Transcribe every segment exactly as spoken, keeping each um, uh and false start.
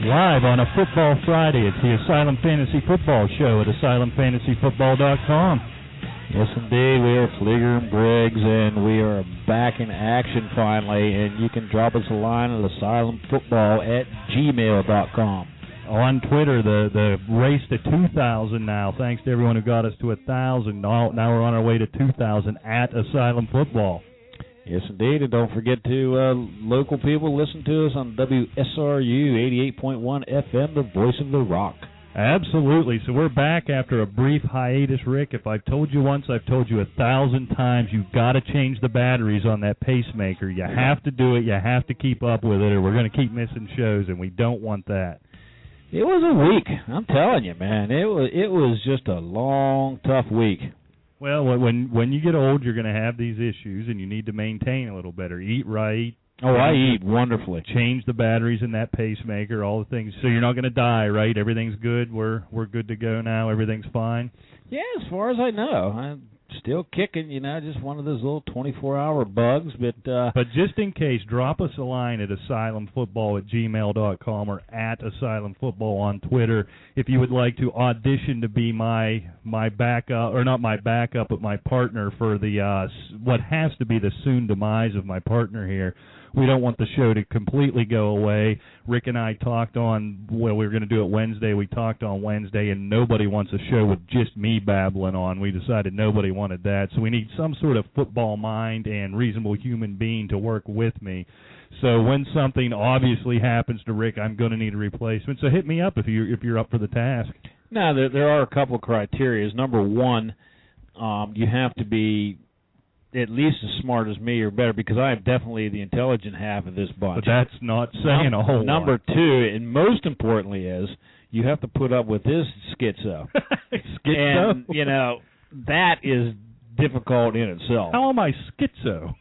live on a Football Friday. It's the Asylum Fantasy Football Show at asylum fantasy football dot com. Yes, indeed. We are Fleeger and Briggs, and we are back in action finally. And you can drop us a line at asylum football at gmail dot com. On Twitter, the, the race to two thousand now. Thanks to everyone who got us to one thousand. Now, now we're on our way to two thousand at Asylum Football. Yes, indeed. And don't forget to, uh, local people, listen to us on W S R U eighty-eight point one F M, the voice of the rock. Absolutely. So we're back after a brief hiatus, Rick. If I've told you once, I've told you a thousand times, you've got to change the batteries on that pacemaker. You have to do it. You have to keep up with it, or we're going to keep missing shows, and we don't want that. It was a week. I'm telling you, man. It was, it was just a long, tough week. Well, when when you get old, you're going to have these issues, and you need to maintain a little better. Eat right. Oh, I eat wonderfully. Change the batteries in that pacemaker, all the things. So you're not going to die, right? Everything's good. We're we're good to go now. Everything's fine. Yeah, as far as I know. I'm still kicking, you know, just one of those little twenty-four hour bugs. But uh, but just in case, drop us a line at asylum football at gmail dot com or at asylum football on Twitter if you would like to audition to be my my backup, or not my backup, but my partner for the uh, what has to be the soon demise of my partner here. We don't want the show to completely go away. Rick and I talked on, well, we were going to do it Wednesday. We talked on Wednesday, and nobody wants a show with just me babbling on. We decided nobody wanted that. So we need some sort of football mind and reasonable human being to work with me. So when something obviously happens to Rick, I'm going to need a replacement. So hit me up if you're, if you're up for the task. Now, there, there are a couple of criteria. Number one, um, you have to be at least as smart as me or better, because I am definitely the intelligent half of this bunch. But that's not saying a whole Number lot. two, and most importantly, is you have to put up with this schizo. Schizo? And, you know, that is difficult in itself. How am I schizo?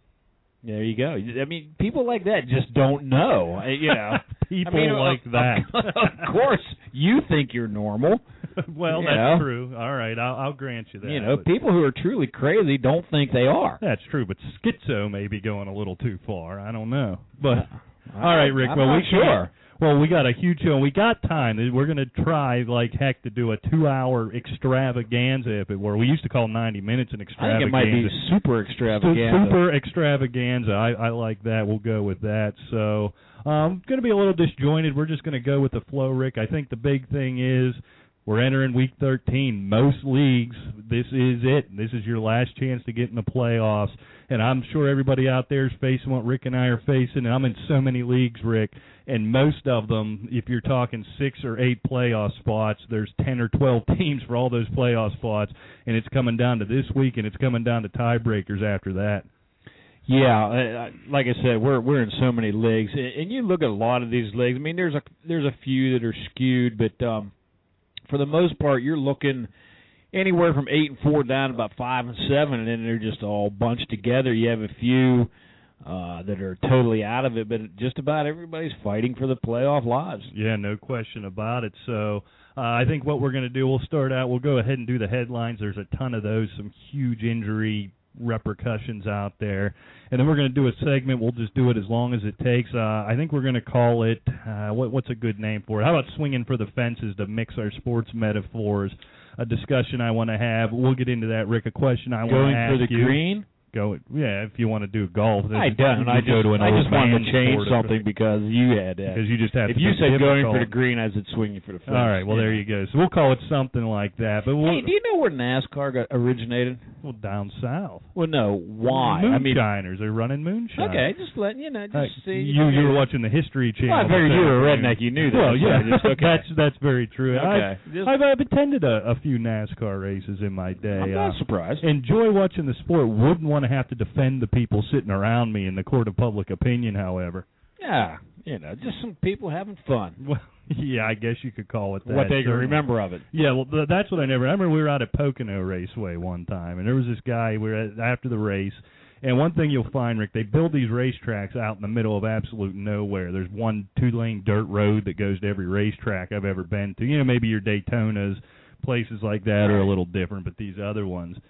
There you go. I mean, people like that just don't know. You know, people I mean, like of, that. Of course, you think you're normal. Well, you that's know. true. All right, I'll, I'll grant you that. You know, but people who are truly crazy don't think they are. That's true, but schizo may be going a little too far. I don't know. But Uh, all right, Rick. I'm well, not we sure. Well, we got a huge show, and we got time. We're going to try, like heck, to do a two-hour extravaganza, if it were. We used to call ninety minutes an I extravaganza. think it might be super extravaganza. Super extravaganza. I, I like that. We'll go with that. So um, going to be a little disjointed. We're just going to go with the flow, Rick. I think the big thing is we're entering week thirteen. Most leagues, this is it. This is your last chance to get in the playoffs. And I'm sure everybody out there is facing what Rick and I are facing. And I'm in so many leagues, Rick, and most of them, if you're talking six or eight playoff spots, there's ten or twelve teams for all those playoff spots. And it's coming down to this week, and it's coming down to tiebreakers after that. Yeah, uh, like I said, we're we're in so many leagues, and you look at a lot of these leagues. I mean, there's a there's a few that are skewed, but um, for the most part, you're looking anywhere from eight and four down to about five and seven, and then they're just all bunched together. You have a few uh, that are totally out of it, but just about everybody's fighting for the playoff lives. Yeah, no question about it. So uh, I think what we're going to do, we'll start out, we'll go ahead and do the headlines. There's a ton of those, some huge injury repercussions out there. And then we're going to do a segment. We'll just do it as long as it takes. Uh, I think we're going to call it, uh, what, what's a good name for it? How about swinging for the fences to mix our sports metaphors? A discussion I want to have. We'll get into that, Rick. A question I want to ask you. Going for the you. green? Go, yeah, if you want to do golf. I don't. I just, go to an I just wanted to change sport something because you had that. Because you just have If to you be said going difficult. for the green, I said swinging for the fence. All right, well, yeah. there you go. So we'll call it something like that. But we'll, Hey, do you know where NASCAR got originated? well, down south. Well, no. Why? I mean, Moonshiners. They're running moonshine. okay, just letting you know. Just Uh, see. you you were watching the History Channel. Well, I figured you were a redneck. You knew that. Well, so yeah, just, okay. that's that's very true. Okay. I've, Just- I've, I've attended a, a few NASCAR races in my day. I'm Uh, not surprised. enjoy watching the sport. Wouldn't want to have to defend the people sitting around me in the court of public opinion, however. Yeah, you know, just some people having fun. Well, yeah, I guess you could call it that. What they can certainly. remember of it. Yeah, well, th- that's what I never. I remember we were out at Pocono Raceway one time, and there was this guy. We were at, after the race, and one thing you'll find, Rick, they build these racetracks out in the middle of absolute nowhere. There's one two-lane dirt road that goes to every racetrack I've ever been to. You know, maybe your Daytonas, places like that are a little different, but these other ones.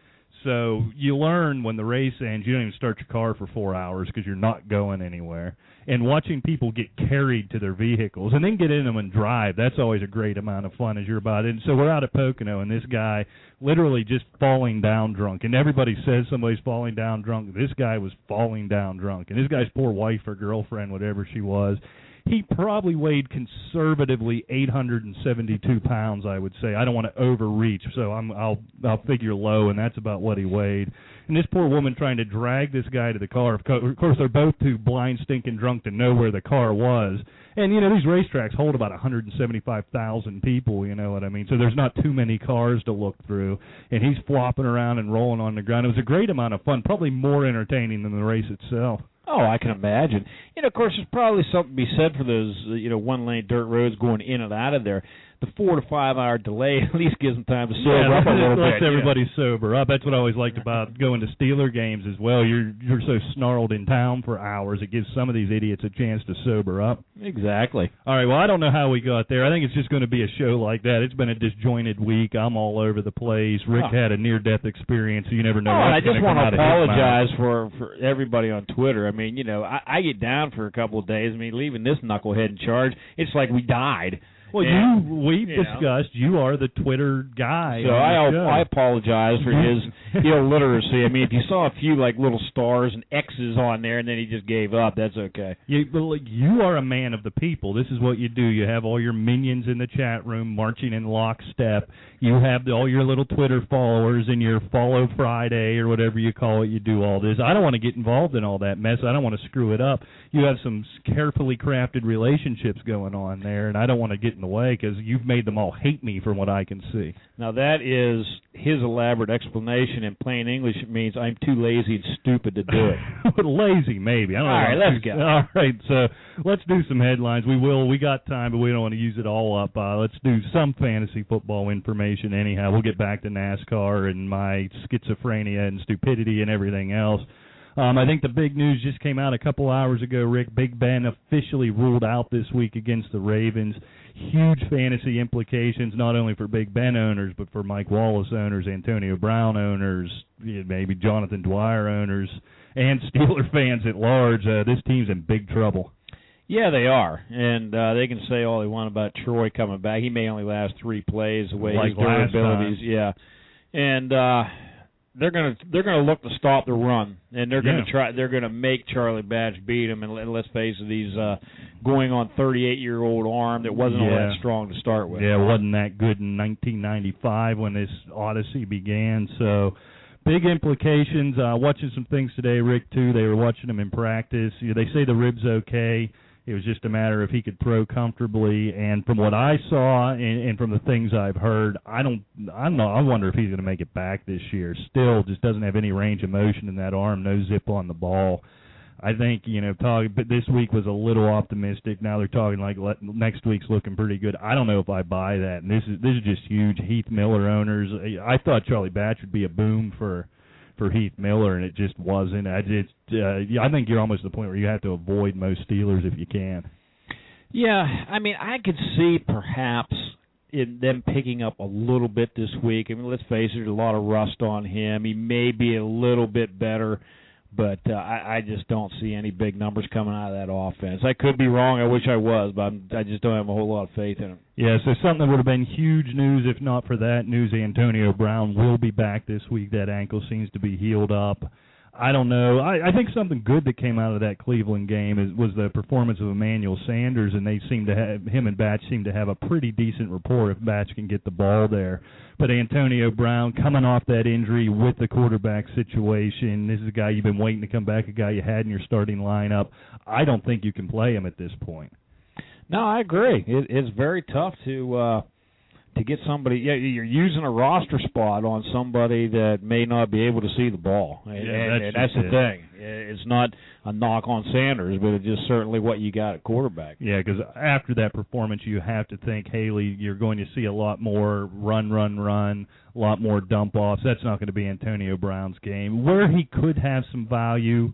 So you learn when the race ends, you don't even start your car for four hours because you're not going anywhere. And watching people get carried to their vehicles and then get in them and drive, that's always a great amount of fun as you're about it. And so we're out at Pocono, and this guy literally just falling down drunk. And everybody says somebody's falling down drunk. This guy was falling down drunk. And this guy's poor wife or girlfriend, whatever she was, he probably weighed conservatively eight hundred seventy-two pounds, I would say. I don't want to overreach, so I'm, I'll I'll figure low, and that's about what he weighed. And this poor woman trying to drag this guy to the car. Of course, they're both too blind, stinking drunk to know where the car was. And, you know, these racetracks hold about one hundred seventy-five thousand people, you know what I mean? So there's not too many cars to look through. And he's flopping around and rolling on the ground. It was a great amount of fun, probably more entertaining than the race itself. Oh, I can imagine. You know, of course, there's probably something to be said for those, uh, you know, one-lane dirt roads going in and out of there. The four to five-hour delay at least gives them time to sober yeah, up a little bit. Lets everybody yeah. sober up. That's what I always liked about going to Steeler games as well. You're you're so snarled in town for hours, it gives some of these idiots a chance to sober up. Exactly. All right, well, I don't know how we got there. I think it's just going to be a show like that. It's been a disjointed week. I'm all over the place. Rick oh. had a near-death experience, so you never know oh, what's going to come out of his mouth. I just want to apologize for, for everybody on Twitter. I mean, you know, I, I get down for a couple of days. I mean, leaving this knucklehead in charge, it's like we died. Well, and, you we've you discussed know. you are the Twitter guy. So I I apologize for his illiteracy. I mean, if you saw a few like little stars and X's on there, and then he just gave up, that's okay. You you are a man of the people. This is what you do. You have all your minions in the chat room marching in lockstep. You have the, all your little Twitter followers and your Follow Friday or whatever you call it. You do all this. I don't want to get involved in all that mess. I don't want to screw it up. You have some carefully crafted relationships going on there, and I don't want to get in the way because you've made them all hate me from what I can see. Now, that is his elaborate explanation. In plain English, it means I'm too lazy and stupid to do it. Lazy, maybe. I don't all know. All right, let's go. All right, so let's do some headlines. We will. We got time, but we don't want to use it all up. Uh, let's do some fantasy football information anyhow. We'll get back to NASCAR and my schizophrenia and stupidity and everything else. Um, I think the big news just came out a couple hours ago, Rick. Big Ben officially ruled out this week against the Ravens. Huge fantasy implications, not only for Big Ben owners, but for Mike Wallace owners, Antonio Brown owners, maybe Jonathan Dwyer owners, and Steeler fans at large. Uh, this team's in big trouble. Yeah, they are, and uh, they can say all they want about Troy coming back. He may only last three plays the way like his durabilities. Yeah, and uh, they're gonna they're gonna look to stop the run, and they're gonna yeah. try. They're gonna make Charlie Batch beat him. And let, let's face it, he's uh, going on thirty-eight-year-old arm that wasn't yeah. all that strong to start with. Yeah, it wasn't that good in nineteen ninety-five when this odyssey began. So. Big implications. Uh, watching some things today, Rick, too. They were watching him in practice. You know, they say the rib's okay. It was just a matter if he could throw comfortably. And from what I saw and, and from the things I've heard, I don't. I'm not. I wonder if he's going to make it back this year. Still, just doesn't have any range of motion in that arm. No zip on the ball. I think, you know, talk, but this week was a little optimistic. Now they're talking like let, next week's looking pretty good. I don't know if I buy that. And this is this is just huge. Heath Miller owners. I thought Charlie Batch would be a boom for for Heath Miller, and it just wasn't. I just uh, I think you're almost at the point where you have to avoid most Steelers if you can. Yeah, I mean, I could see perhaps in them picking up a little bit this week. I mean, let's face it, there's a lot of rust on him. He may be a little bit better. But uh, I, I just don't see any big numbers coming out of that offense. I could be wrong. I wish I was, but I'm, I just don't have a whole lot of faith in him. Yeah, so something that would have been huge news if not for that news. Antonio Brown will be back this week. That ankle seems to be healed up. I don't know. I, I think something good that came out of that Cleveland game is, was the performance of Emmanuel Sanders, and they seem to have him and Batch seem to have a pretty decent rapport if Batch can get the ball there. But Antonio Brown coming off that injury with the quarterback situation, this is a guy you've been waiting to come back, a guy you had in your starting lineup. I don't think you can play him at this point. No, I agree. It, it's very tough to. Uh To get somebody, yeah, you're using a roster spot on somebody that may not be able to see the ball, and, yeah, and, that's, and that's the it. thing. It's not a knock on Sanders, but it's just certainly what you got at quarterback. Yeah, because after that performance, you have to think, Haley, you're going to see a lot more run, run, run, a lot more dump offs. That's not going to be Antonio Brown's game. Where he could have some value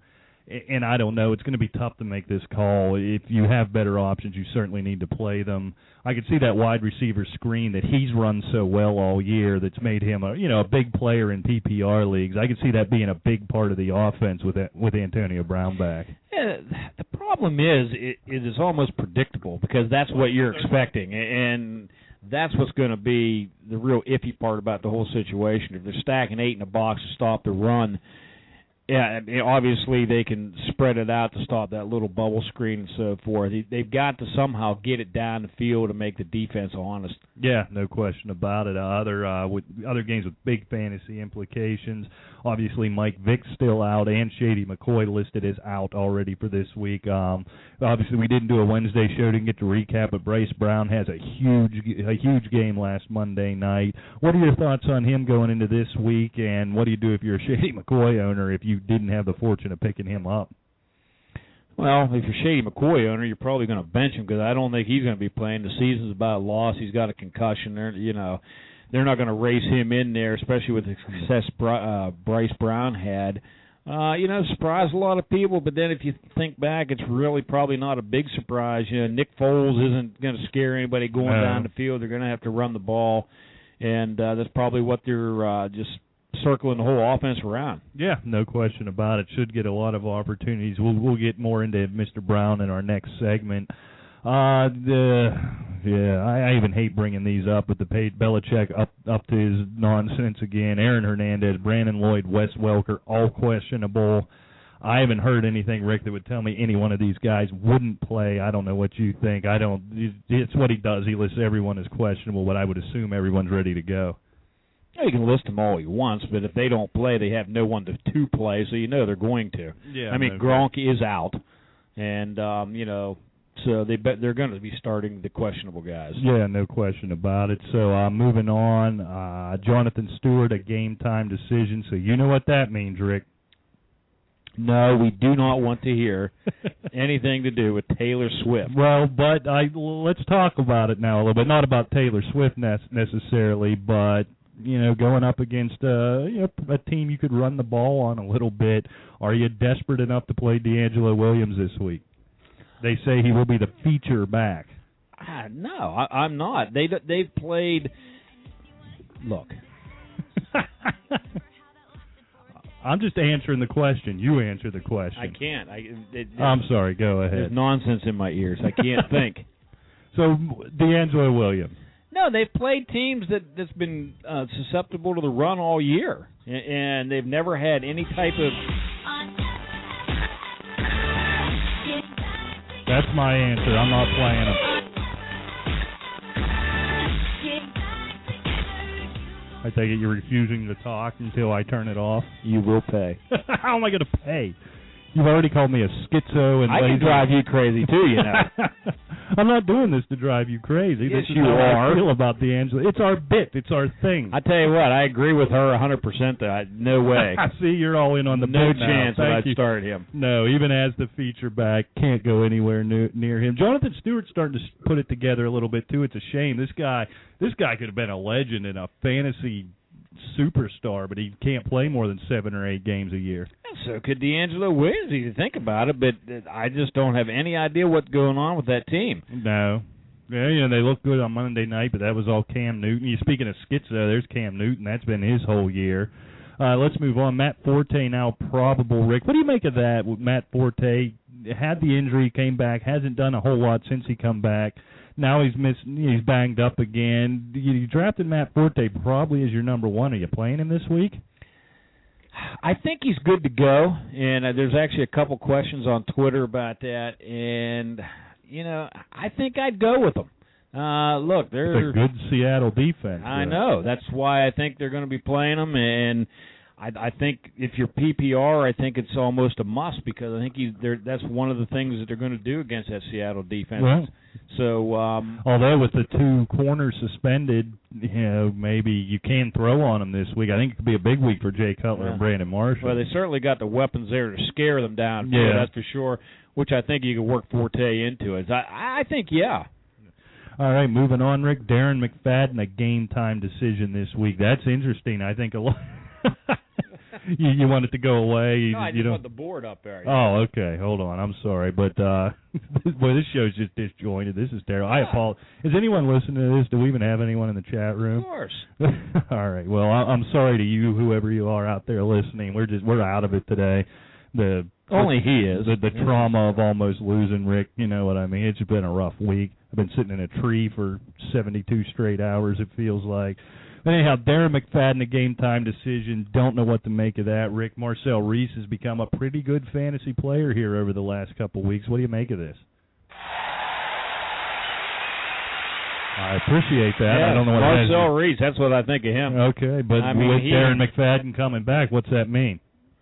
and I don't know. It's going to be tough to make this call. If you have better options, you certainly need to play them. I could see that wide receiver screen that he's run so well all year that's made him a you know a big player in P P R leagues. I could see that being a big part of the offense with with Antonio Brown back. Yeah, the problem is it, it is almost predictable because that's what you're expecting, and that's what's going to be the real iffy part about the whole situation. If they're stacking eight in a box to stop the run, yeah, I mean, obviously they can spread it out to stop that little bubble screen and so forth. They've got to somehow get it down the field to make the defense honest. Yeah, no question about it. Uh, other uh, with other games with big fantasy implications. Obviously, Mike Vick's still out, and Shady McCoy listed as out already for this week. Um, obviously, we didn't do a Wednesday show, didn't get to recap, but Bryce Brown has a huge, a huge game last Monday night. What are your thoughts on him going into this week, and what do you do if you're a Shady McCoy owner if you didn't have the fortune of picking him up? Well, if you're Shady McCoy owner, you're probably going to bench him because I don't think he's going to be playing. The season's about a loss. He's got a concussion. They're, you know, they're not going to race him in there, especially with the success uh, Bryce Brown had. Uh, you know, surprised a lot of people, but then if you think back, it's really probably not a big surprise. You know, Nick Foles isn't going to scare anybody going no. down the field. They're going to have to run the ball, and uh, that's probably what they're uh, just circling the whole offense around. Yeah, no question about it. Should get a lot of opportunities. We'll we'll get more into Mister Brown in our next segment. Uh, the yeah, I, I even hate bringing these up, but the paid Belichick up up to his nonsense again. Aaron Hernandez, Brandon Lloyd, Wes Welker, all questionable. I haven't heard anything, Rick, that would tell me any one of these guys wouldn't play. I don't know what you think. I don't. It's what he does. He lists everyone as questionable, but I would assume everyone's ready to go. You can list them all he wants, but if they don't play, they have no one to, to play, so you know they're going to. Yeah, I mean, no Gronk is out, and um, you know, so they bet they're going to be starting the questionable guys. Yeah, no question about it. So uh, moving on, uh, Jonathan Stewart, a game time decision. So you know what that means, Rick. No, we do not want to hear anything to do with Taylor Swift. Well, but I let's talk about it now a little bit. Not about Taylor Swift ne- necessarily, but you know, going up against uh, you know, a team you could run the ball on a little bit. Are you desperate enough to play D'Angelo Williams this week? They say he will be the feature back. Uh, no, I, I'm not. They they've played. Look, I'm just answering the question. You answer the question. I can't. I. It, it, I'm sorry. Go ahead. There's nonsense in my ears. I can't think. So D'Angelo Williams. No, they've played teams that that's been uh, susceptible to the run all year, and, and they've never had any type of. That's my answer. I'm not playing them. I take it you're refusing to talk until I turn it off. You will pay. How am I going to pay? You've already called me a schizo and I lazy. can drive you crazy too, you know. I'm not doing this to drive you crazy. Yes, this is you how are. I feel about D'Angelo. It's our bit. It's our thing. I tell you what, I agree with her one hundred percent. That no way. I see you're all in on the no bit now. chance that Thank I'd you. start him. No, even as the feature back, can't go anywhere near, near him. Jonathan Stewart's starting to put it together a little bit too. It's a shame. This guy, this guy could have been a legend and a fantasy superstar, but he can't play more than seven or eight games a year. So could D'Angelo Williams, if you think about it, but I just don't have any idea what's going on with that team. No. Yeah, you know, they looked good on Monday night, but that was all Cam Newton. You speaking of schizo, there's Cam Newton. That's been his whole year. Uh, let's move on. Matt Forte now probable. Rick, what do you make of that? Matt Forte had the injury, came back, hasn't done a whole lot since he come back. Now he's missed, he's banged up again. You, you drafted Matt Forte probably as your number one. Are you playing him this week? I think he's good to go, and uh, there's actually a couple questions on Twitter about that, and, you know, I think I'd go with him. Uh, look, they're it's a good Seattle defense. I though. know. That's why I think they're going to be playing him, and I, I think if you're P P R, I think it's almost a must because I think he's, that's one of the things that they're going to do against that Seattle defense. Well, so, um, although with the two corners suspended, you know, maybe you can throw on them this week. I think it could be a big week for Jay Cutler yeah. and Brandon Marshall. Well, they certainly got the weapons there to scare them down. Yeah, that's for sure. Which I think you could work Forte into it. I, I think, yeah. All right, moving on, Rick. Darren McFadden, a game time decision this week. That's interesting. I think a lot. you, you want it to go away? You, no, I you just don't... want the board up there. Oh, okay. Hold on. I'm sorry, but uh, boy, this show's just disjointed. This is terrible. I Yeah. apologize. Is anyone listening to this? Do we even have anyone in the chat room? Of course. All right. Well, I, I'm sorry to you, whoever you are out there listening. We're just we're out of it today. The Only he is. The, the trauma of almost losing Rick. You know what I mean? It's been a rough week. I've been sitting in a tree for seventy-two straight hours. It feels like. But anyhow, Darren McFadden, a game-time decision. Don't know what to make of that. Rick, Marcel Reese has become a pretty good fantasy player here over the last couple of weeks. What do you make of this? I appreciate that. Yeah, I don't know what Marcel it Reese, that's what I think of him. Okay, but I mean, with he, Darren McFadden coming back, what's that mean?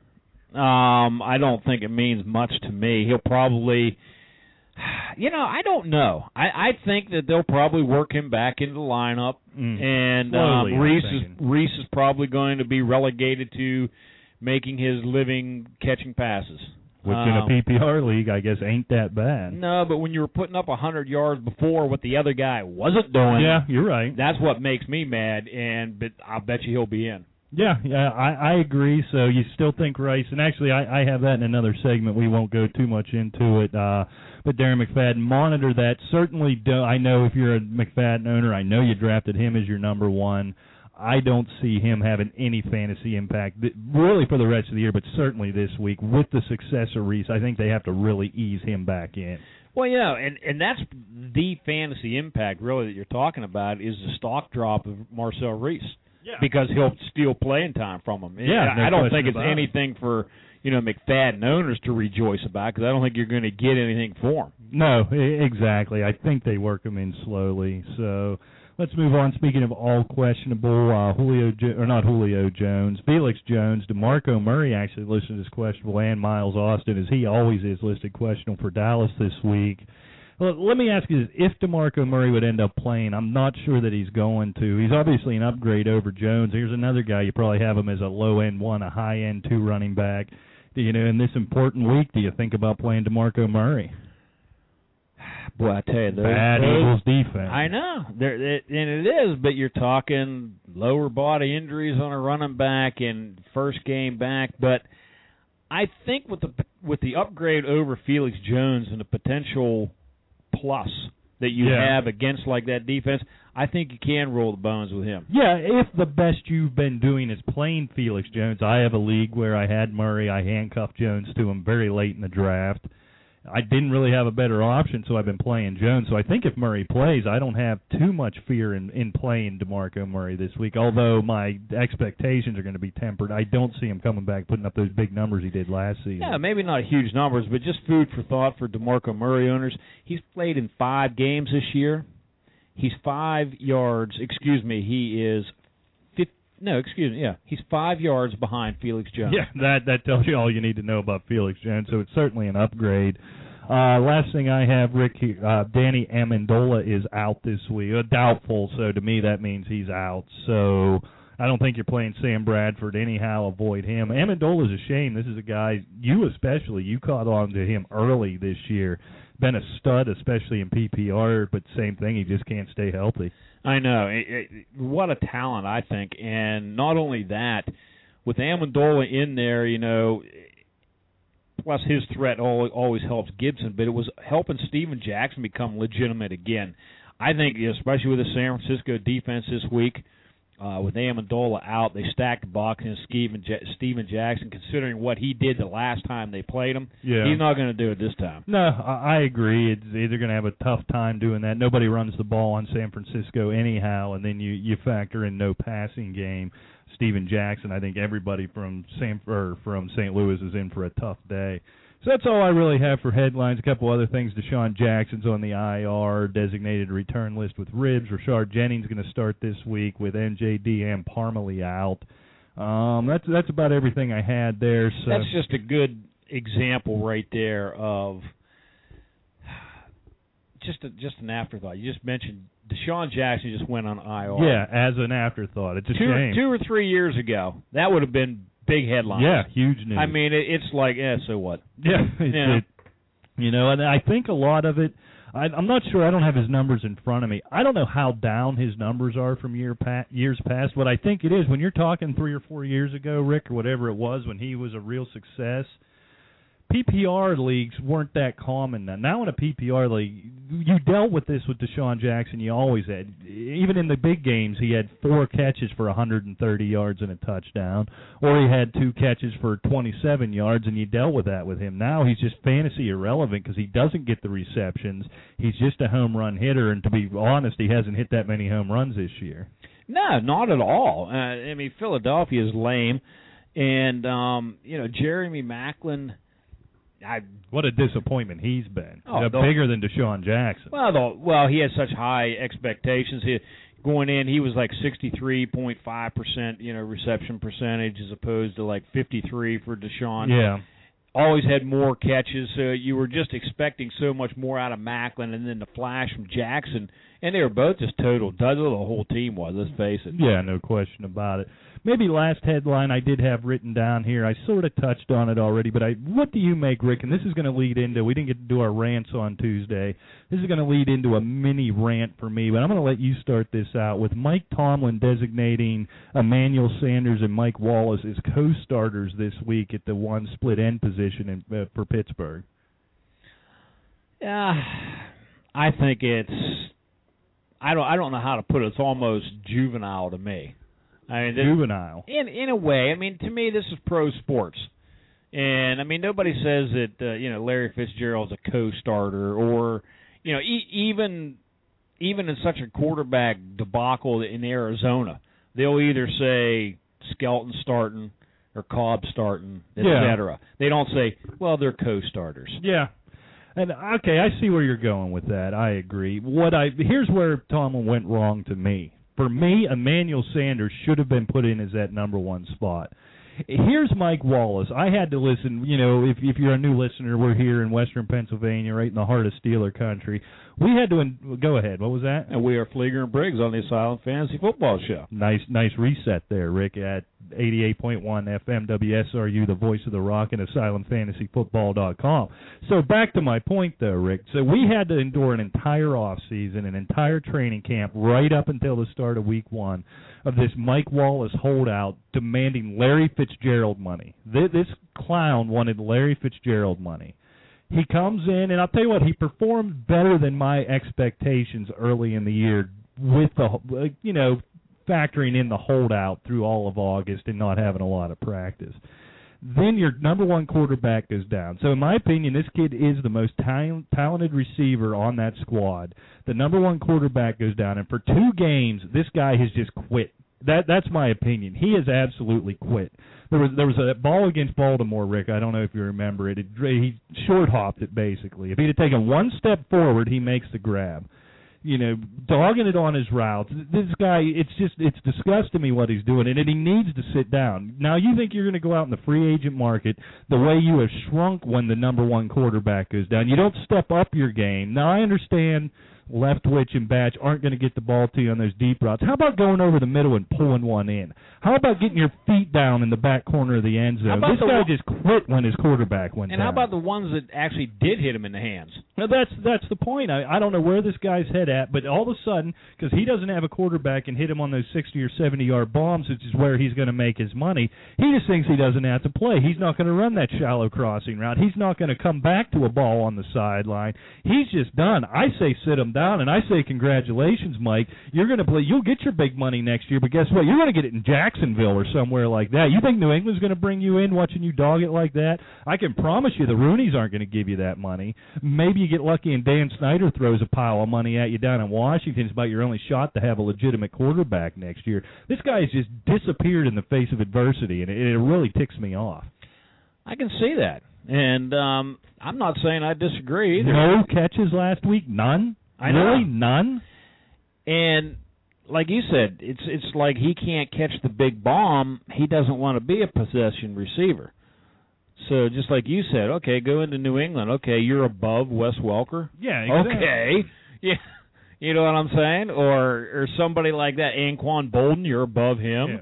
Um, I don't think it means much to me. He'll probably... You know, I don't know. I, I think that they'll probably work him back into the lineup, mm. and Slowly, um, Reese is Reese is probably going to be relegated to making his living catching passes. Which um, in a P P R league, I guess, ain't that bad. No, but when you were putting up a hundred yards before, what the other guy wasn't doing, yeah, you're right. That's what makes me mad. And but I'll bet you he'll be in. Yeah, yeah, I, I agree. So you still think Rice, and actually I, I have that in another segment. We won't go too much into it. Uh, but Darren McFadden, monitor that. Certainly, do, I know if you're a McFadden owner, I know you drafted him as your number one. I don't see him having any fantasy impact really for the rest of the year, but certainly this week with the success of Reese, I think they have to really ease him back in. Well, yeah, and, and that's the fantasy impact really that you're talking about is the stock drop of Marcel Reese. Yeah. Because he'll steal playing time from him. Yeah, I, no I don't think it's about anything it. for you know McFadden owners to rejoice about because I don't think you're going to get anything for him. No, exactly. I think they work him in slowly. So let's move on. Speaking of all questionable, uh, Julio jo- or not Julio Jones, Felix Jones, DeMarco Murray actually listed as questionable, and Miles Austin, as he always is listed questionable for Dallas this week. Well, let me ask you this. If DeMarco Murray would end up playing, I'm not sure that he's going to. He's obviously an upgrade over Jones. Here's another guy. You probably have him as a low-end one, a high-end two running back. Do you know, in this important week, do you think about playing DeMarco Murray? Boy, I tell you, those, bad those, Eagles defense. I know, there, it, and it is, but you're talking lower body injuries on a running back and first game back. But I think with the with the upgrade over Felix Jones and the potential plus that you yeah. have against like that defense, I think you can roll the bones with him. Yeah, if the best you've been doing is playing Felix Jones. I have a league where I had Murray. I handcuffed Jones to him very late in the draft. I didn't really have a better option, so I've been playing Jones. So I think if Murray plays, I don't have too much fear in, in playing DeMarco Murray this week, although my expectations are going to be tempered. I don't see him coming back putting up those big numbers he did last season. Yeah, maybe not huge numbers, but just food for thought for DeMarco Murray owners. He's played in five games this year. He's five yards, excuse me, he is No, excuse me. Yeah, he's five yards behind Felix Jones. Yeah, that that tells you all you need to know about Felix Jones. So it's certainly an upgrade. Uh, last thing I have, Rick, uh, Danny Amendola is out this week, uh, doubtful. So to me, that means he's out. So I don't think you're playing Sam Bradford anyhow. Avoid him. Amendola is a shame. This is a guy you especially you caught on to him early this year. Been a stud, especially in P P R, but same thing. He just can't stay healthy. I know. It, it, what a talent, I think. And not only that, with Amendola in there, you know, plus his threat always helps Gibson, but it was helping Steven Jackson become legitimate again. I think, especially with the San Francisco defense this week, Uh, with Amendola out, they stacked the box and Steven, J- Steven Jackson, considering what he did the last time they played him, yeah. he's not going to do it this time. No, I, I agree. It's either going to have a tough time doing that. Nobody runs the ball on San Francisco anyhow, and then you, you factor in no passing game. Steven Jackson, I think everybody from San or from Saint Louis is in for a tough day. So that's all I really have for headlines. A couple other things. Deshaun Jackson's on the I R, designated return list with ribs. Rashard Jennings going to start this week with N J D and Parmalee out. Um, that's that's about everything I had there. So that's just a good example right there of just a, just an afterthought. You just mentioned Deshaun Jackson just went on I R. Yeah, as an afterthought. It's a two, shame. Two or three years ago, that would have been big headlines. Yeah, huge news. I mean, it, it's like, eh, so what? Yeah, it's, yeah. It, you know, and I think a lot of it, I, I'm not sure. I don't have his numbers in front of me. I don't know how down his numbers are from year pa- years past. What I think it is, when you're talking three or four years ago, Rick, or whatever it was, when he was a real success, P P R leagues weren't that common now. Now in a P P R league, you dealt with this with Deshaun Jackson. You always had. Even in the big games, he had four catches for one hundred thirty yards and a touchdown, or he had two catches for twenty-seven yards, and you dealt with that with him. Now he's just fantasy irrelevant because he doesn't get the receptions. He's just a home run hitter, and to be honest, he hasn't hit that many home runs this year. No, not at all. Uh, I mean, Philadelphia is lame, and um, you know, Jeremy Maclin. I, what a disappointment he's been. Oh, you know, bigger than Deshaun Jackson. Well, the, well, he had such high expectations. He, going in, he was like sixty-three point five percent, you know, reception percentage as opposed to like fifty-three for Deshaun. Yeah. Always had more catches, so you were just expecting so much more out of Maclin, and then the flash from Jackson, and they were both just total duds. The whole team was, let's face it. Yeah, no question about it. Maybe last headline I did have written down here. I sort of touched on it already, but I, what do you make, Rick? And this is going to lead into, we didn't get to do our rants on Tuesday. This is going to lead into a mini rant for me, but I'm going to let you start this out with Mike Tomlin designating Emmanuel Sanders and Mike Wallace as co-starters this week at the one split end position in, uh, for Pittsburgh. Yeah, I think it's, I don't, I don't know how to put it. It's almost juvenile to me. I mean, this, juvenile. In in a way, I mean, to me, this is pro sports, and I mean, nobody says that uh, you know Larry Fitzgerald's a co-starter, or you know, e- even even in such a quarterback debacle in Arizona, they'll either say Skelton starting or Cobb starting, et yeah. cetera. They don't say, well, they're co-starters. Yeah. And okay, I see where you're going with that. I agree. What I here's where Tomlin went wrong to me. For me, Emmanuel Sanders should have been put in as that number one spot. Here's Mike Wallace. I had to listen, you know, if if you're a new listener, we're here in western Pennsylvania, right in the heart of Steeler country. We had to, in, go ahead, what was that? And we are Flieger and Briggs on the Asylum Fantasy Football Show. Nice nice reset there, Rick, at eighty-eight point one F M W S R U, the voice of the rock, and asylum fantasy football dot com. So back to my point, though, Rick. So we had to endure an entire off season, an entire training camp, right up until the start of week one, of this Mike Wallace holdout demanding Larry Fitzgerald money. This, this clown wanted Larry Fitzgerald money. He comes in, and I'll tell you what, he performed better than my expectations early in the year with the, you know, factoring in the holdout through all of August and not having a lot of practice. Then your number one quarterback goes down. So in my opinion, this kid is the most ta- talented receiver on that squad. The number one quarterback goes down, and for two games, this guy has just quit. That that's my opinion. He has absolutely quit. There was there was a ball against Baltimore, Rick. I don't know if you remember it. it he short hopped it basically. If he'd have taken one step forward, he makes the grab. You know, dogging it on his routes. This guy, it's just, it's disgusting me what he's doing, and he needs to sit down. Now, you think you're going to go out in the free agent market the way you have shrunk when the number one quarterback goes down. You don't step up your game. Now, I understand Leftwich and Batch aren't going to get the ball to you on those deep routes. How about going over the middle and pulling one in? How about getting your feet down in the back corner of the end zone? This guy one, just quit when his quarterback went and down. And how about the ones that actually did hit him in the hands? Now, that's that's the point. I, I don't know where this guy's head at, but all of a sudden, because he doesn't have a quarterback and hit him on those sixty or seventy-yard bombs, which is where he's going to make his money, he just thinks he doesn't have to play. He's not going to run that shallow crossing route. He's not going to come back to a ball on the sideline. He's just done. I say sit him down, and I say congratulations, Mike. You're going to play. You'll get your big money next year, but guess what? You're going to get it in Jacksonville or somewhere like that. You think New England's going to bring you in watching you dog it like that? I can promise you the Rooneys aren't going to give you that money. Maybe you get lucky and Dan Snyder throws a pile of money at you down in Washington. It's about your only shot to have a legitimate quarterback next year. This guy has just disappeared in the face of adversity, and it, it really ticks me off. I can see that. And um, I'm not saying I disagree either. No catches last week? None? I know. Really? None? And like you said, it's it's like he can't catch the big bomb. He doesn't want to be a possession receiver. So just like you said, okay, go into New England. Okay, you're above Wes Welker. Yeah, exactly. Okay. Yeah. You know what I'm saying? Or or somebody like that, Anquan Bolden, you're above him. Yeah.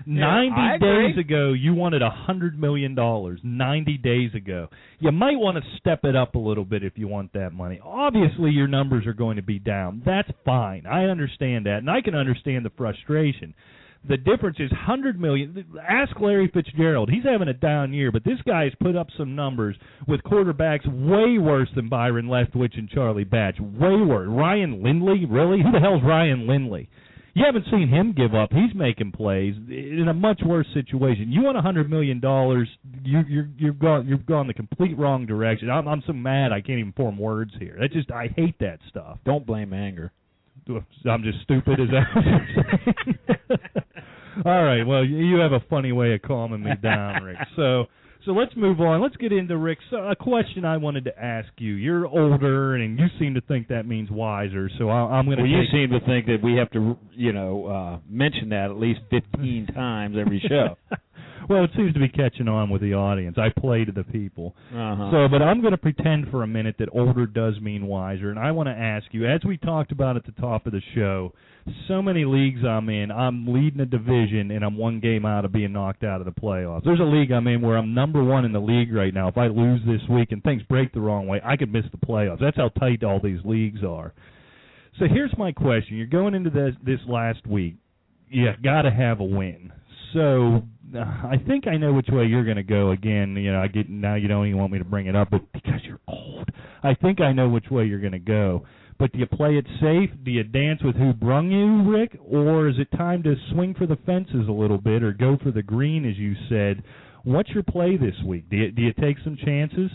ninety I agree. days ago, you wanted a hundred million dollars. Ninety days ago, you might want to step it up a little bit if you want that money. Obviously, your numbers are going to be down. That's fine. I understand that, and I can understand the frustration. The difference is one hundred million dollars. Ask Larry Fitzgerald. He's having a down year, but this guy has put up some numbers with quarterbacks way worse than Byron Leftwich and Charlie Batch. Way worse. Ryan Lindley? Really? Who the hell's Ryan Lindley? You haven't seen him give up. He's making plays in a much worse situation. You want one hundred million dollars, you, you're, you've gone you've gone the complete wrong direction. I'm, I'm so mad I can't even form words here. That just I hate that stuff. Don't blame anger. I'm just stupid, is that what you're saying? All right, well, you have a funny way of calming me down, Rick. So so let's move on. Let's get into, Rick, so a question I wanted to ask you. You're older, and you seem to think that means wiser, so I, I'm going to Well, take... you seem to think that we have to, you know, uh, mention that at least fifteen times every show. Well, it seems to be catching on with the audience. I play to the people. Uh-huh. So, but I'm going to pretend for a minute that older does mean wiser, and I want to ask you, as we talked about at the top of the show, so many leagues I'm in, I'm leading a division, and I'm one game out of being knocked out of the playoffs. There's a league I'm in where I'm number one in the league right now. If I lose this week and things break the wrong way, I could miss the playoffs. That's how tight all these leagues are. So here's my question. You're going into this, this last week. You got to have a win. So uh, I think I know which way you're going to go again. You know, I get now you don't even want me to bring it up, but because you're old, I think I know which way you're going to go. But do you play it safe? Do you dance with who brung you, Rick? Or is it time to swing for the fences a little bit or go for the green, as you said? What's your play this week? Do you, do you take some chances?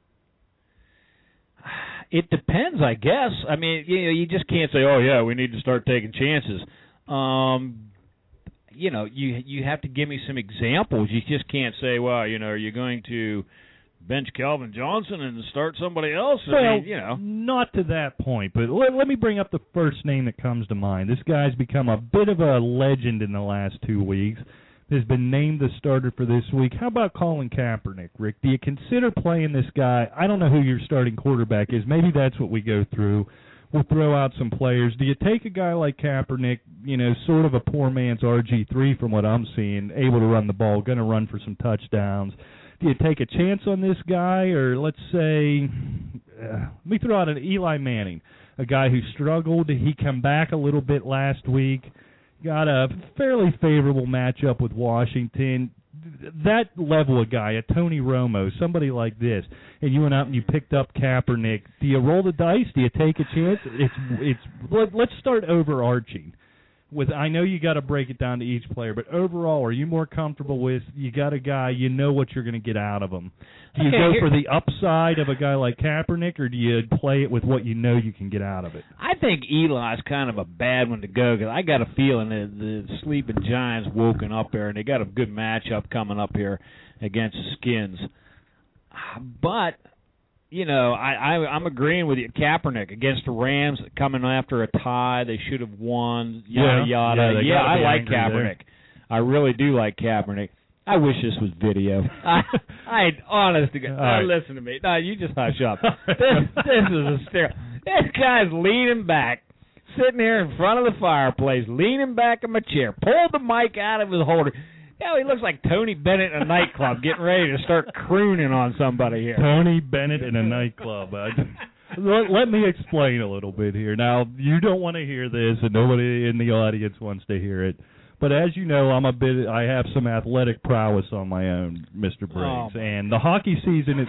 It depends, I guess. I mean, you know, you just can't say, oh, yeah, we need to start taking chances. Um You know, you you have to give me some examples. You just can't say, well, you know, are you going to bench Calvin Johnson and start somebody else? I well, mean, you know. Not to that point, but let, let me bring up the first name that comes to mind. This guy's become a bit of a legend in the last two weeks. Has been named the starter for this week. How about Colin Kaepernick, Rick? Do you consider playing this guy? I don't know who your starting quarterback is. Maybe that's what we go through. We'll throw out some players. Do you take a guy like Kaepernick, you know, sort of a poor man's R G three from what I'm seeing, able to run the ball, going to run for some touchdowns? Do you take a chance on this guy, or let's say, uh, let me throw out an Eli Manning, a guy who struggled. He come back a little bit last week, got a fairly favorable matchup with Washington. That level of guy, a Tony Romo, somebody like this, and you went out and you picked up Kaepernick. Do you roll the dice? Do you take a chance? It's it's. Let, let's start overarching. With I know you got to break it down to each player, but overall, are you more comfortable with you got a guy you know what you're going to get out of him? Do you okay, go here, for the upside of a guy like Kaepernick, or do you play it with what you know you can get out of it? I think Eli's kind of a bad one to go because I got a feeling that the sleeping Giants woken up there and they got a good matchup coming up here against the Skins. But you know, I, I I'm agreeing with you. Kaepernick against the Rams coming after a tie, they should have won. Yada yeah, yada. Yeah, yeah I like angry Kaepernick. There. I really do like Kaepernick. I wish this was video. I, I honest to God, right. listen to me. No, you just hush up. this, this is hysterical. This guy's leaning back, sitting here in front of the fireplace, leaning back in my chair, pulled the mic out of his holder. Yeah, he looks like Tony Bennett in a nightclub getting ready to start crooning on somebody here. Tony Bennett in a nightclub. I, let, let me explain a little bit here. Now, you don't want to hear this, and nobody in the audience wants to hear it. But as you know, I'm a bit. I have some athletic prowess on my own, Mister Briggs, oh, and the hockey season is.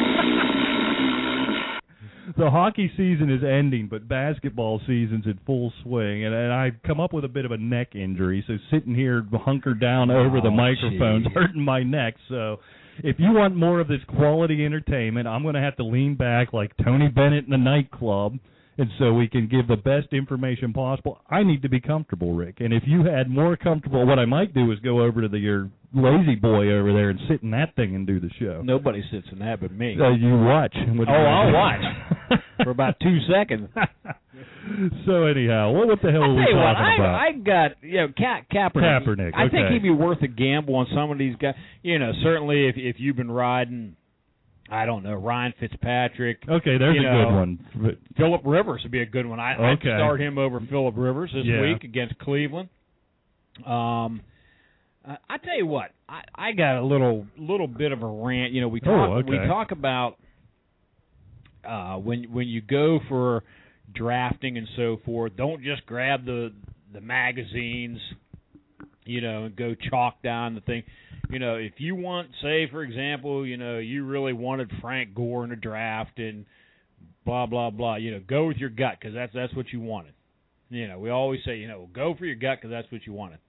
The hockey season is ending, but basketball season's in full swing, and, and I come up with a bit of a neck injury, so sitting here hunkered down over oh, the microphone's geez. hurting my neck. So if you want more of this quality entertainment, I'm going to have to lean back like Tony Bennett in a nightclub, and so we can give the best information possible. I need to be comfortable, Rick, and if you had more comfortable, what I might do is go over to the, your lazy boy over there and sit in that thing and do the show. Nobody sits in that but me. Uh, you watch. Oh, I'll watch for about two seconds. So anyhow, what, what the hell are we talking what, I, about? I got, you know, Ka- Kaepernick. Kaepernick, I okay. think he'd be worth a gamble on some of these guys. You know, certainly if if you've been riding, I don't know, Ryan Fitzpatrick. Okay, there's you a know, good one. Phillip Rivers would be a good one. I, okay. I'd start him over Phillip Rivers this yeah. week against Cleveland. Um, Uh, I tell you what, I, I got a little little bit of a rant. You know, we talk Oh, okay. we talk about uh, when when you go for drafting and so forth. Don't just grab the the magazines, you know, and go chalk down the thing. You know, if you want, say, for example, you know, you really wanted Frank Gore in a draft and blah blah blah. You know, go with your gut because that's that's what you wanted. You know, we always say, you know, go for your gut because that's what you wanted.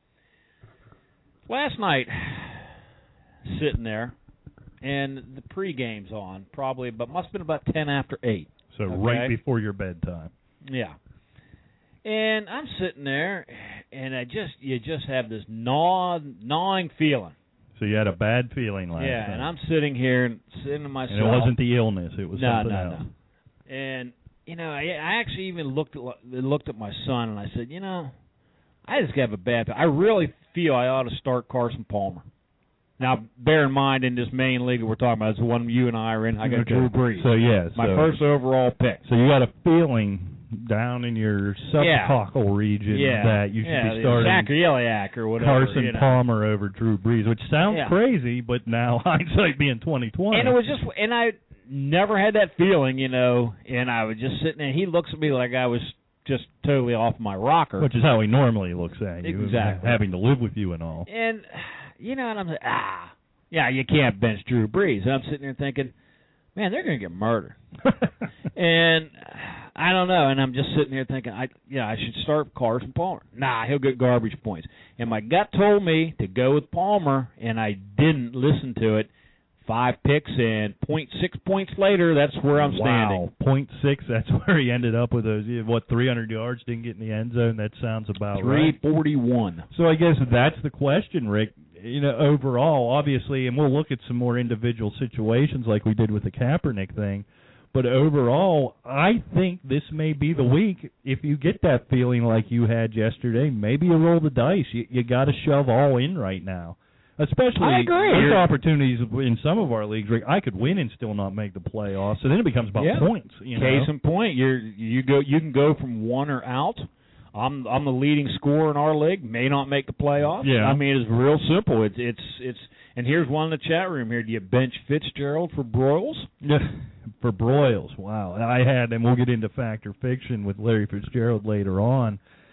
Last night, sitting there, and the pregame's on, probably, but must have been about ten after eight. So okay? right before your bedtime. Yeah. And I'm sitting there, and I just you just have this gnaw, gnawing feeling. So you had a bad feeling last yeah, night. and I'm sitting here and sitting to myself. And it wasn't the illness; it was no, something no, else. No. And you know, I, I actually even looked at looked at my son, and I said, you know, I just have a bad. I really feel I ought to start Carson Palmer. Now, bear in mind, in this main league that we're talking about, it's the one you and I are in. I got Okay. Drew Brees. So yeah, my so, first overall pick. So you got a feeling down in your subcoccygeal region yeah. that you should yeah, be starting Sacroiliac or whatever. Carson you know. Palmer over Drew Brees, which sounds Yeah. crazy, but now hindsight being twenty twenty. And it was just, and I never had that feeling, you know. And I was just sitting there. He looks at me like I was just totally off my rocker, which is how he normally looks at you, exactly, having to live with you and all. And you know, and I'm like, ah, yeah, you can't bench Drew Brees. And I'm sitting there thinking, man, they're going to get murdered. And I don't know. And I'm just sitting there thinking, I yeah, I should start Carson Palmer. Nah, he'll get garbage points. And my gut told me to go with Palmer, and I didn't listen to it. Five picks and point six points later, that's where I'm standing. Wow, point six. That's where he ended up with those. What, three hundred yards? Didn't get in the end zone. That sounds about three right. three forty-one. So I guess that's the question, Rick. You know, overall, obviously, and we'll look at some more individual situations like we did with the Kaepernick thing. But overall, I think this may be the week. If you get that feeling like you had yesterday, maybe you roll the dice. You, you got to shove all in right now. Especially I agree. there's opportunities in some of our leagues. Rick, I could win and still not make the playoffs. So then it becomes about yeah. points. You know? Case in point, you're you go you can go from one or out. I'm I'm the leading scorer in our league. May not make the playoffs. Yeah. I mean, it's real simple. It's it's it's. And here's one in the chat room here. Do you bench Fitzgerald for Broyles? Yeah, for Broyles. Wow. I had, and we'll get into fact or fiction with Larry Fitzgerald later on.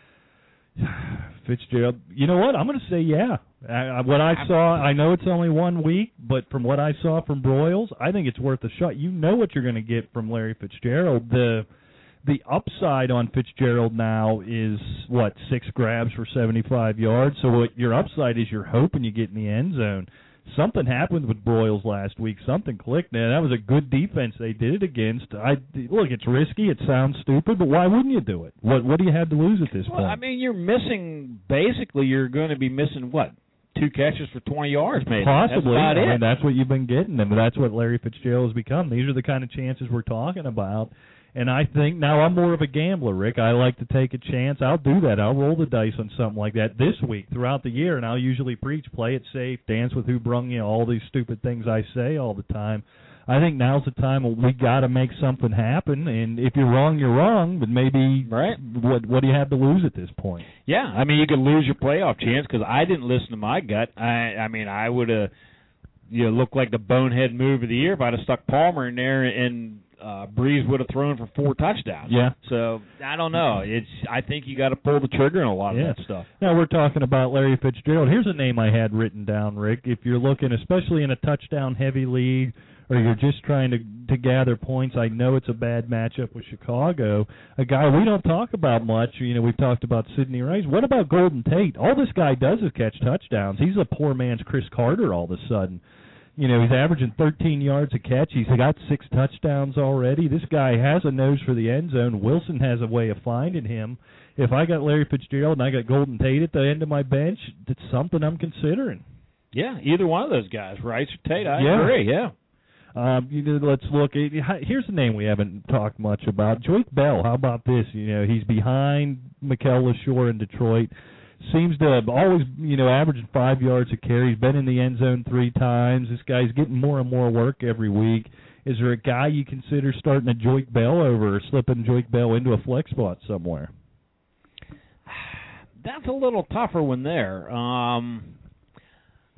Fitzgerald, you know what? I'm going to say yeah. I, what I saw, I know it's only one week, but from what I saw from Broyles, I think it's worth a shot. You know what you're going to get from Larry Fitzgerald. The the upside on Fitzgerald now is, what, six grabs for seventy-five yards? So what your upside is you're hoping you get in the end zone. Something happened with Broyles last week. Something clicked. Now, that was a good defense they did it against. I Look, it's risky. It sounds stupid, but why wouldn't you do it? What What do you have to lose at this well, point? I mean, you're missing, basically, you're going to be missing, what, two catches for twenty yards maybe? Possibly. That's about I it. mean, that's what you've been getting, and that's what Larry Fitzgerald has become. These are the kind of chances we're talking about. And I think, now I'm more of a gambler, Rick. I like to take a chance. I'll do that. I'll roll the dice on something like that this week throughout the year, and I'll usually preach, play it safe, dance with who brung you, all these stupid things I say all the time. I think now's the time we got to make something happen, and if you're wrong, you're wrong, but maybe right. what what do you have to lose at this point? Yeah, I mean, you could lose your playoff chance because I didn't listen to my gut. I, I mean, I would have you know, looked like the bonehead move of the year if I'd have stuck Palmer in there and uh, Brees would have thrown for four touchdowns. Yeah. So I don't know. It's I think you got to pull the trigger on a lot yeah. of that stuff. Now we're talking about Larry Fitzgerald. Here's a name I had written down, Rick. If you're looking, especially in a touchdown-heavy league, or you're just trying to to gather points, I know it's a bad matchup with Chicago. A guy we don't talk about much. You know, we've talked about Sidney Rice. What about Golden Tate? All this guy does is catch touchdowns. He's a poor man's Chris Carter all of a sudden. You know, he's averaging thirteen yards a catch. He's got six touchdowns already. This guy has a nose for the end zone. Wilson has a way of finding him. If I got Larry Fitzgerald and I got Golden Tate at the end of my bench, it's something I'm considering. Yeah, either one of those guys, Rice or Tate, I yeah. agree, yeah. Um, you know, let's look. Here's a name we haven't talked much about. Joique Bell. How about this? You know, he's behind Mikel LaShore in Detroit. Seems to have always, you know, averaging five yards a carry. He's been in the end zone three times. This guy's getting more and more work every week. Is there a guy you consider starting a Joique Bell over or slipping Joique Bell into a flex spot somewhere? That's a little tougher one there. Um,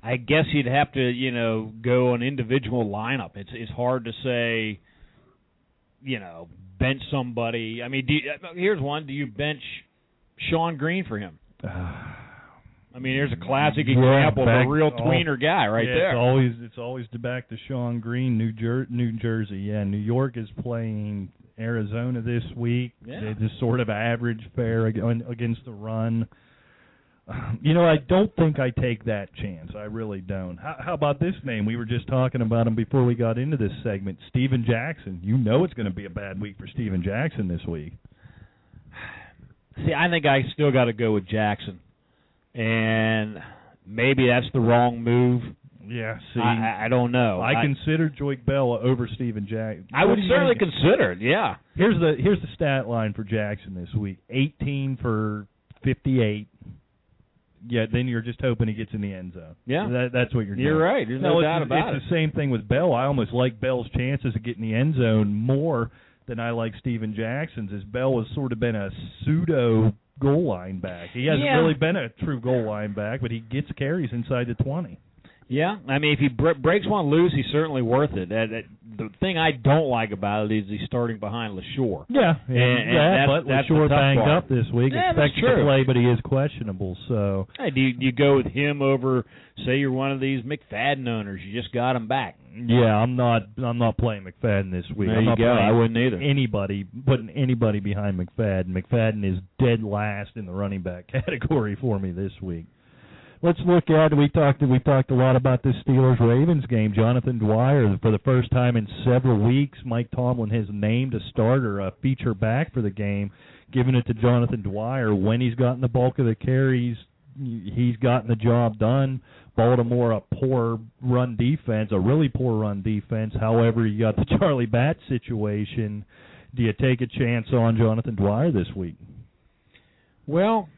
I guess you'd have to, you know, go an individual lineup. It's it's hard to say, you know, bench somebody. I mean, do you, here's one. Do you bench Sean Green for him? I mean, here's a classic yeah, example back, of a real all, tweener guy right yeah, there. It's always it's always back to Sean Green, New, Jer- New Jersey. Yeah, New York is playing Arizona this week. Yeah. They just sort of average fare against the run. You know, I don't think I take that chance. I really don't. How, how about this name? We were just talking about him before we got into this segment. Steven Jackson. You know it's going to be a bad week for Steven Jackson this week. See, I think I still got to go with Jackson. And maybe that's the wrong move. Yeah, see. I, I don't know. I, I consider Joique Bell over Steven Jackson. I would certainly consider it, yeah. Here's the here's the stat line for Jackson this week. eighteen for fifty-eight. Yeah, then you're just hoping he gets in the end zone. Yeah. That, that's what you're doing. You're right. There's no, no doubt it's, about it's it. It's the same thing with Bell. I almost like Bell's chances of getting the end zone more than I like Steven Jackson's, as Bell has sort of been a pseudo goal line back. He hasn't yeah. really been a true goal line back, but he gets carries inside the twenty. Yeah, I mean, if he bre- breaks one loose, he's certainly worth it. Uh, that, the thing I don't like about it is he's starting behind LaShore. Yeah, and, and, and yeah, that's, but that's LaShore banged part. up this week. Yeah, Expected to play, but he is questionable. So, hey, do you, do you go with him over? Say you're one of these McFadden owners. You just got him back. Yeah, I'm not. I'm not playing McFadden this week. There I'm you not go. playing I wouldn't either. Anybody putting anybody behind McFadden. McFadden is dead last in the running back category for me this week. Let's look at we talked we talked a lot about this Steelers Ravens game. Jonathan Dwyer, for the first time in several weeks, Mike Tomlin has named a starter, a feature back for the game, giving it to Jonathan Dwyer. When he's gotten the bulk of the carries, he's gotten the job done. Baltimore, a poor run defense, a really poor run defense. However, you got the Charlie Batch situation. Do you take a chance on Jonathan Dwyer this week? Well,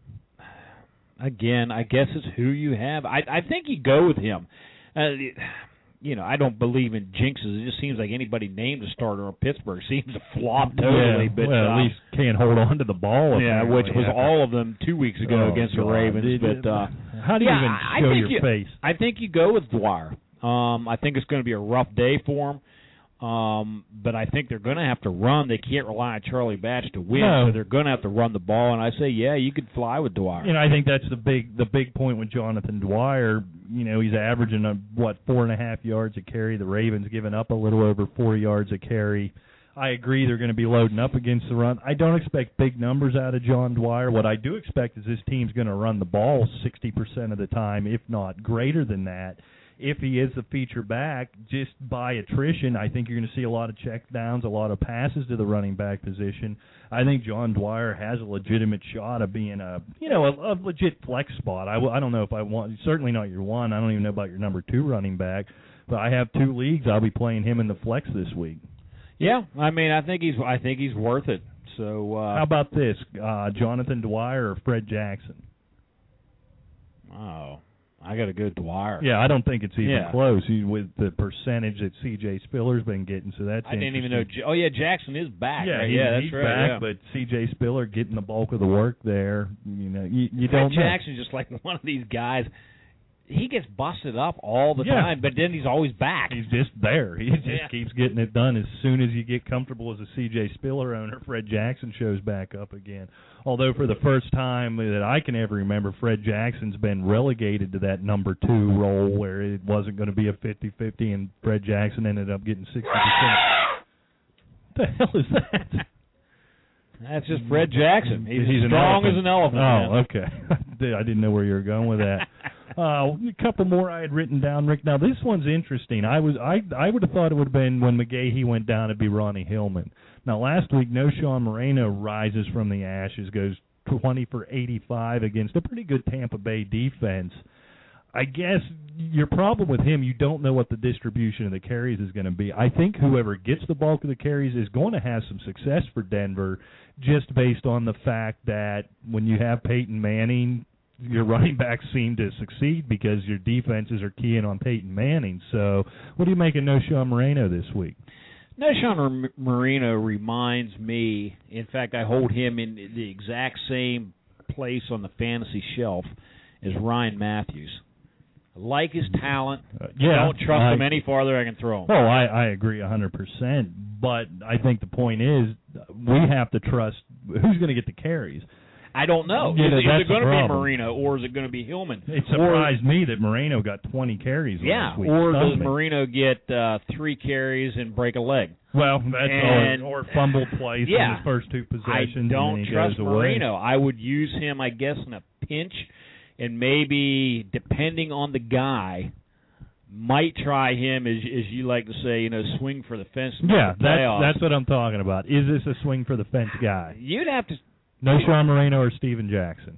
again, I guess it's who you have. I I think you go with him. Uh, you know, I don't believe in jinxes. It just seems like anybody named a starter in Pittsburgh seems to flop totally. Yeah, but well, uh, at least can't hold on to the ball. Yeah, which was all of them two weeks ago oh, against God. the Ravens. Did, but uh, how do you yeah, even I show think your you, face? I think you go with Dwyer. Um, I think it's going to be a rough day for him. Um, but I think they're going to have to run. They can't rely on Charlie Batch to win, No. so they're going to have to run the ball. And I say, yeah, you could fly with Dwyer. You know, I think that's the big the big point with Jonathan Dwyer. You know, he's averaging a, what four and a half yards a carry. The Ravens giving up a little over four yards a carry. I agree they're going to be loading up against the run. I don't expect big numbers out of John Dwyer. What I do expect is this team's going to run the ball sixty percent of the time, if not greater than that. If he is the feature back, just by attrition, I think you're going to see a lot of check downs, a lot of passes to the running back position. I think John Dwyer has a legitimate shot of being a, you know, a, a legit flex spot. I, w- I don't know if I want, certainly not your one. I don't even know about your number two running back, but I have two leagues. I'll be playing him in the flex this week. Yeah, I mean, I think he's, I think he's worth it. So uh, how about this, uh, Jonathan Dwyer or Fred Jackson? Oh. I got to go Dwyer. Yeah, I don't think it's even yeah. close with the percentage that C J Spiller's been getting. So that's I didn't even know. Oh yeah, Jackson is back. Yeah, right? he, yeah, that's he's right. back, yeah. but C J Spiller getting the bulk of the work there. You know, you, you Fred don't know. Jackson's just like one of these guys. He gets busted up all the Yeah. time, but then he's always back. He's just there. He just Yeah. keeps getting it done. As soon as you get comfortable as a C J Spiller owner, Fred Jackson shows back up again. Although for the first time that I can ever remember, Fred Jackson's been relegated to that number two role where it wasn't going to be a fifty-fifty, and Fred Jackson ended up getting sixty percent. What the hell is that? That's just Fred Jackson. He's, He's as strong an as an elephant. Oh, man. okay. I didn't know where you were going with that. Uh, a couple more I had written down, Rick. Now this one's interesting. I was I I would have thought it would have been when McGahee went down, it'd be Ronnie Hillman. Now last week, Noshawn Moreno rises from the ashes, goes twenty for eighty-five against a pretty good Tampa Bay defense. I guess your problem with him, you don't know what the distribution of the carries is going to be. I think whoever gets the bulk of the carries is going to have some success for Denver, just based on the fact that when you have Peyton Manning, your running backs seem to succeed because your defenses are keying on Peyton Manning. So what do you make of Noshawn Moreno this week? Noshawn Moreno reminds me, in fact, I hold him in the exact same place on the fantasy shelf as Ryan Matthews. like his talent. Uh, yeah, don't trust I, him any farther I can throw him. Oh, I, I agree one hundred percent. But I think the point is we have to trust who's going to get the carries. I don't know. Yeah, is, is that's it going the to be problem. Marino or is it going to be Hillman? It surprised or, me that Moreno got twenty carries yeah, last week. or Stunned does me. Marino get uh, three carries and break a leg? Well, that's and, or, or fumble twice yeah, in his first two possessions. I don't and he trust goes Marino. Away. I would use him, I guess, in a pinch, and maybe depending on the guy, might try him as as you like to say, you know, swing for the fence. Yeah, the that's that's what I'm talking about. Is this a swing for the fence guy? You'd have to. No Sean Moreno or Steven Jackson.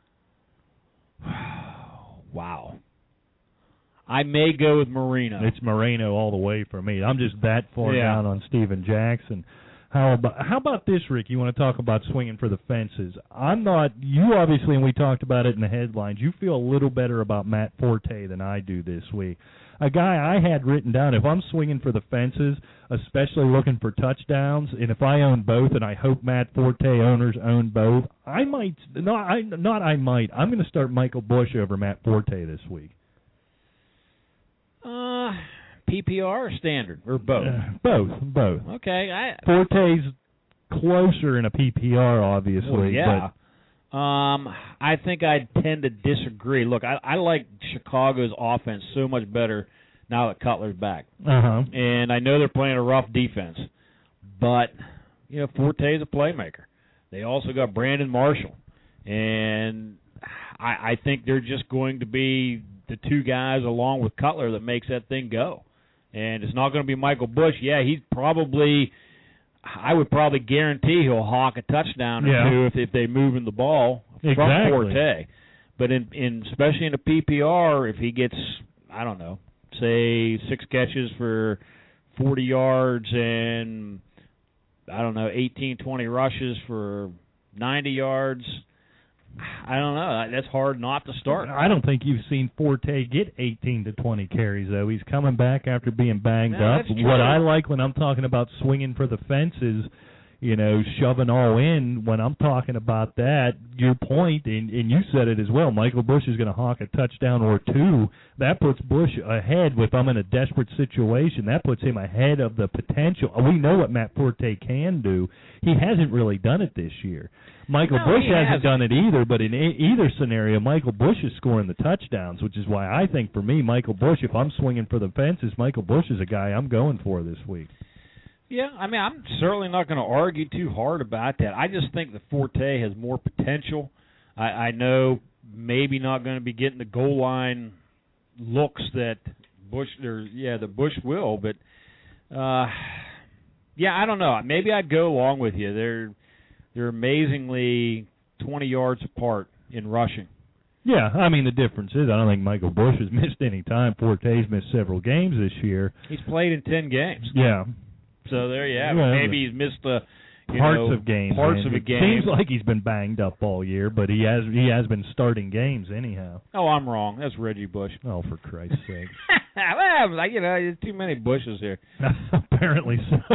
Wow. I may go with Marino. It's Moreno all the way for me. I'm just that far yeah. down on Steven Jackson. How about how about this, Rick? You want to talk about swinging for the fences? I'm not. You obviously, and we talked about it in the headlines. You feel a little better about Matt Forte than I do this week. A guy I had written down. If I'm swinging for the fences, especially looking for touchdowns, and if I own both, and I hope Matt Forte owners own both, I might. No, I not. I might. I'm going to start Michael Bush over Matt Forte this week. Uh. P P R or standard, or both? Uh, both, both. Okay. I, Forte's closer in a P P R, obviously. Well, yeah. But um, I think I tend to disagree. Look, I, I like Chicago's offense so much better now that Cutler's back. Uh-huh. And I know they're playing a rough defense, but, you know, Forte's a playmaker. They also got Brandon Marshall. And I, I think they're just going to be the two guys along with Cutler that makes that thing go. And it's not going to be Michael Bush. Yeah, he's probably, I would probably guarantee he'll hawk a touchdown or yeah. two if, if they move in the ball exactly. from Forte. But in, in especially in a P P R, if he gets, I don't know, say six catches for forty yards and, I don't know, eighteen, twenty rushes for ninety yards, I don't know. That's hard not to start. I don't think you've seen Forte get eighteen to twenty carries, though. He's coming back after being banged yeah, up. What I like when I'm talking about swinging for the fences, you know, shoving all in, when I'm talking about that, your point, and, and you said it as well, Michael Bush is going to hawk a touchdown or two. That puts Bush ahead. If I'm in a desperate situation, that puts him ahead of the potential. We know what Matt Forte can do. He hasn't really done it this year. Michael no, Bush hasn't, hasn't done it either, but in e- either scenario, Michael Bush is scoring the touchdowns, which is why I think for me, Michael Bush, if I'm swinging for the fences, Michael Bush is a guy I'm going for this week. Yeah, I mean, I'm certainly not going to argue too hard about that. I just think that Forte has more potential. I, I know maybe not going to be getting the goal line looks that Bush, or yeah, the Bush will, but uh, yeah, I don't know. Maybe I'd go along with you. They're they're amazingly twenty yards apart in rushing. Yeah, I mean, the difference is I don't think Michael Bush has missed any time. Forte's missed several games this year. He's played in ten games. Yeah. So there you have it. Well, Maybe he's missed the you parts know, of games. Parts man. of a it game. Seems like he's been banged up all year, but he has he has been starting games anyhow. Oh, I'm wrong. That's Reggie Bush. Oh, for Christ's sake! Well, you know, there's too many Bushes here. Apparently so.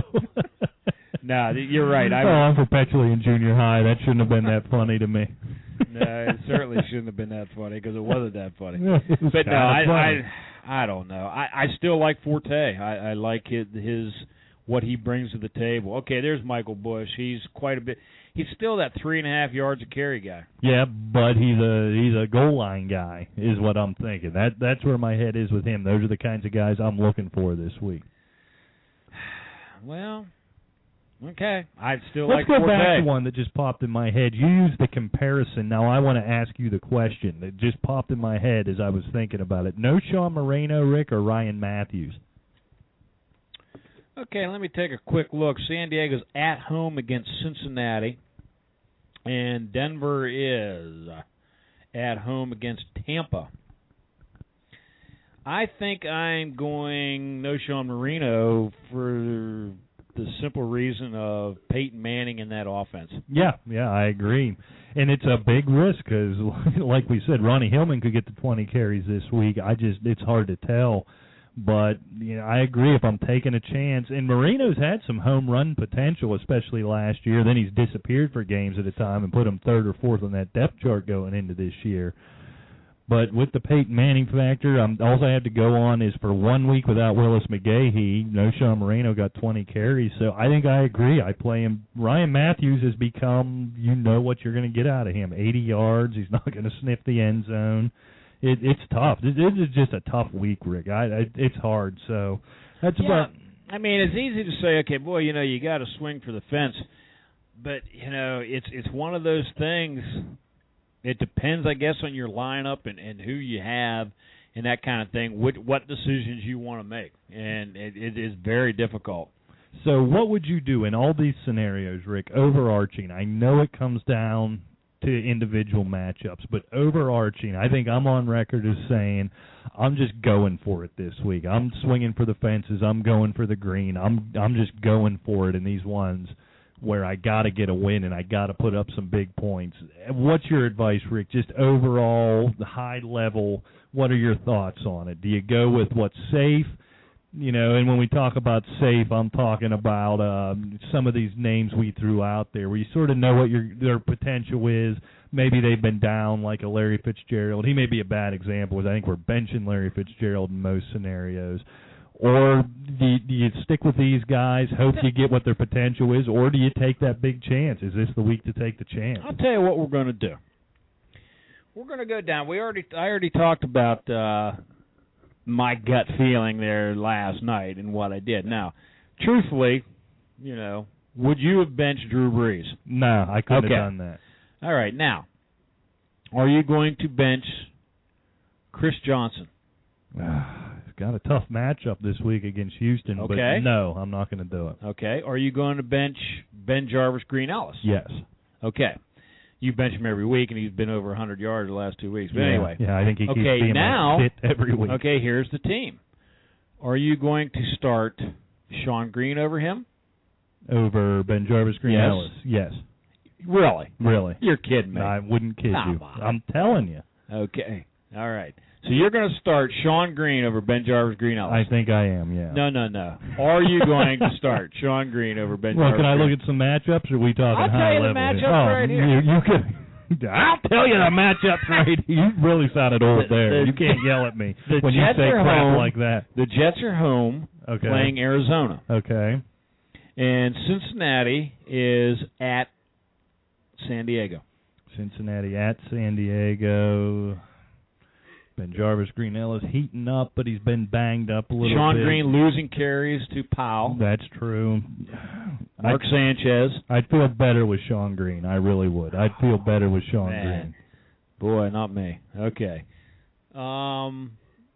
No, you're right. I, oh, I'm perpetually in junior high. That shouldn't have been that funny to me. No, it certainly shouldn't have been that funny because it wasn't that funny. Yeah, it was but no, I, funny. I, I don't know. I, I still like Forte. I, I like his, his what he brings to the table. Okay, there's Michael Bush. He's quite a bit. He's still that three and a half yards a carry guy. Yeah, but he's a he's a goal line guy, is what I'm thinking. That that's where my head is with him. Those are the kinds of guys I'm looking for this week. Well. Okay, I'd still Let's like go Forte. back to one that just popped in my head. You used the comparison. Now I want to ask you the question that just popped in my head as I was thinking about it. No Sean Moreno, Rick, or Ryan Matthews? Okay, let me take a quick look. San Diego's at home against Cincinnati, and Denver is at home against Tampa. I think I'm going no Sean Moreno for the simple reason of Peyton Manning in that offense. Yeah, yeah, I agree. And it's a big risk because, like we said, Ronnie Hillman could get to twenty carries this week. I just, it's hard to tell. But, you know, I agree if I'm taking a chance. And Marino's had some home run potential, especially last year. Then he's disappeared for games at a time and put him third or fourth on that depth chart going into this year. But with the Peyton Manning factor, um, all I have to go on is for one week without Willis McGahee, no Sean Moreno got twenty carries. So I think I agree. I play him. Ryan Matthews has become, you know what you're going to get out of him. eighty yards. He's not going to sniff the end zone. It, it's tough. This is just a tough week, Rick. I, I, it's hard. So that's yeah, about. I mean, it's easy to say, okay, boy, you know, you got to swing for the fence. But, you know, it's it's one of those things. It depends, I guess, on your lineup and, and who you have and that kind of thing, what, what decisions you want to make. And it, it is very difficult. So what would you do in all these scenarios, Rick, overarching? I know it comes down to individual matchups, but overarching, I think I'm on record as saying I'm just going for it this week. I'm swinging for the fences. I'm going for the green. I'm I'm just going for it in these ones where I got to get a win and I got to put up some big points. What's your advice, Rick? Just overall, the high level, what are your thoughts on it? Do you go with what's safe? You know, and when we talk about safe, I'm talking about um, some of these names we threw out there where you sort of know what your their potential is. Maybe they've been down like a Larry Fitzgerald. He may be a bad example, because I think we're benching Larry Fitzgerald in most scenarios. Or do you, do you stick with these guys, hope you get what their potential is, or do you take that big chance? Is this the week to take the chance? I'll tell you what we're going to do. We're going to go down. We already, I already talked about uh, my gut feeling there last night and what I did. Now, truthfully, you know, would you have benched Drew Brees? No, I couldn't okay. have done that. All right. Now, are you going to bench Chris Johnson? Got a tough matchup this week against Houston, okay. but no, I'm not going to do it. Okay. Are you going to bench Ben Jarvis Green Ellis? Yes. Okay. You bench him every week, and he's been over one hundred yards the last two weeks. But yeah, anyway. Yeah, I think he keeps okay, being now, like fit every week. Okay, here's the team. Are you going to start Sean Green over him? Over Ben Jarvis Green yes. Ellis? Yes. Really? Really. You're kidding me. No, I wouldn't kid Come you. on. I'm telling you. Okay. All right. So you're going to start Sean Green over Ben Jarvis Green Ellis? I think I am, yeah. No, no, no. Are you going to start Sean Green over Ben well, Jarvis can I Green? look at some matchups, or are we talking I'll high tell you level? the matchups oh, right here. You, you can, I'll tell you the matchups right here. You really sounded old The- there. the- you can't yell at me the when you Jets say are crap home. like that. The Jets are home Okay. playing Arizona. Okay. And Cincinnati is at San Diego. Cincinnati at San Diego. Ben Jarvis Green Ellis heating up, but he's been banged up a little Sean bit. Green losing carries to Powell. That's true. Mark I'd, Sanchez. I'd feel better with Sean Green. I really would. I'd feel better with Sean Man. Green. Boy, not me. Okay. Um.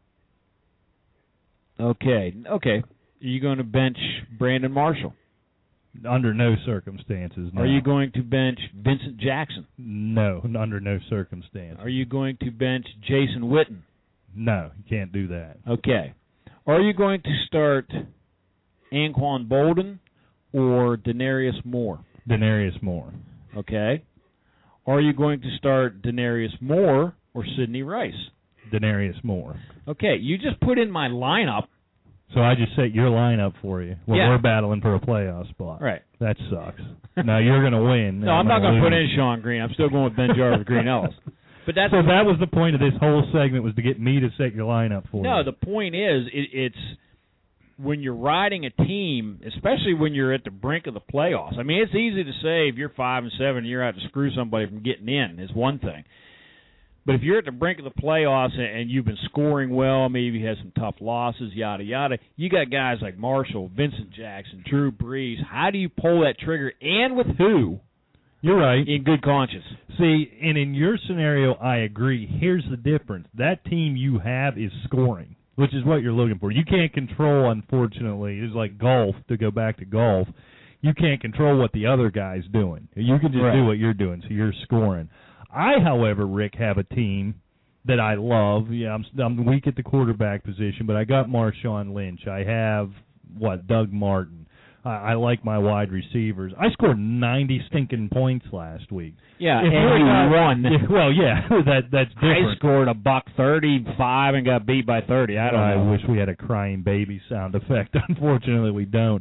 Okay. Okay. Are you going to bench Brandon Marshall? Under no circumstances, no. Are you going to bench Vincent Jackson? No, under no circumstances. Are you going to bench Jason Witten? No, you can't do that. Okay. Are you going to start Anquan Bolden or Denarius Moore? Denarius Moore. Okay. Are you going to start Denarius Moore or Sidney Rice? Denarius Moore. Okay, you just put in my lineup. So I just set your lineup for you when Yeah. we're battling for a playoff spot. Right. That sucks. Now you're going to win. No, I'm not going to lose. put in Sean Green. I'm still going with Ben Jarvis Green Ellis. But that's So that was the point of this whole segment, was to get me to set your lineup for no. you. The point is, it, it's when you're riding a team, especially when you're at the brink of the playoffs. I mean, it's easy to say if you're five and seven, you're out to screw somebody from getting in. Is one thing. But if you're at the brink of the playoffs and you've been scoring well, maybe you had some tough losses, yada, yada, you got guys like Marshall, Vincent Jackson, Drew Brees. How do you pull that trigger, and with who? You're right. In good conscience. See, and in your scenario, I agree. Here's the difference. That team you have is scoring, which is what you're looking for. You can't control, unfortunately, it's like golf, to go back to golf. You can't control what the other guy's doing. You can just Right. do what you're doing, so you're scoring. I, however, Rick, have a team that I love. Yeah, I'm, I'm weak at the quarterback position, but I got Marshawn Lynch. I have, what, Doug Martin. I, I like my wide receivers. I scored ninety stinking points last week. Yeah, If and you're you not- won. Yeah, well, yeah, that that's different. I scored a buck thirty-five and got beat by thirty. I don't I know. wish we had a crying baby sound effect. Unfortunately, we don't.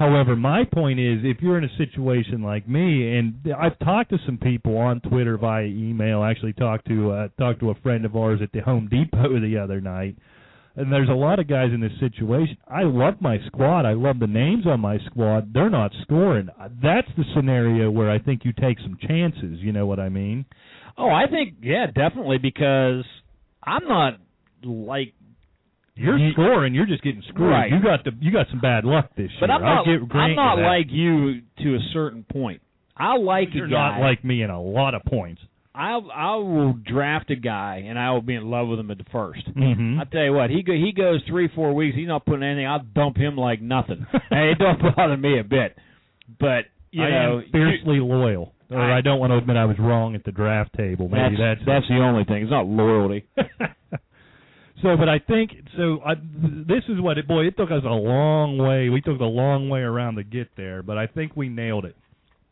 However, my point is, if you're in a situation like me, and I've talked to some people on Twitter via email, actually talked to uh, talked to a friend of ours at the Home Depot the other night, and there's a lot of guys in this situation. I love my squad. I love the names on my squad. They're not scoring. That's the scenario where I think you take some chances. You know what I mean? Oh, I think, yeah, definitely, because I'm not like... You're you, scoring. You're just getting screwed. Right. You got the you got some bad luck this but year. I'm not. Get, I'm not like you to a certain point. I like You're a guy. not like me in a lot of points. I I will draft a guy and I will be in love with him at the first. Mm-hmm. I tell you what, he go, he goes three four weeks. He's not putting anything. I'll dump him like nothing. Hey, it don't bother me a bit. But you I know, am fiercely you, loyal. Or I, I don't want to admit I was wrong at the draft table. Maybe that's that's that's the only thing. It's not loyalty. So, but I think so. I, this is what it. Boy, it took us a long way. We took a long way around to get there, but I think we nailed it.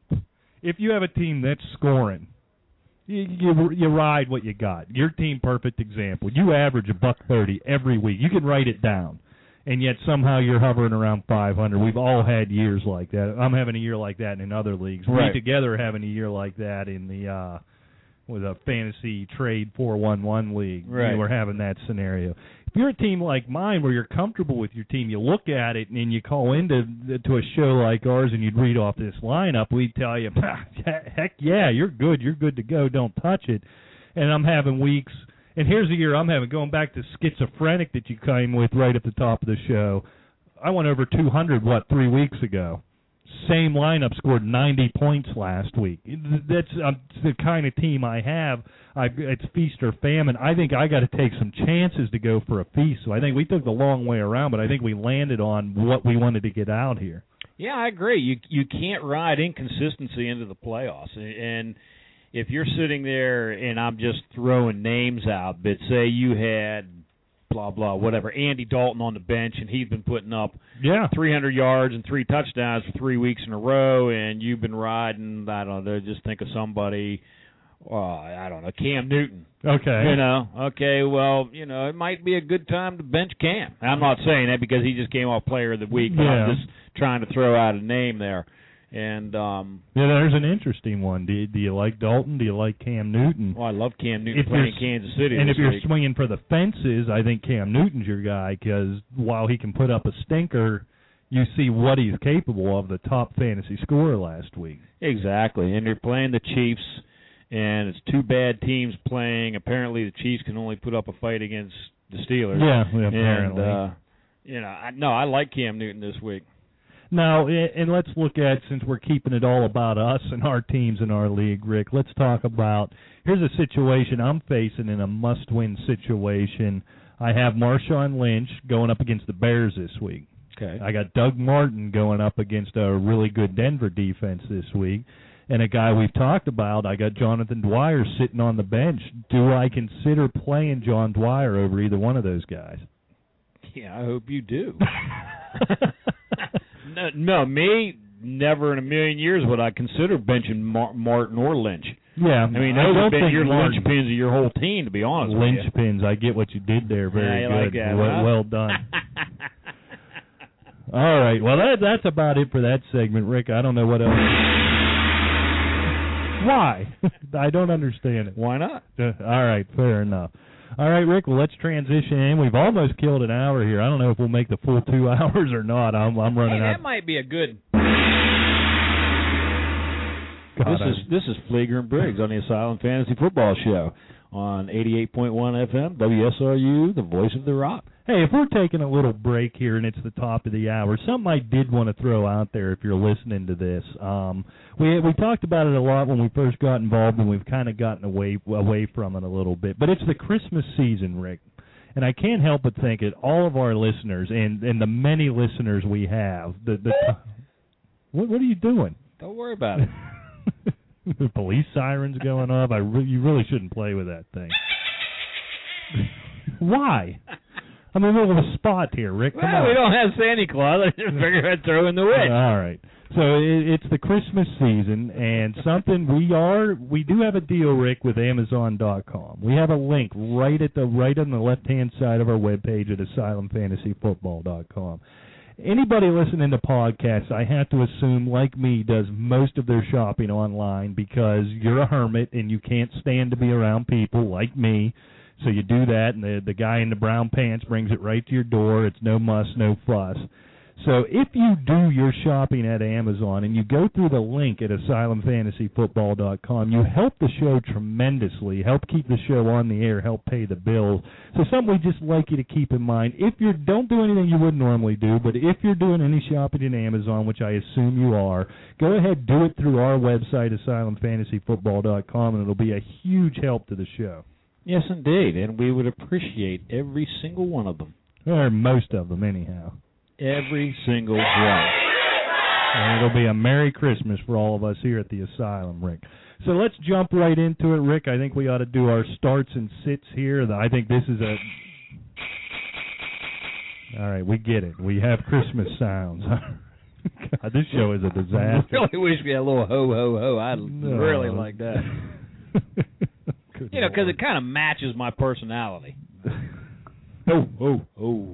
If you have a team that's scoring, you you, you ride what you got. Your team, perfect example. You average a buck thirty every week. You can write it down, and yet somehow you're hovering around five hundred. We've all had years like that. I'm having a year like that in other leagues. Right. We together are having a year like that in the. Uh, with a fantasy trade four one one league. Right. We're having that scenario. If you're a team like mine where you're comfortable with your team, you look at it and you call into to a show like ours and you'd read off this lineup, we'd tell you, heck yeah, you're good, you're good to go, don't touch it. And I'm having weeks, and here's the year I'm having, going back to schizophrenic that you came with right at the top of the show. I went over two hundred, what, three weeks ago. Same lineup scored ninety points last week. That's uh, the kind of team I have. I, it's feast or famine. I think I got to take some chances to go for a feast. So I think we took the long way around, but I think we landed on what we wanted to get out here. Yeah, I agree. You you can't ride inconsistency into the playoffs. And if you're sitting there and I'm just throwing names out, but say you had blah, blah, whatever, Andy Dalton on the bench, and he's been putting up yeah. three hundred yards and three touchdowns for three weeks in a row, and you've been riding, I don't know, just think of somebody, uh, I don't know, Cam Newton. Okay. You know, okay, well, you know, it might be a good time to bench Cam. I'm not saying that because he just came off Player of the Week, but yeah. I'm just trying to throw out a name there. And um, yeah, there's an interesting one. Do you, do you like Dalton? Do you like Cam Newton? Well, I love Cam Newton if playing Kansas City. And this if you're week. swinging for the fences, I think Cam Newton's your guy because while he can put up a stinker, you see what he's capable of, the top fantasy scorer last week. Exactly, and you're playing the Chiefs, and it's two bad teams playing. Apparently the Chiefs can only put up a fight against the Steelers. Yeah, yeah apparently. And, uh, you know, I, no, I like Cam Newton this week. Now, and let's look at, since we're keeping it all about us and our teams in our league, Rick, let's talk about, here's a situation I'm facing in a must-win situation. I have Marshawn Lynch going up against the Bears this week. Okay. I got Doug Martin going up against a really good Denver defense this week. And a guy we've talked about, I got Jonathan Dwyer sitting on the bench. Do I consider playing John Dwyer over either one of those guys? Yeah, I hope you do. no, no, me, never in a million years would I consider benching Mar- Martin or Lynch. Yeah. I mean, I those don't have been think your Martin, linchpins of your whole team, to be honest with you. Linchpins, I get what you did there. Very yeah, you good. Like that, well, huh? well done. All right. Well, that that's about it for that segment, Rick. I don't know what else. Why? I don't understand it. Why not? Uh, all right, fair enough. All right, Rick, well, let's transition in. We've almost killed an hour here. I don't know if we'll make the full two hours or not. I'm, I'm running hey, out. That might be a good... God, this is this is Flieger and Briggs on the Asylum Fantasy Football Show on eighty-eight point one F M, W S R U, the voice of the rock. Hey, if we're taking a little break here and it's the top of the hour, something I did want to throw out there if you're listening to this. Um, we we talked about it a lot when we first got involved, and we've kind of gotten away away from it a little bit. But it's the Christmas season, Rick, and I can't help but think that all of our listeners and, and the many listeners we have, the the what what are you doing? Don't worry about it. The police sirens going off. I re- you really shouldn't play with that thing. Why? I'm in the middle of a spot here, Rick. Come well, on. we don't have Santa Claus. I just figured I'd throw in the witch. All right. So it, it's the Christmas season, and something we are we do have a deal, Rick, with Amazon dot com. We have a link right at the right on the left hand side of our webpage at Asylum Fantasy Football dot com. Anybody listening to podcasts, I have to assume, like me, does most of their shopping online because you're a hermit and you can't stand to be around people like me. So you do that, and the the guy in the brown pants brings it right to your door. It's no muss, no fuss. So if you do your shopping at Amazon and you go through the link at asylum fantasy football dot com, you help the show tremendously, help keep the show on the air, help pay the bills. So something we just like you to keep in mind. If you don't do anything you would normally do, but if you're doing any shopping at Amazon, which I assume you are, go ahead, do it through our website, asylum fantasy football dot com, and it'll be a huge help to the show. Yes, indeed, and we would appreciate every single one of them. Or most of them, anyhow. Every single one. And it'll be a Merry Christmas for all of us here at the Asylum, Rick. So let's jump right into it, Rick. I think we ought to do our starts and sits here. I think this is a... All right, we get it. We have Christmas sounds. God, this show is a disaster. I really wish we had a little ho-ho-ho. I'd No. really like that. Good You know, because Lord. it kind of matches my personality. Oh, oh, oh.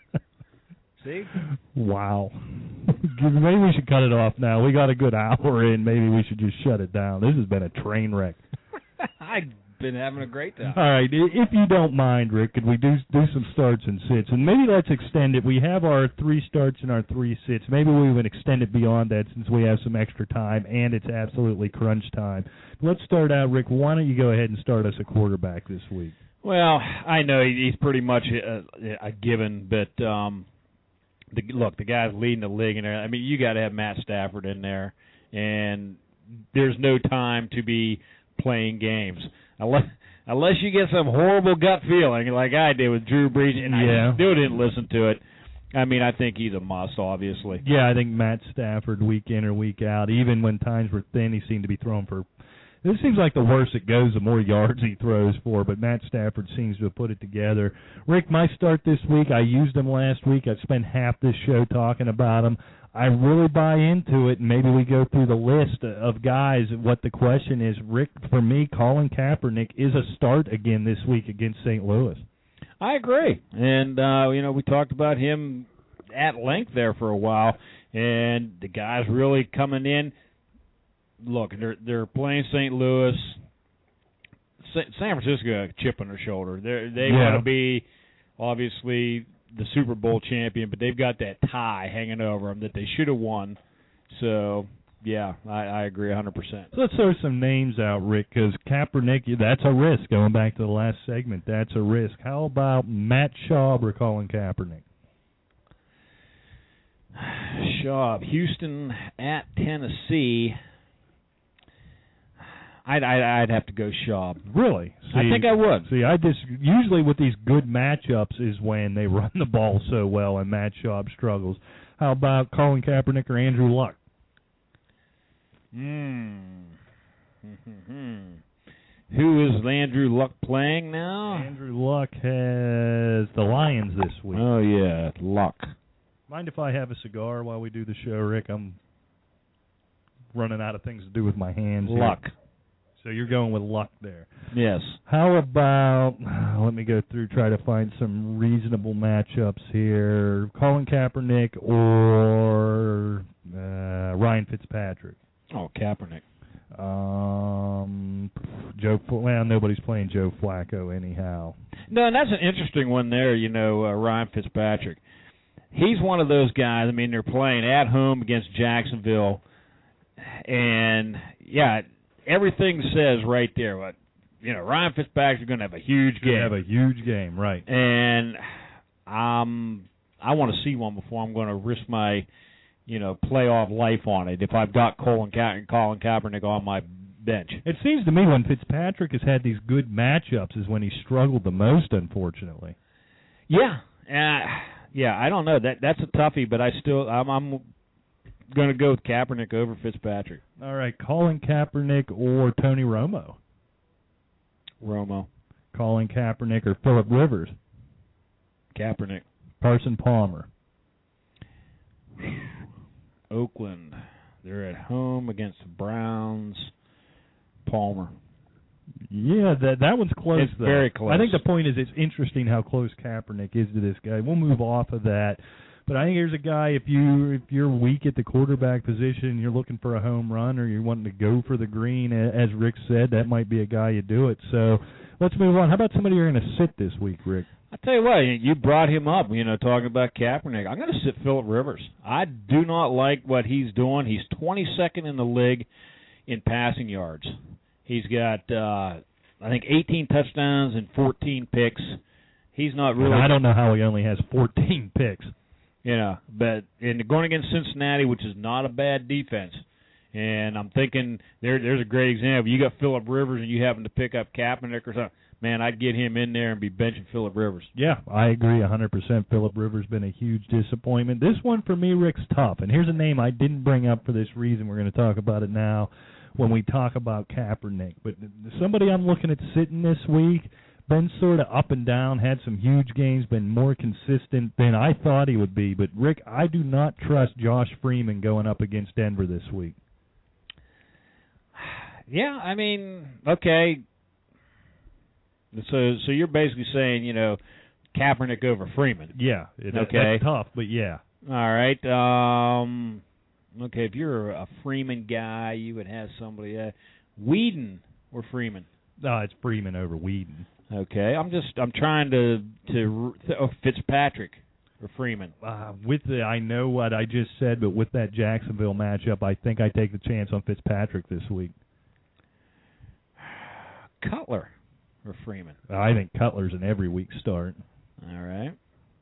See? Wow. Maybe we should cut it off now. We got a good hour in. Maybe we should just shut it down. This has been a train wreck. I've been having a great time. All right. If you don't mind, Rick, could we do do some starts and sits? And maybe let's extend it. We have our three starts and our three sits. Maybe we would extend it beyond that since we have some extra time and it's absolutely crunch time. Let's start out, Rick. Why don't you go ahead and start us a quarterback this week? Well, I know he's pretty much a, a given, but um, the, look, the guy's leading the league in there. I mean, you got to have Matt Stafford in there, and there's no time to be playing games unless unless you get some horrible gut feeling like I did with Drew Brees, and Yeah. I still didn't listen to it. I mean, I think he's a must, obviously. Yeah, I think Matt Stafford, week in or week out, even when times were thin, he seemed to be throwing for. This seems like the worse it goes, the more yards he throws for, but Matt Stafford seems to have put it together. Rick, my start this week, I used him last week. I spent half this show talking about him. I really buy into it, and maybe we go through the list of guys. What the question is, Rick, for me, Colin Kaepernick is a start again this week against Saint Louis. I agree. And, uh, you know, we talked about him at length there for a while, and the guy's really coming in. Look, they're they're playing Saint Louis. San Francisco got a chip on their shoulder. They're, they Yeah. want to be, obviously, the Super Bowl champion, but they've got that tie hanging over them that they should have won. So, yeah, I, I agree one hundred percent. So let's throw some names out, Rick, because Kaepernick, that's a risk. Going back to the last segment, that's a risk. How about Matt Schaub or Colin Kaepernick? Schaub, Houston at Tennessee. I'd, I'd I'd have to go Schaub. Really? See, I think I would. See, I just usually with these good matchups is when they run the ball so well and Matt Schaub struggles. How about Colin Kaepernick or Andrew Luck? Hmm. Who is Andrew Luck playing now? Andrew Luck has the Lions this week. Oh yeah, Luck. Mind if I have a cigar while we do the show, Rick? I'm running out of things to do with my hands. here. Luck. So you're going with Luck there. Yes. How about, let me go through, try to find some reasonable matchups here. Colin Kaepernick or uh, Ryan Fitzpatrick? Oh, Kaepernick. Um, Joe. Well, nobody's playing Joe Flacco anyhow. No, and that's an interesting one there, you know, uh, Ryan Fitzpatrick. He's one of those guys, I mean, they're playing at home against Jacksonville, and, yeah, everything says right there, what you know, Ryan Fitzpatrick's going to have a huge Gonna game. have a huge game, right? And um, I want to see one before I'm going to risk my, you know, playoff life on it. If I've got Colin Ka- Colin Kaepernick on my bench, It seems to me when Fitzpatrick has had these good matchups is when he struggled the most, unfortunately. yeah, uh, yeah. I don't know that that's a toughie, but I still I'm. I'm going to go with Kaepernick over Fitzpatrick. All right, Colin Kaepernick or Tony Romo? Romo. Colin Kaepernick or Phillip Rivers? Kaepernick. Carson Palmer? Oakland. They're at home against the Browns. Palmer. Yeah, that that one's close, It's though. very close. I think the point is it's interesting how close Kaepernick is to this guy. We'll move off of that. But I think here's a guy, if you if you're weak at the quarterback position, you're looking for a home run, or you're wanting to go for the green, as Rick said, that might be a guy you do it. So let's move on. How about somebody you're going to sit this week, Rick? I tell you what, you brought him up, you know, talking about Kaepernick. I'm going to sit Phillip Rivers. I do not like what he's doing. He's twenty-second in the league in passing yards. He's got, uh, I think, eighteen touchdowns and fourteen picks. He's not really. I don't know how he only has fourteen picks. You know, but in going against Cincinnati, which is not a bad defense, and I'm thinking there, there's a great example. You got Phillip Rivers, and you happen to pick up Kaepernick or something. Man, I'd get him in there and be benching Phillip Rivers. Yeah, I agree one hundred percent. Phillip Rivers been a huge disappointment. This one for me, Rick's tough. And here's a name I didn't bring up for this reason. We're going to talk about it now when we talk about Kaepernick. But somebody I'm looking at sitting this week, been sort of up and down, had some huge games, been more consistent than I thought he would be. But, Rick, I do not trust Josh Freeman going up against Denver this week. Yeah, I mean, okay. So so you're basically saying, you know, Kaepernick over Freeman. Yeah. It, okay. That's tough, but yeah. All right. Um, okay, if you're a Freeman guy, you would have somebody. Uh, Whedon or Freeman? No, it's Freeman over Whedon. Okay. I'm just I'm trying to to oh, Fitzpatrick or Freeman. Uh, with the I know what I just said, but with that Jacksonville matchup, I think I take the chance on Fitzpatrick this week. Cutler or Freeman? I think Cutler's an every week start. All right.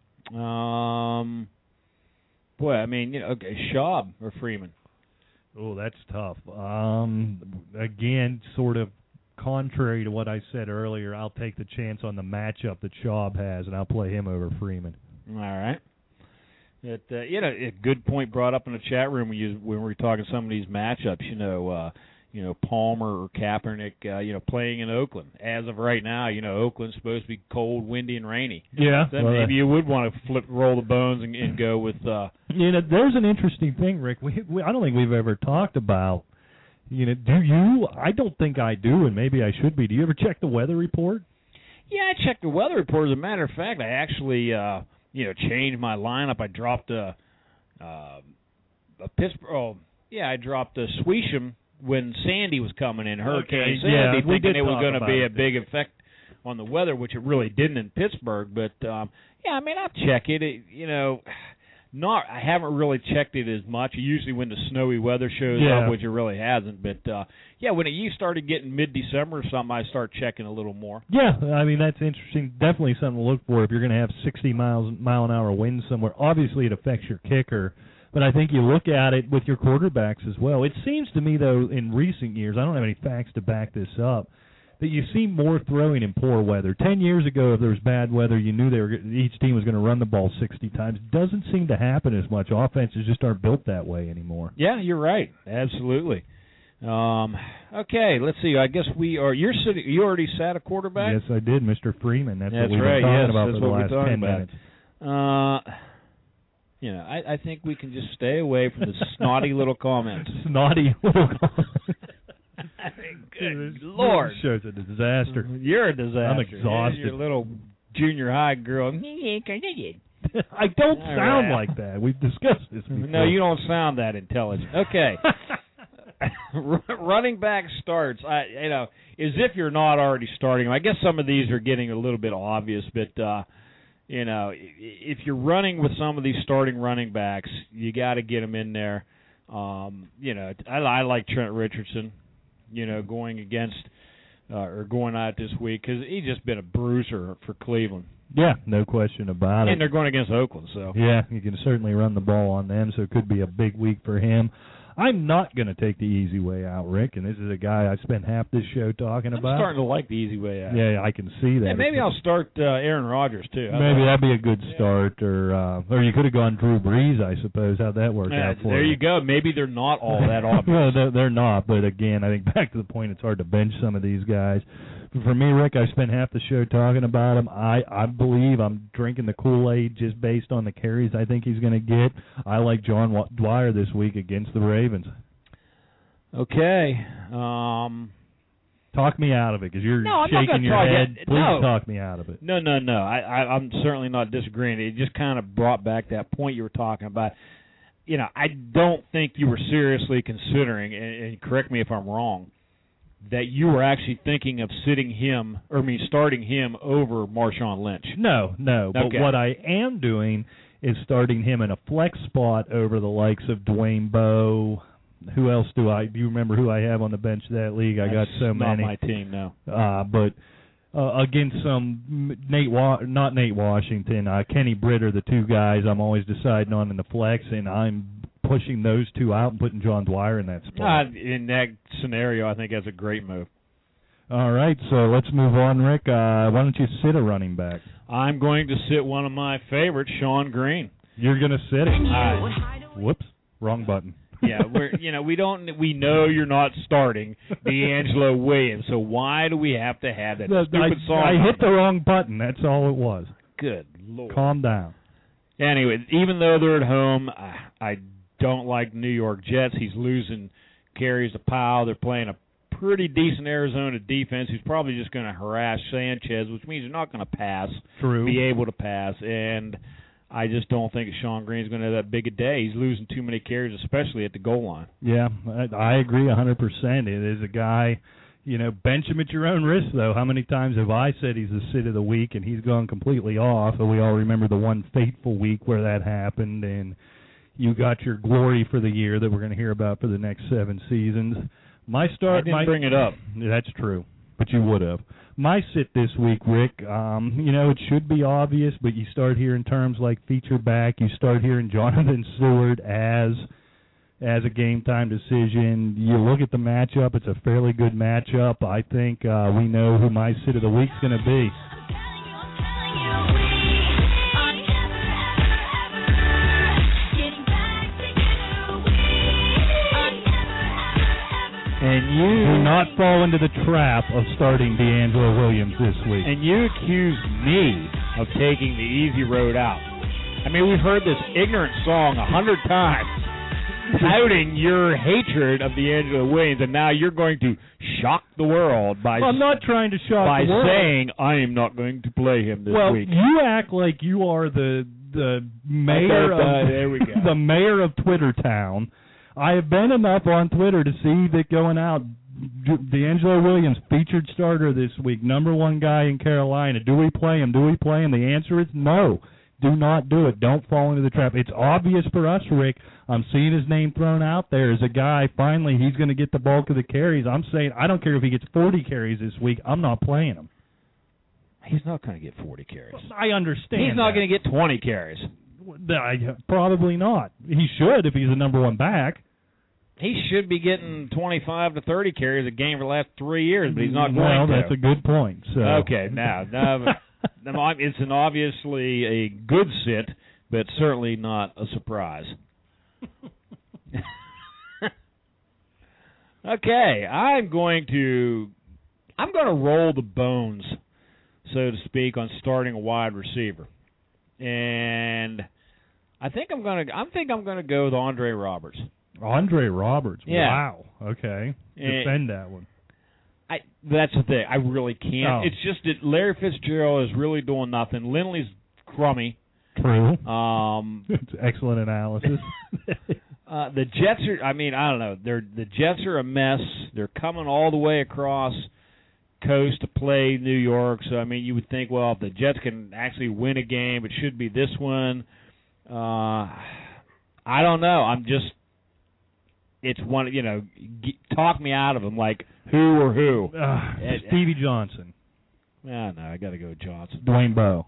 Um, boy, I mean, you know, okay, Schaub or Freeman? Oh, that's tough. Um, again, sort of contrary to what I said earlier, I'll take the chance on the matchup that Schaub has, and I'll play him over Freeman. All right. It, uh, you know, a good point brought up in the chat room when, you, when we were talking some of these matchups. You know, uh, you know, Palmer or Kaepernick, uh, you know, playing in Oakland. As of right now, you know, Oakland's supposed to be cold, windy, and rainy. Yeah. Then well, maybe you would want to flip, roll the bones and, and go with. Uh, you know, there's an interesting thing, Rick. We, we I don't think we've ever talked about. You know, do you? I don't think I do, and maybe I should be. Do you ever check the weather report? Yeah, I checked the weather report. As a matter of fact, I actually, uh, you know, changed my lineup. I dropped a, uh, a Pittsburgh. Oh, yeah, I dropped a Swisham when Sandy was coming in, Hurricane okay, Sandy, yeah, thinking it was going to be it. a big effect on the weather, which it really didn't in Pittsburgh. But um, yeah, I mean, I'll check it. it. You know, not I haven't really checked it as much. Usually when the snowy weather shows yeah. up, which it really hasn't. But uh, yeah, when it you started getting mid-December or something, I start checking a little more. Yeah, I mean that's interesting. Definitely something to look for if you're going to have sixty miles mile an hour winds somewhere. Obviously, it affects your kicker. But I think you look at it with your quarterbacks as well. It seems to me, though, in recent years, I don't have any facts to back this up, that you see more throwing in poor weather. Ten years ago, if there was bad weather, you knew they were each team was going to run the ball sixty times. It doesn't seem to happen as much. Offenses just aren't built that way anymore. Yeah, you're right. Absolutely. Um, okay, let's see. I guess we are. You're sitting. You already sat a quarterback. Yes, I did, Mister Freeman. That's, That's what we've right. been talking yes, about that's for the what last we're talking ten about. minutes. Uh, you know, I, I think we can just stay away from the snotty little comments. Snotty little comments. Good Lord. This show's a disaster. You're a disaster. I'm exhausted. You're a little junior high girl. I don't All sound right. like that. We've discussed this before. No, you don't sound that intelligent. Okay. Running back starts, I you know, as if you're not already starting them. I guess some of these are getting a little bit obvious, but uh, you know, if you're running with some of these starting running backs, you got to get them in there. Um, you know, I, I like Trent Richardson. You know, going against uh, or going out this week because he's just been a bruiser for Cleveland. Yeah, no question about it. And they're going against Oakland, so yeah, you can certainly run the ball on them. So it could be a big week for him. I'm not going to take the easy way out, Rick, and this is a guy I spent half this show talking I'm about. starting to like the easy way out. Yeah, I can see that. Yeah, maybe I'll start uh, Aaron Rodgers, too. Maybe that'd be a good start, or uh, or you could have gone Drew Brees, I suppose. How'd that work yeah, out for there you? you go. Maybe they're not all that obvious. Well, they're, they're not, but again, I think back to the point, it's hard to bench some of these guys. For me, Rick, I spent half the show talking about him. I, I believe I'm drinking the Kool-Aid just based on the carries I think he's going to get. I like John Dwyer this week against the Ravens. Okay. Um, Talk me out of it, because you're No, I'm not shaking gonna your talk head. it- Please no. talk me out of it. No, no, no. I, I, I'm certainly not disagreeing. It just kind of brought back that point you were talking about. You know, I don't think you were seriously considering, and, and correct me if I'm wrong, that you were actually thinking of sitting him, or I mean, starting him over Marshawn Lynch. No, no. But Okay. what I am doing is starting him in a flex spot over the likes of Dwayne Bowe. Who else do I? Do you remember who I have on the bench of that league? I got That's so not many. my team, no. Uh, but uh, against some Nate, Wa- not Nate Washington, uh, Kenny Britter, the two guys I'm always deciding on in the flex, and I'm pushing those two out and putting John Dwyer in that spot. Uh, in that scenario, I think that's a great move. All right, so let's move on, Rick. Uh, why don't you sit a running back? I'm going to sit one of my favorites, Sean Green. You're going to sit it. I, Whoops, wrong button. yeah, we're you know we don't we know you're not starting D'Angelo Williams, so why do we have to have that The- stupid I, song? I hit the wrong button. That's all it was. Good Lord. Calm down. Anyway, even though they're at home, I, I don't like New York Jets. He's losing carries to Powell. They're playing a pretty decent Arizona defense who's probably just going to harass Sanchez, which means they're not going to pass, True. be able to pass, and I just don't think Sean Green's going to have that big a day. He's losing too many carries, especially at the goal line. Yeah, I, I agree one hundred percent. It is a guy, you know, bench him at your own risk, though. How many times have I said he's the sit of the week and he's gone completely off? And we all remember the one fateful week where that happened, and you got your glory for the year that we're going to hear about for the next seven seasons. My start, I didn't my, bring it up. That's true, but you would have. My sit this week, Rick, um, you know, it should be obvious, but you start hearing terms like feature back. You start hearing Jonathan Seward as as a game-time decision. You look at the matchup. It's a fairly good matchup. I think uh, we know who my sit of the week's going to be. And you Do not fall into the trap of starting D'Angelo Williams this week. And you accused me of taking the easy road out. I mean, we've heard this ignorant song a hundred times, touting your hatred of D'Angelo Williams, and now you're going to shock the world by I'm not trying to shock by the world. saying I am not going to play him this well, week. you act like you are the the mayor Uh, of there we go. the mayor of Twitter Town. I have been enough on Twitter to see that going out, D'Angelo Williams, featured starter this week, number one guy in Carolina. Do we play him? Do we play him? The answer is no. Do not do it. Don't fall into the trap. It's obvious for us, Rick. I'm seeing his name thrown out there as a guy. Finally, he's going to get the bulk of the carries. I'm saying I don't care if he gets forty carries this week. I'm not playing him. He's not going to get forty carries. I understand. He's not that. going to get twenty carries. I, probably not. He should if he's the number one back. He should be getting twenty-five to thirty carries a game for the last three years, but he's not going well, to. that's a good point. So. Okay, now, now it's an obviously a good sit, but certainly not a surprise. Okay, I'm going to I'm going to roll the bones, so to speak, on starting a wide receiver, and I think I'm going to I think I'm going to go with Andre Roberts. Andre Roberts. Yeah. Wow. Okay. Defend that one. I that's the thing. I really can't. Oh. It's just that Larry Fitzgerald is really doing nothing. Lindley's crummy. True. Um, It's excellent analysis. uh, the Jets are. I mean, I don't know. They're the Jets are a mess. They're coming all the way across coast to play New York. So I mean, you would think, well, if the Jets can actually win a game, it should be this one. Uh, I don't know. I'm just. It's one, you know, g- talk me out of them, like who or who. uh, Stevie Johnson. Ah, no, I got to go with Johnson. Dwayne Bowe.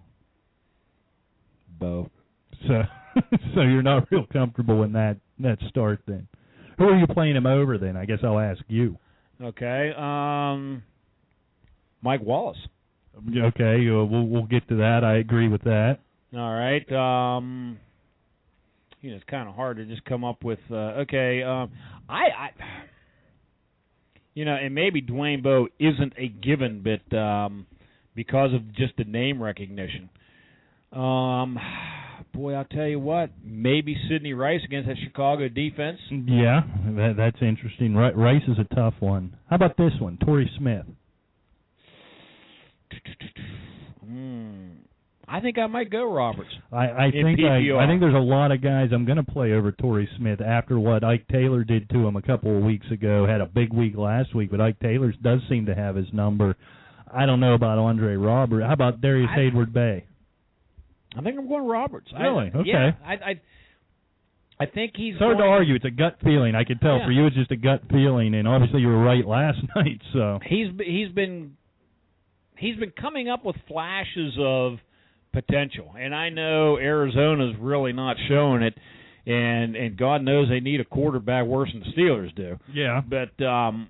Bo. So, so you're not real comfortable in that that start then. Who are you playing him over then? I guess I'll ask you. Okay. Um, Mike Wallace. Okay, uh, we'll we'll get to that. I agree with that. All right. Um, you know, it's kind of hard to just come up with. Uh, okay. Um, I, I, you know, and maybe Dwayne Bowe isn't a given, but um, because of just the name recognition. Um, boy, boy, I'll tell you what, maybe Sidney Rice against that Chicago defense. Yeah, that, that's interesting. Rice is a tough one. How about this one, Torrey Smith? Hmm. I think I might go Roberts. I, I think I, I think there's a lot of guys I'm going to play over Torrey Smith after what Ike Taylor did to him a couple of weeks ago. Had a big week last week, but Ike Taylor does seem to have his number. I don't know about Andre Roberts. How about Darius I, Hayward Bay? I think I'm going Roberts. Really? I, okay. Yeah, I, I I think he's. It's hard to argue. It's a gut feeling. I can tell. Yeah. For you, it's just a gut feeling, and obviously you were right last night. So he's he's been he's been coming up with flashes of potential, and I know Arizona's really not showing it, and and God knows they need a quarterback worse than the Steelers do. Yeah. But um,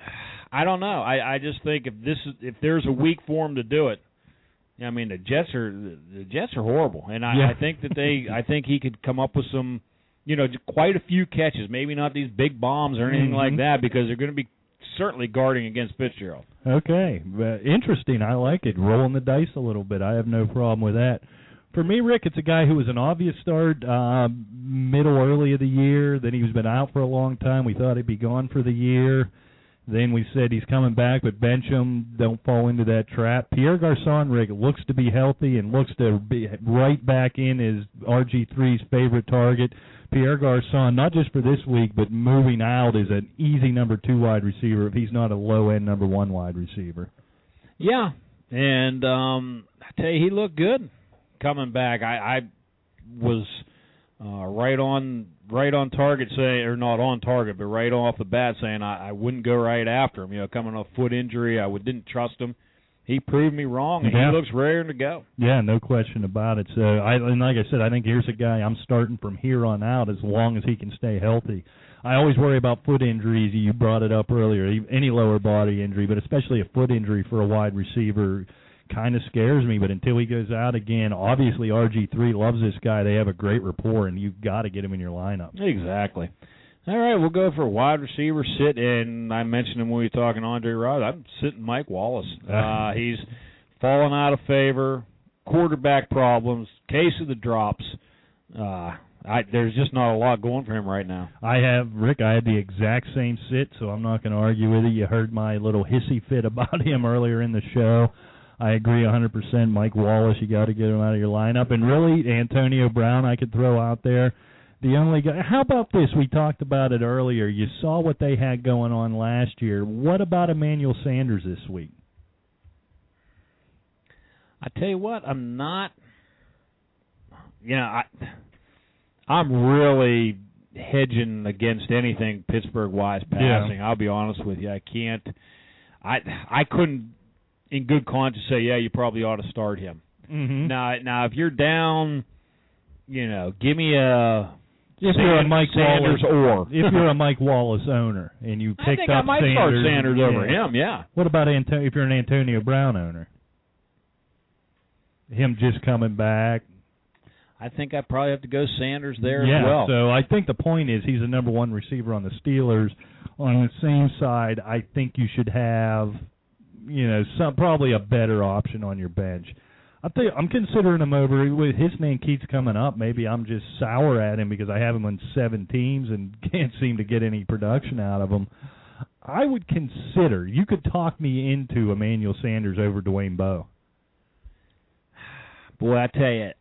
I don't know. I, I just think if this is if there's a week for him to do it. I mean, the Jets are the Jets are horrible, and I, yeah. I think that they I think he could come up with some, you know, quite a few catches. Maybe not these big bombs or anything mm-hmm. like that, because they're going to be certainly guarding against Fitzgerald. Okay, uh, interesting. I like it. Rolling the dice a little bit. I have no problem with that. For me, Rick, it's a guy who was an obvious start uh, middle early of the year. Then he's been out for a long time. We thought he'd be gone for the year. Then we said he's coming back, but bench him. Don't fall into that trap. Pierre Garçon, Rick, looks to be healthy and looks to be right back in as R G three's favorite target. Pierre Garçon, not just for this week, but moving out, is an easy number two wide receiver if he's not a low-end number one wide receiver. Yeah, and um, I tell you, he looked good coming back. I, I was uh, right on right on target, saying, or not on target, but right off the bat saying I, I wouldn't go right after him. You know, coming off foot injury, I would, didn't trust him. He proved me wrong, and yeah. he looks raring to go. Yeah, no question about it. So, I, and like I said, I think here's a guy I'm starting from here on out as long as he can stay healthy. I always worry about foot injuries. You brought it up earlier, any lower body injury, but especially a foot injury for a wide receiver kind of scares me. But until he goes out again, obviously R G three loves this guy. They have a great rapport, and you've got to get him in your lineup. Exactly. All right, we'll go for a wide receiver sit, and I mentioned him when we were talking Andre Rod. I'm sitting Mike Wallace. Uh, he's fallen out of favor, quarterback problems, case of the drops. Uh, I, there's just not a lot going for him right now. I have, Rick, I had the exact same sit, so I'm not going to argue with you. You heard my little hissy fit about him earlier in the show. I agree one hundred percent. Mike Wallace, you got to get him out of your lineup. And really, Antonio Brown I could throw out there. The only guy. How about this? We talked about it earlier. You saw what they had going on last year. What about Emmanuel Sanders this week? I tell you what, I'm not. You know, I, I'm really hedging against anything Pittsburgh-wise passing. Yeah. I'll be honest with you. I can't. I I couldn't, in good conscience, say, yeah, you probably ought to start him. Mm-hmm. Now, now, if you're down, you know, give me a. If Sanders, you're a Mike Sanders Wallace, or if you're a Mike Wallace owner and you picked I think up I might Sanders, start Sanders yeah. over him. Yeah. What about Anto- if you're an Antonio Brown owner? Him just coming back. I think I probably have to go Sanders there yeah, as well. So I think the point is he's the number one receiver on the Steelers. On the same side, I think you should have, you know, some probably a better option on your bench. I think I'm considering him over with his name keeps coming up. Maybe I'm just sour at him because I have him on seven teams and can't seem to get any production out of him. I would consider you could talk me into Emmanuel Sanders over Dwayne Bowe. Boy, I tell you,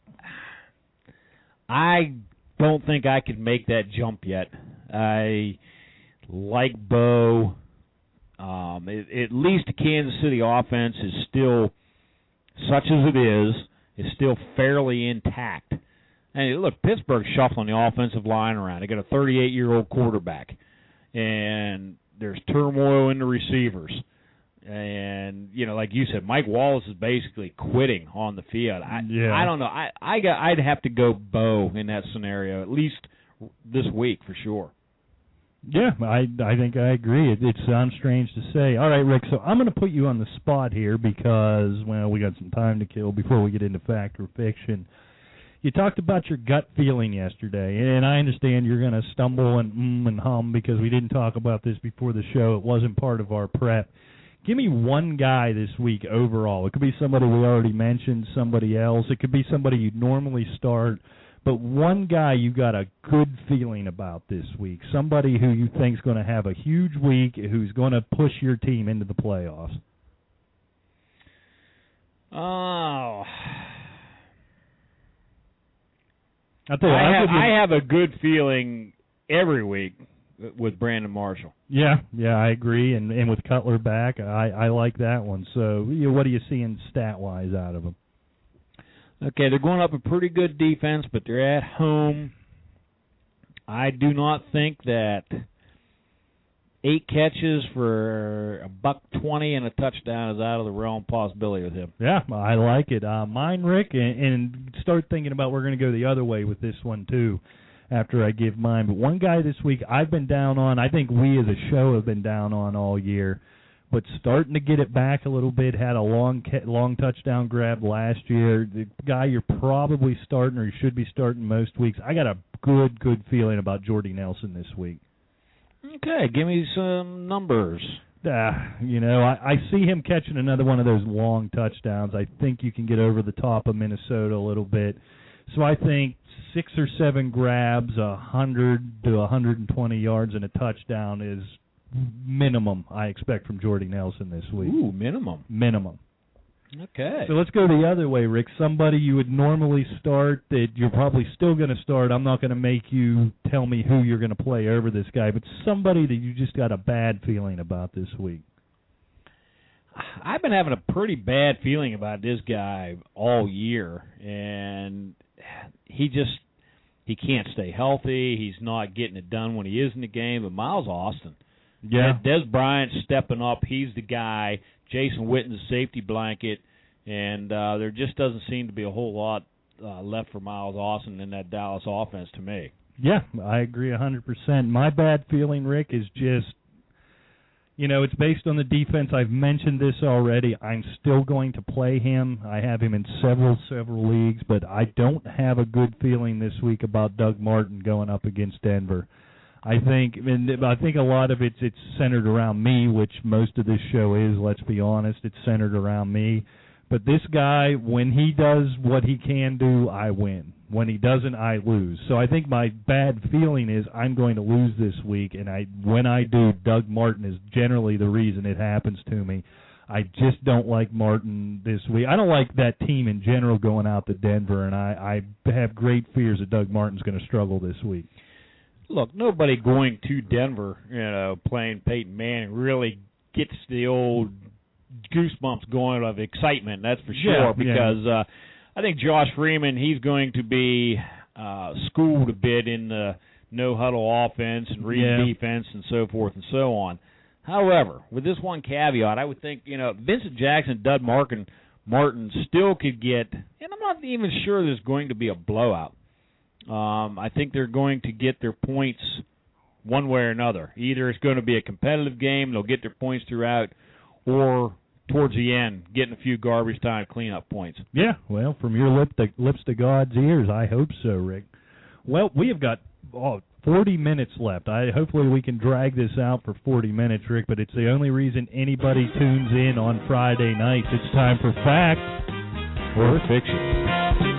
I don't think I could make that jump yet. I like Bowe. Um, it, at least the Kansas City offense is still, such as it is, is still fairly intact. And look, Pittsburgh's shuffling the offensive line around. They got a thirty-eight-year-old quarterback, and there's turmoil in the receivers. And you know, like you said, Mike Wallace is basically quitting on the field. I, yeah. I don't know. I, I got. I'd have to go Bowe in that scenario, at least this week for sure. Yeah, I I think I agree. It, it sounds strange to say. All right, Rick, so I'm going to put you on the spot here because, well, we got some time to kill before we get into fact or fiction. You talked about your gut feeling yesterday, and I understand you're going to stumble and mm and hum because we didn't talk about this before the show. It wasn't part of our prep. Give me one guy this week overall. It could be somebody we already mentioned, somebody else. It could be somebody you'd normally start. But one guy you got a good feeling about this week, somebody who you think's going to have a huge week, who's going to push your team into the playoffs. Oh. I'll tell you, I, I'll have, give you, I have a good feeling every week with Brandon Marshall. Yeah, yeah, I agree. And and with Cutler back, I, I like that one. So, you know, what are you seeing stat-wise out of him? Okay, they're going up a pretty good defense, but they're at home. I do not think that eight catches for a buck twenty and a touchdown is out of the realm of possibility with him. Yeah, I like it. Uh, mine, Rick, and, and start thinking about we're going to go the other way with this one, too, after I give mine. But one guy this week I've been down on, I think we as a show have been down on all year, but starting to get it back a little bit, had a long long touchdown grab last year. The guy you're probably starting or you should be starting most weeks. I got a good, good feeling about Jordy Nelson this week. Okay, give me some numbers. Uh, you know, I, I see him catching another one of those long touchdowns. I think you can get over the top of Minnesota a little bit. So I think six or seven grabs, one hundred to one hundred twenty yards, and a touchdown is minimum I expect from Jordy Nelson this week. Ooh, minimum. Minimum. Okay. So let's go the other way, Rick. Somebody you would normally start that you're probably still going to start. I'm not going to make you tell me who you're going to play over this guy, but somebody that you just got a bad feeling about this week. I've been having a pretty bad feeling about this guy all year, and he just he can't stay healthy. He's not getting it done when he is in the game. But Miles Austin, yeah, Des Bryant stepping up. He's the guy. Jason Witten's safety blanket, and uh, there just doesn't seem to be a whole lot uh, left for Miles Austin in that Dallas offense to me. Yeah, I agree one hundred percent. My bad feeling, Rick, is just, you know, it's based on the defense. I've mentioned this already. I'm still going to play him. I have him in several, several leagues, but I don't have a good feeling this week about Doug Martin going up against Denver. I think and I think a lot of it's it's centered around me, which most of this show is, let's be honest. It's centered around me. But this guy, when he does what he can do, I win. When he doesn't, I lose. So I think my bad feeling is I'm going to lose this week, and I when I do, Doug Martin is generally the reason it happens to me. I just don't like Martin this week. I don't like that team in general going out to Denver, and I, I have great fears that Doug Martin's going to struggle this week. Look, nobody going to Denver, you know, playing Peyton Manning really gets the old goosebumps going of excitement, that's for sure, yeah, because yeah. Uh, I think Josh Freeman, he's going to be uh, schooled a bit in the no-huddle offense and read yeah. defense and so forth and so on. However, with this one caveat, I would think, you know, Vincent Jackson, Doug Martin, Martin still could get, and I'm not even sure there's going to be a blowout. Um, I think they're going to get their points one way or another. Either it's going to be a competitive game, they'll get their points throughout, or towards the end, getting a few garbage time cleanup points. Yeah, well, from your lip to, lips to God's ears, I hope so, Rick. Well, we have got oh, forty minutes left. I hopefully we can drag this out for forty minutes, Rick, but it's the only reason anybody tunes in on Friday nights. It's time for fact or fiction.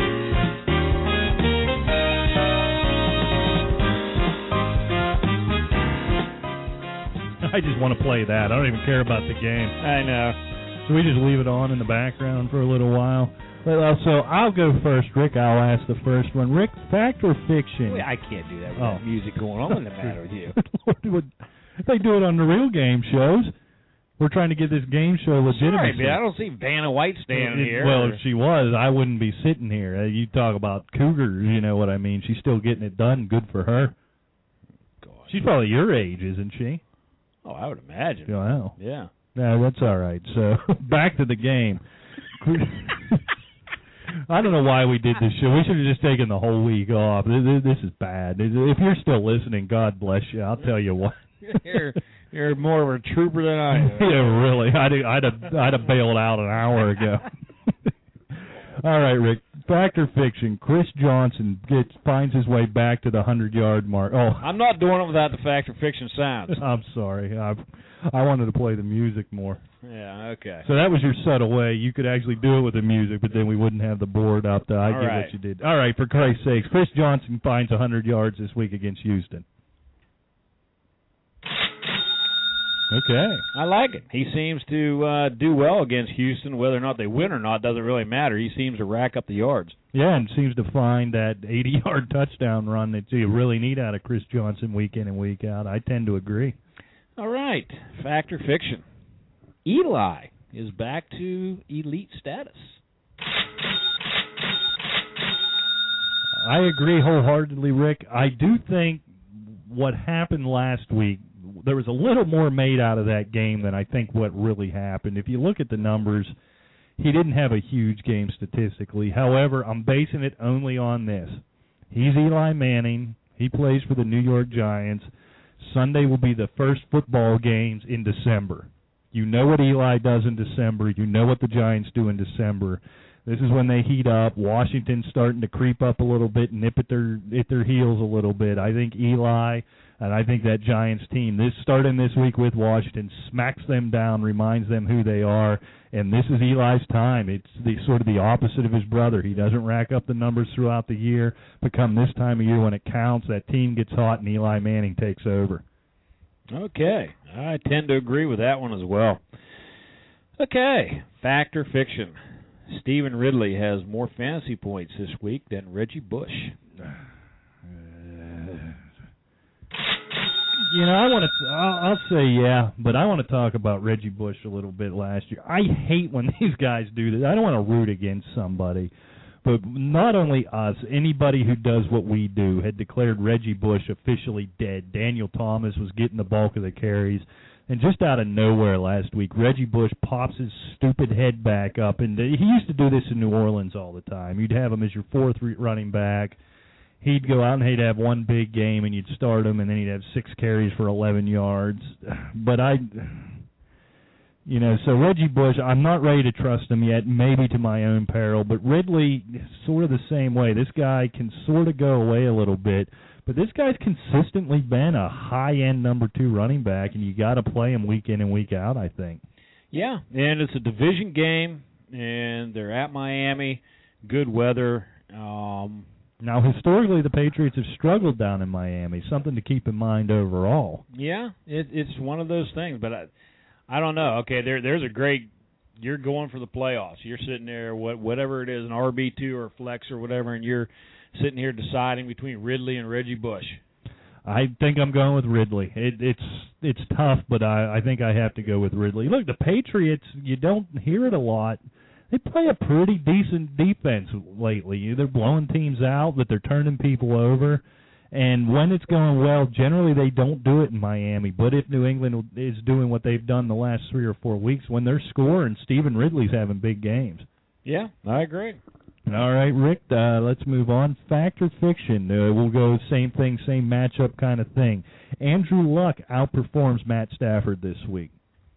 I just want to play that. I don't even care about the game. I know. So we just leave it on in the background for a little while. Well, uh, so I'll go first, Rick. I'll ask the first one. Rick, fact or fiction? Well, I can't do that with oh. that music going on. What's the matter with you? They do it on the real game shows. We're trying to get this game show legitimacy. Sorry, man, I don't see Vanna White standing it, here. Well, if she was, I wouldn't be sitting here. Uh, you talk about cougars, you know what I mean. She's still getting it done. Good for her. God. She's probably your age, isn't she? Oh, I would imagine. Wow. Yeah. No, that's all right. So, back to the game. I don't know why we did this show. We should have just taken the whole week off. This is bad. If you're still listening, God bless you. I'll tell you what. you're, you're more of a trooper than I am. Yeah, really. I'd, I'd, have, I'd have bailed out an hour ago. All right, Rick. fact or fiction, Chris Johnson gets finds his way back to the hundred-yard mark. Oh, I'm not doing it without the fact or fiction sounds. I'm sorry. I I wanted to play the music more. Yeah, okay. So that was your subtle way. You could actually do it with the music, but then we wouldn't have the board up. I All get right. what you did. All right, for Christ's sakes, Chris Johnson finds one hundred yards this week against Houston. Okay. I like it. He seems to uh, do well against Houston. Whether or not they win or not doesn't really matter. He seems to rack up the yards. Yeah, and seems to find that eighty-yard touchdown run that you really need out of Chris Johnson week in and week out. I tend to agree. All right. Fact or fiction? Eli is back to elite status. I agree wholeheartedly, Rick. I do think what happened last week, there was a little more made out of that game than I think what really happened. If you look at the numbers, he didn't have a huge game statistically. However, I'm basing it only on this. He's Eli Manning. He plays for the New York Giants. Sunday will be the first football games in December. You know what Eli does in December. You know what the Giants do in December. This is when they heat up. Washington's starting to creep up a little bit, nip at their at their heels a little bit. I think Eli and I think that Giants team, this starting this week with Washington, smacks them down, reminds them who they are, and this is Eli's time. It's the sort of the opposite of his brother. He doesn't rack up the numbers throughout the year, but come this time of year when it counts, that team gets hot and Eli Manning takes over. Okay. I tend to agree with that one as well. Okay. Fact or fiction? Stephen Ridley has more fantasy points this week than Reggie Bush. You know, I want to. I'll, I'll say yeah, but I want to talk about Reggie Bush a little bit last year. I hate when these guys do this. I don't want to root against somebody, but not only us, anybody who does what we do had declared Reggie Bush officially dead. Daniel Thomas was getting the bulk of the carries, and just out of nowhere last week, Reggie Bush pops his stupid head back up, and he used to do this in New Orleans all the time. You'd have him as your fourth running back. He'd go out and he'd have one big game, and you'd start him, and then he'd have six carries for eleven yards. But I, you know, so Reggie Bush, I'm not ready to trust him yet, maybe to my own peril. But Ridley, sort of the same way. This guy can sort of go away a little bit, but this guy's consistently been a high-end number two running back, and you got to play him week in and week out, I think. Yeah, and it's a division game, and they're at Miami, good weather. Um Now, historically, the Patriots have struggled down in Miami, something to keep in mind overall. Yeah, it, it's one of those things, but I, I don't know. Okay, there, there's a great – you're going for the playoffs. You're sitting there, what, whatever it is, an R B two or flex or whatever, and you're sitting here deciding between Ridley and Reggie Bush. I think I'm going with Ridley. It, it's it's tough, but I, I think I have to go with Ridley. Look, the Patriots, you don't hear it a lot. They play a pretty decent defense lately. They're blowing teams out, but they're turning people over. And when it's going well, generally they don't do it in Miami. But if New England is doing what they've done the last three or four weeks, when they're scoring, Stephen Ridley's having big games. Yeah, I agree. All right, Rick, uh, let's move on. Fact or fiction? Uh, we'll go same thing, same matchup kind of thing. Andrew Luck outperforms Matt Stafford this week.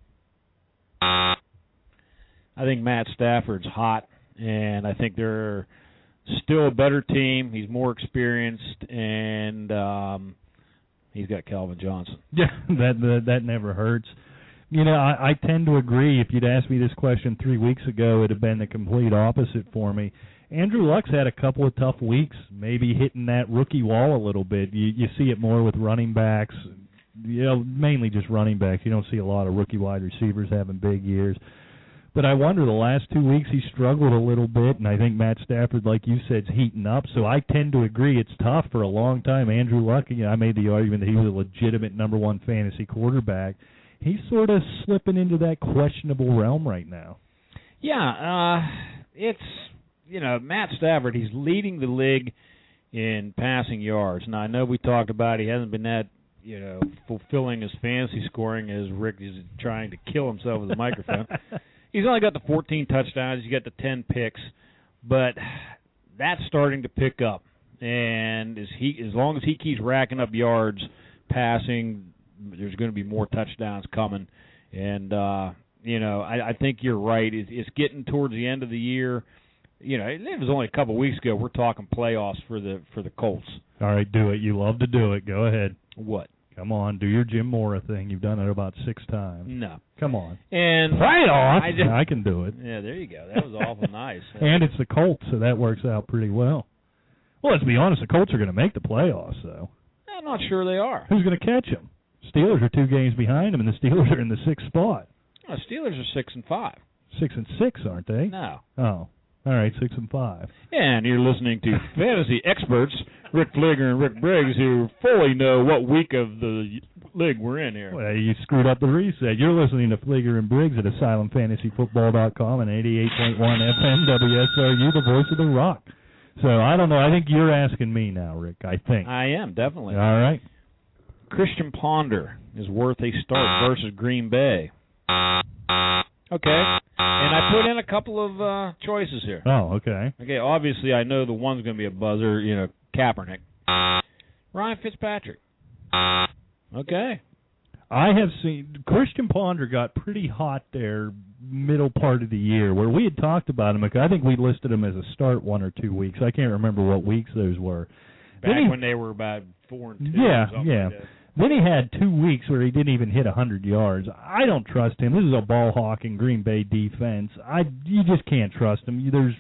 I think Matt Stafford's hot, and I think they're still a better team. He's more experienced, and um, he's got Calvin Johnson. Yeah, that that, that never hurts. You know, I, I tend to agree. If you'd asked me this question three weeks ago, it would have been the complete opposite for me. Andrew Luck's had a couple of tough weeks, maybe hitting that rookie wall a little bit. You, you see it more with running backs, you know, mainly just running backs. You don't see a lot of rookie wide receivers having big years. But I wonder, the last two weeks he struggled a little bit, and I think Matt Stafford, like you said, is heating up. So I tend to agree it's tough for a long time. Andrew Luck, you know, I made the argument that he was a legitimate number one fantasy quarterback. He's sort of slipping into that questionable realm right now. Yeah, uh, it's, you know, Matt Stafford, he's leading the league in passing yards. Now, I know we talked about he hasn't been that, you know, fulfilling his fantasy scoring as Rick is trying to kill himself with the microphone. He's only got the fourteen touchdowns. He's got the ten picks, but that's starting to pick up. And as he, as long as he keeps racking up yards passing, there's going to be more touchdowns coming. And uh, you know, I, I think you're right. It's, it's getting towards the end of the year. you know, it was only a couple of weeks ago. We're talking playoffs for the for the Colts. All right, do it. You love to do it. Go ahead. What? Come on, do your Jim Mora thing. You've done it about six times. No. Come on. And playoffs. I, just, I can do it. Yeah, there you go. That was awful nice. And it's the Colts, so that works out pretty well. Well, let's be honest. The Colts are going to make the playoffs, though. I'm not sure they are. Who's going to catch them? Steelers are two games behind them, and the Steelers are in the sixth spot. The Steelers are six and five. Six and six, aren't they? No. Oh, all right, six and five. And you're listening to fantasy experts Rick Fligger and Rick Briggs, who fully know what week of the league we're in here. Well, you screwed up the reset. You're listening to Fligger and Briggs at asylum fantasy football dot com and eighty-eight point one F M W S R U, the voice of the Rock. So I don't know. I think you're asking me now, Rick. I think I am definitely. All right. Christian Ponder is worth a start versus Green Bay. Okay. And I put in a couple of uh, choices here. Oh, okay. Okay, obviously I know the one's going to be a buzzer, you know, Kaepernick. Ryan Fitzpatrick. Okay. I have seen Christian Ponder got pretty hot there middle part of the year where we had talked about him. I think we listed him as a start one or two weeks. I can't remember what weeks those were. Back he, when they were about four and two. Yeah, or yeah. Like then he had two weeks where he didn't even hit one hundred yards. I don't trust him. This is a ball-hawking Green Bay defense. I You just can't trust him. There's,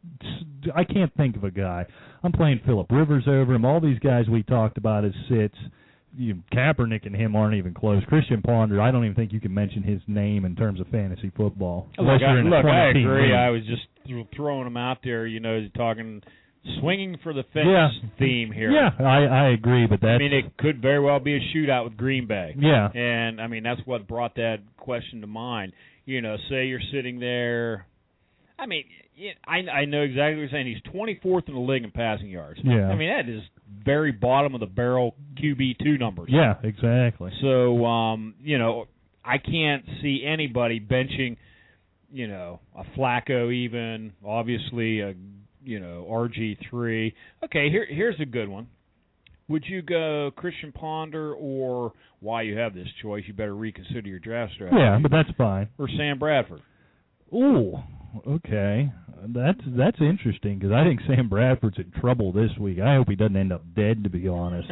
I can't think of a guy. I'm playing Phillip Rivers over him. All these guys we talked about as sits. You, Kaepernick and him aren't even close. Christian Ponder, I don't even think you can mention his name in terms of fantasy football. Look, I, look, I agree. League. I was just throwing him out there, you know, talking swinging for the fence yeah. theme here. Yeah, I, I agree, but that's... I mean, it could very well be a shootout with Green Bay. Yeah. And, I mean, that's what brought that question to mind. You know, say you're sitting there... I mean, I, I know exactly what you're saying. He's twenty-fourth in the league in passing yards. Yeah. I mean, that is very bottom of the barrel Q B two numbers. Yeah, exactly. So, um, you know, I can't see anybody benching, you know, a Flacco even, obviously a, you know, R G three. Okay, here here's a good one. Would you go Christian Ponder, or why you have this choice, you better reconsider your draft strategy. Yeah, but that's fine. Or Sam Bradford. Ooh, okay. That's that's interesting because I think Sam Bradford's in trouble this week. I hope he doesn't end up dead, to be honest.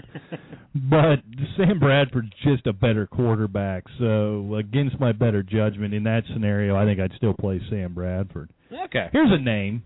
But Sam Bradford's just a better quarterback, so against my better judgment in that scenario, I think I'd still play Sam Bradford. Okay. Here's a name,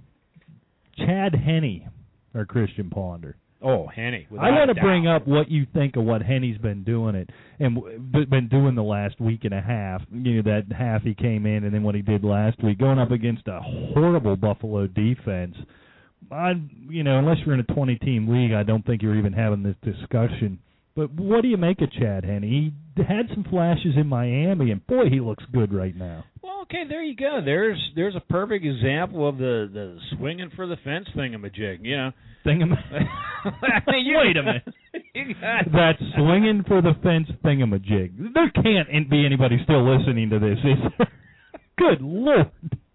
Chad Henne or Christian Ponder. Oh, Henne. I want to bring up what you think of what Henne's been doing it and been doing the last week and a half. You know, that half he came in and then what he did last week, going up against a horrible Buffalo defense. I, you know, unless you're in a twenty-team league, I don't think you're even having this discussion. But what do you make of Chad Henne? He had some flashes in Miami, and boy, he looks good right now. Well, okay, there you go. There's there's a perfect example of the, the swinging for the fence thingamajig, you know. Thingam- Wait a minute. That swinging for the fence thingamajig. There can't be anybody still listening to this, is there? Good Lord.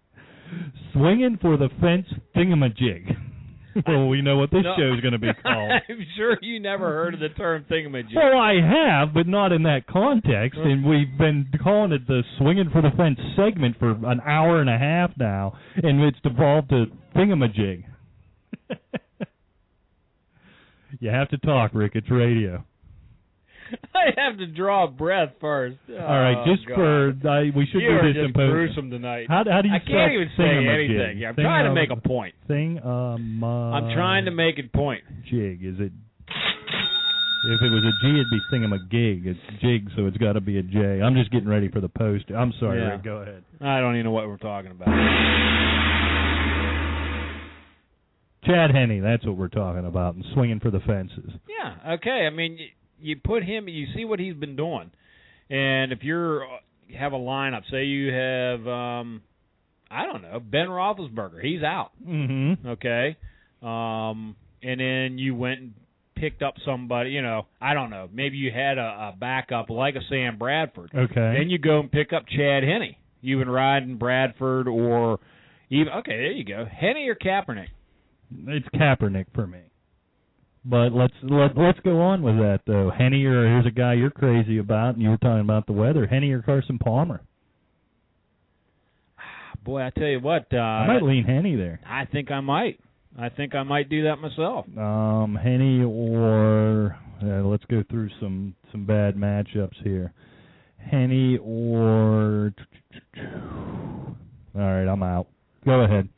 Swinging for the fence thingamajig. Well, we know what this no. show's going to be called. I'm sure you never heard of the term thingamajig. Well, I have, but not in that context, and we've been calling it the swinging for the fence segment for an hour and a half now, and it's devolved to thingamajig. You have to talk, Rick. It's radio. I have to draw a breath first. Oh, all right, just God. for I, we should you do are this just in post. gruesome tonight. How, how do you I can't even say anything. Yeah, I'm thing trying to um, make a point. Thing um. Uh, I'm trying to make a point. Jig is it? If it was a G, it'd be thingamagig. It's jig, so it's got to be a J. I'm just getting ready for the post. I'm sorry, Yeah. Rick. Go ahead. I don't even know what we're talking about. Chad Henne, that's what we're talking about, and swinging for the fences. Yeah, okay. I mean, you, you put him, you see what he's been doing. And if you're you have a lineup, say you have, um, I don't know, Ben Roethlisberger, he's out. Mm-hmm. Okay. Um, and then you went and picked up somebody, you know, I don't know, maybe you had a, a backup like a Sam Bradford. Okay. Then you go and pick up Chad Henne. You've been riding Bradford or even, okay, there you go. Henne or Kaepernick? It's Kaepernick for me. But let's let, let's go on with that, though. Henne, or here's a guy you're crazy about, and you were talking about the weather. Henne or Carson Palmer? Boy, I tell you what. Uh, I might lean Henny there. I think I might. I think I might do that myself. Um, Henny or uh, let's go through some some bad matchups here. Henny or all right, I'm out. Go ahead.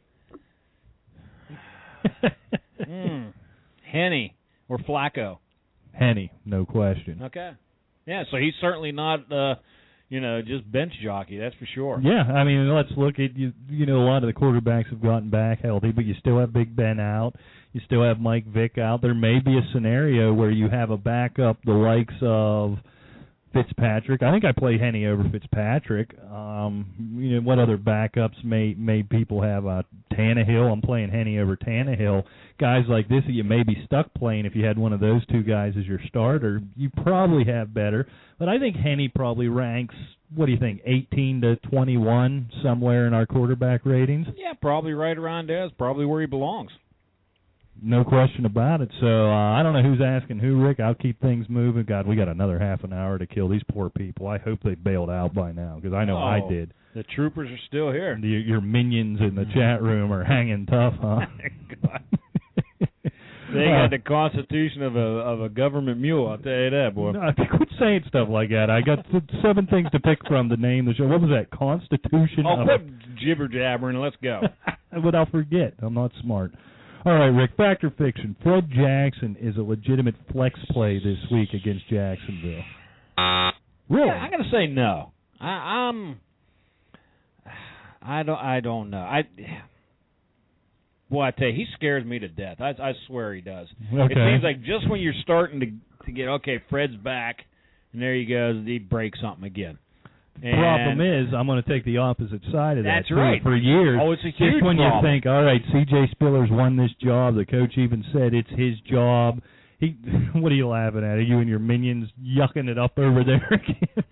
mm. Henny or Flacco. Henny, no question. Okay. Yeah, so he's certainly not, uh, you know, just bench jockey. That's for sure. Yeah, I mean, let's look at you. You know, a lot of the quarterbacks have gotten back healthy, but you still have Big Ben out. You still have Mike Vick out. There may be a scenario where you have a backup the likes of Fitzpatrick. I think I play Henny over Fitzpatrick. Um, you know, what other backups may may people have? Uh, Tannehill. I'm playing Henny over Tannehill. Guys like this that you may be stuck playing if you had one of those two guys as your starter. You probably have better. But I think Henny probably ranks, what do you think, eighteen to twenty-one somewhere in our quarterback ratings? Yeah, probably right around there. That's probably where he belongs. No question about it. So uh, I don't know who's asking who, Rick. I'll keep things moving. God, we got another half an hour to kill. These poor people. I hope they bailed out by now because I know oh, I did. The troopers are still here. The, your minions in the chat room are hanging tough, huh? God. They got the constitution of a of a government mule. I'll tell you that, boy. No, quit saying stuff like that. I got seven things to pick from to name the show. What was that? Constitution. Oh, of quit jibber jabbering. Let's go. But I'll forget. I'm not smart. All right, Rick. Fact or fiction? Fred Jackson is a legitimate flex play this week against Jacksonville. Really? Yeah, I'm gonna say no. I, I'm. I don't. I don't know. I. Boy, I tell you, he scares me to death. I, I swear he does. Okay. It seems like just when you're starting to to get okay, Fred's back, and there he goes, he breaks something again. And problem is, I'm going to take the opposite side of that. That's right. For years, oh, it's a huge just when problem. you think, all right, C J Spiller's won this job, the coach even said it's his job. He, what are you laughing at? Are you and your minions yucking it up over there again?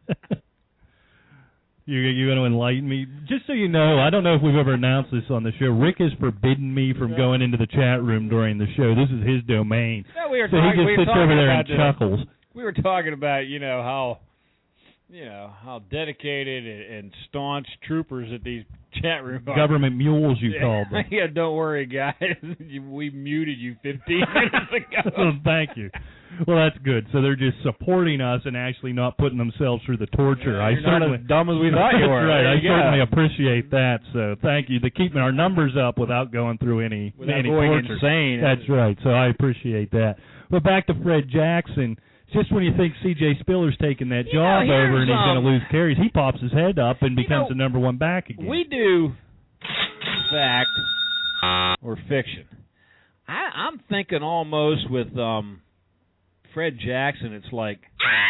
You you going to enlighten me? Just so you know, I don't know if we've ever announced this on the show. Rick has forbidden me from going into the chat room during the show. This is his domain. No, we were so talking, he just we were sits talking over there about and the, chuckles. We were talking about, you know, how you know how dedicated and, and staunch troopers at these chat rooms are. Government mules, you yeah. called them. Yeah, don't worry, guys. We muted you fifteen minutes ago. Thank you. Well, that's good. So they're just supporting us and actually not putting themselves through the torture. Yeah, I you're certainly, not as dumb as we thought you were. Right. There I you certainly go. appreciate that. So thank you. They're keeping our numbers up without going through any, Without any going torture. insane. That's right. So I appreciate that. But back to Fred Jackson. Just when you think C J Spiller's taking that You job know, over and he's um, going to lose carries, he pops his head up and becomes know, the number one back again. We do fact or fiction. I, I'm thinking almost with um, Fred Jackson, it's like,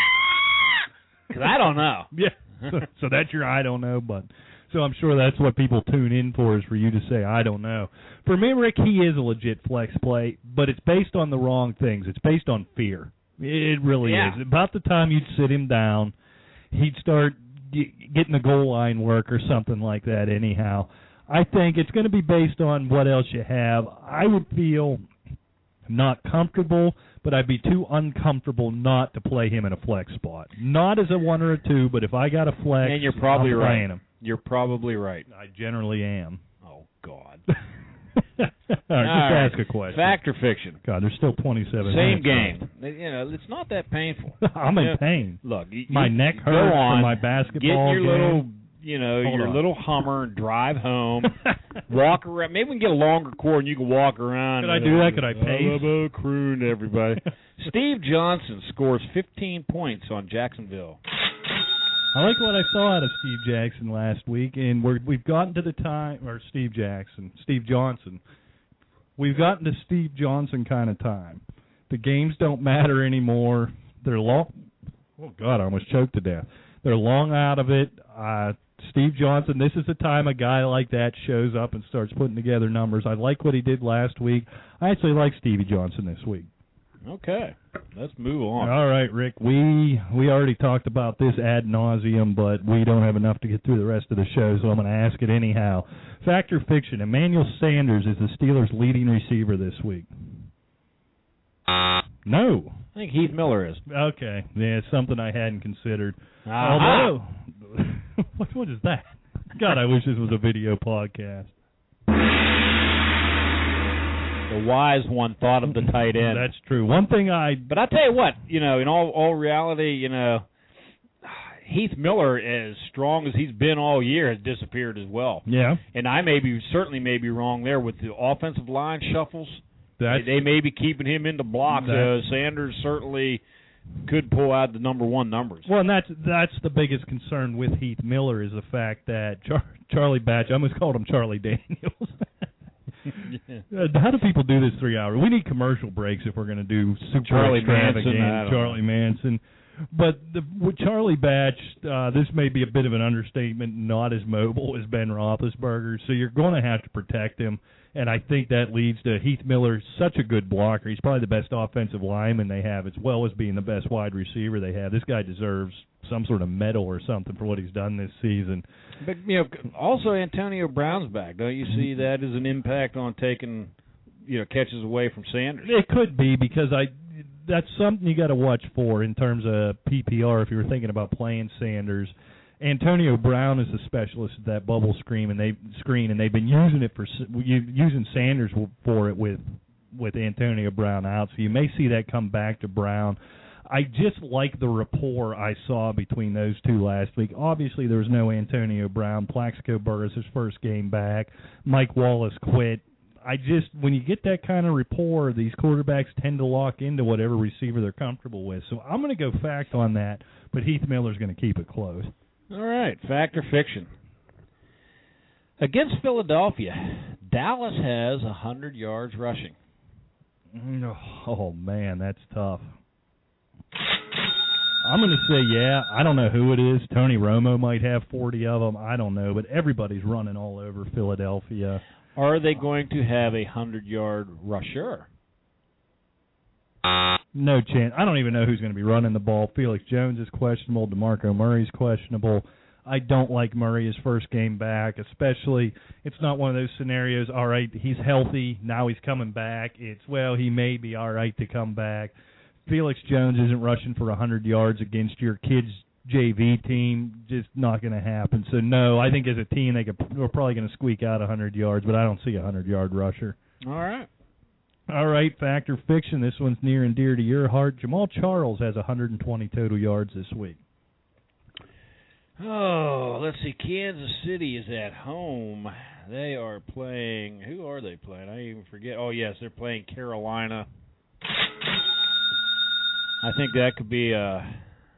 because I don't know. Yeah. So, so that's your I don't know button. So I'm sure that's what people tune in for, is for you to say, I don't know. For me, Rick, he is a legit flex play, but it's based on the wrong things. It's based on fear. It really Yeah. is. About the time you'd sit him down, he'd start g- getting the goal line work or something like that anyhow. I think it's going to be based on what else you have. I would feel not comfortable, but I'd be too uncomfortable not to play him in a flex spot. Not as a one or a two, but if I got a flex, And you're probably I'm right. playing him. You're probably right. I generally am. Oh, God. All right, All just right. ask a question. Fact or fiction? God, there's still twenty-seven Same minutes game. You know, it's not that painful. left. I'm in Yeah. pain. Look, you, My you, neck you hurts go on, from my get basketball your game. little, you know, Hold your on. little Hummer and drive home. Walk around. Maybe we can get a longer cord and you can walk around. Could I do that? Could I pace? Oh, croon to everybody. Steve Johnson scores fifteen points on Jacksonville. I like what I saw out of Steve Jackson last week, and we're, we've gotten to the time, or Steve Jackson, Steve Johnson. We've gotten to Steve Johnson kind of time. The games don't matter anymore. They're long. Oh, God, I almost choked to death. They're long out of it. Uh, Steve Johnson, this is the time a guy like that shows up and starts putting together numbers. I like what he did last week. I actually like Stevie Johnson this week. Okay, let's move on. All right, Rick. We we already talked about this ad nauseum, but we don't have enough to get through the rest of the show, so I'm going to ask it anyhow. Fact or fiction? Emmanuel Sanders is the Steelers' leading receiver this week. No. I think Heath Miller is. Okay. Yeah, it's something I hadn't considered. Ah. Although, what, what is that? God, I wish this was a video podcast. The wise one thought of the tight end. That's true. One thing I... But I tell you what, you know, in all, all reality, you know, Heath Miller, as strong as he's been all year, has disappeared as well. Yeah. And I may be, certainly may be wrong there with the offensive line shuffles. That's, they, they may be keeping him into blocks. Uh, Sanders certainly could pull out the number one numbers. Well, and that's that's the biggest concern with Heath Miller is the fact that Char- Charlie Batch, I almost called him Charlie Daniels. Yeah. How do people do this three hours? We need commercial breaks if we're going to do super Charlie extravagant Manson, Charlie Manson. But the, with Charlie Batch, uh, this may be a bit of an understatement, not as mobile as Ben Roethlisberger, so you're going to have to protect him. And I think that leads to Heath Miller, such a good blocker. He's probably the best offensive lineman they have, as well as being the best wide receiver they have. This guy deserves some sort of medal or something for what he's done this season. But, you know, also Antonio Brown's back. Don't you see that as an impact on taking, you know, catches away from Sanders? It could be, because I that's something you got to watch for in terms of P P R if you were thinking about playing Sanders. Antonio Brown is a specialist at that bubble screen, and they screen, and they've been using it for using Sanders for it with with Antonio Brown out. So you may see that come back to Brown. I just like the rapport I saw between those two last week. Obviously, there was no Antonio Brown. Plaxico Burress, his first game back. Mike Wallace quit. I just, when you get that kind of rapport, these quarterbacks tend to lock into whatever receiver they're comfortable with. So I'm going to go fact on that, but Heath Miller's going to keep it close. All right, fact or fiction. Against Philadelphia, Dallas has one hundred yards rushing. Oh, man, that's tough. I'm going to say, yeah, I don't know who it is. Tony Romo might have forty of them. I don't know, but everybody's running all over Philadelphia. Are they going to have a one hundred-yard rusher? No chance. I don't even know who's going to be running the ball. Felix Jones is questionable. DeMarco Murray's questionable. I don't like Murray his first game back, especially it's not one of those scenarios, all right, he's healthy, now he's coming back. It's, well, he may be all right to come back. Felix Jones isn't rushing for one hundred yards against your kids' J V team. Just not going to happen. So, no, I think as a team they could, we're probably going to squeak out one hundred yards, but I don't see a one hundred-yard rusher. All right. All right, fact or fiction. This one's near and dear to your heart. Jamal Charles has one hundred twenty total yards this week. Oh, let's see. Kansas City is at home. They are playing. Who are they playing? I even forget. Oh, yes, they're playing Carolina. I think that could be a.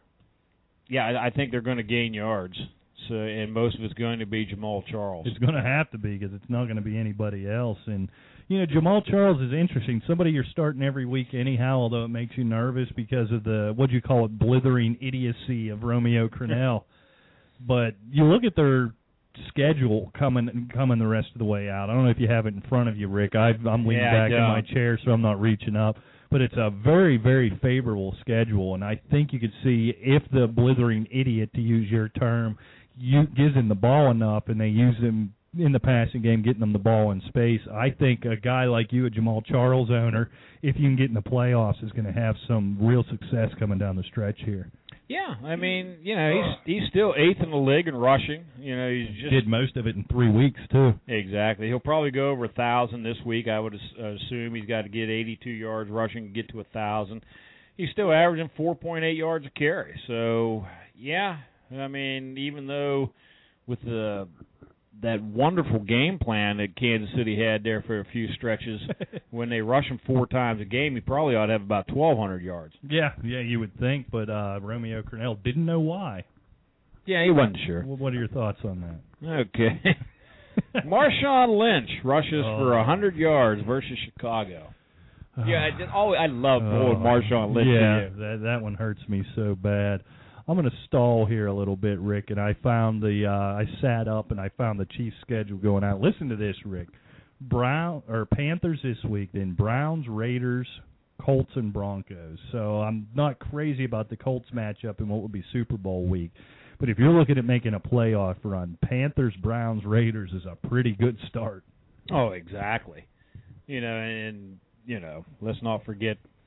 Yeah, I, I think they're going to gain yards. So, and most of it's going to be Jamal Charles. It's going to have to be because it's not going to be anybody else. And, you know, Jamal Charles is interesting. Somebody you're starting every week anyhow, although it makes you nervous because of the, what do you call it, blithering idiocy of Romeo Crennel. But you look at their schedule coming coming the rest of the way out. I don't know if you have it in front of you, Rick. I, I'm leaning yeah, back in my chair, so I'm not reaching up. But it's a very, very favorable schedule, and I think you could see if the blithering idiot, to use your term, you, gives him the ball enough and they use him in the passing game, getting them the ball in space. I think a guy like you, a Jamal Charles owner, if you can get in the playoffs, is going to have some real success coming down the stretch here. Yeah, I mean, you know, he's he's still eighth in the league in rushing. You know, he's just did most of it in three weeks too. Exactly. He'll probably go over a thousand this week. I would assume he's got to get eighty-two yards rushing to get to a thousand. He's still averaging four point eight yards a carry. So yeah, I mean, even though with the that wonderful game plan that Kansas City had there for a few stretches, when they rush him four times a game, he probably ought to have about twelve hundred yards. Yeah, yeah, you would think, but uh, Romeo Crennel didn't know why. Yeah, he wasn't sure. Well, what are your thoughts on that? Okay. Marshawn Lynch rushes oh. for one hundred yards versus Chicago. Yeah, I, did, oh, I love oh, Marshawn Lynch. Yeah, that, that one hurts me so bad. I'm going to stall here a little bit, Rick, and I found the uh, I sat up and I found the Chiefs schedule going out. Listen to this, Rick. Brown or Panthers this week, then Browns, Raiders, Colts, and Broncos. So I'm not crazy about the Colts matchup in what would be Super Bowl week. But if you're looking at making a playoff run, Panthers, Browns, Raiders is a pretty good start. Oh, exactly. You know, and, you know, let's not forget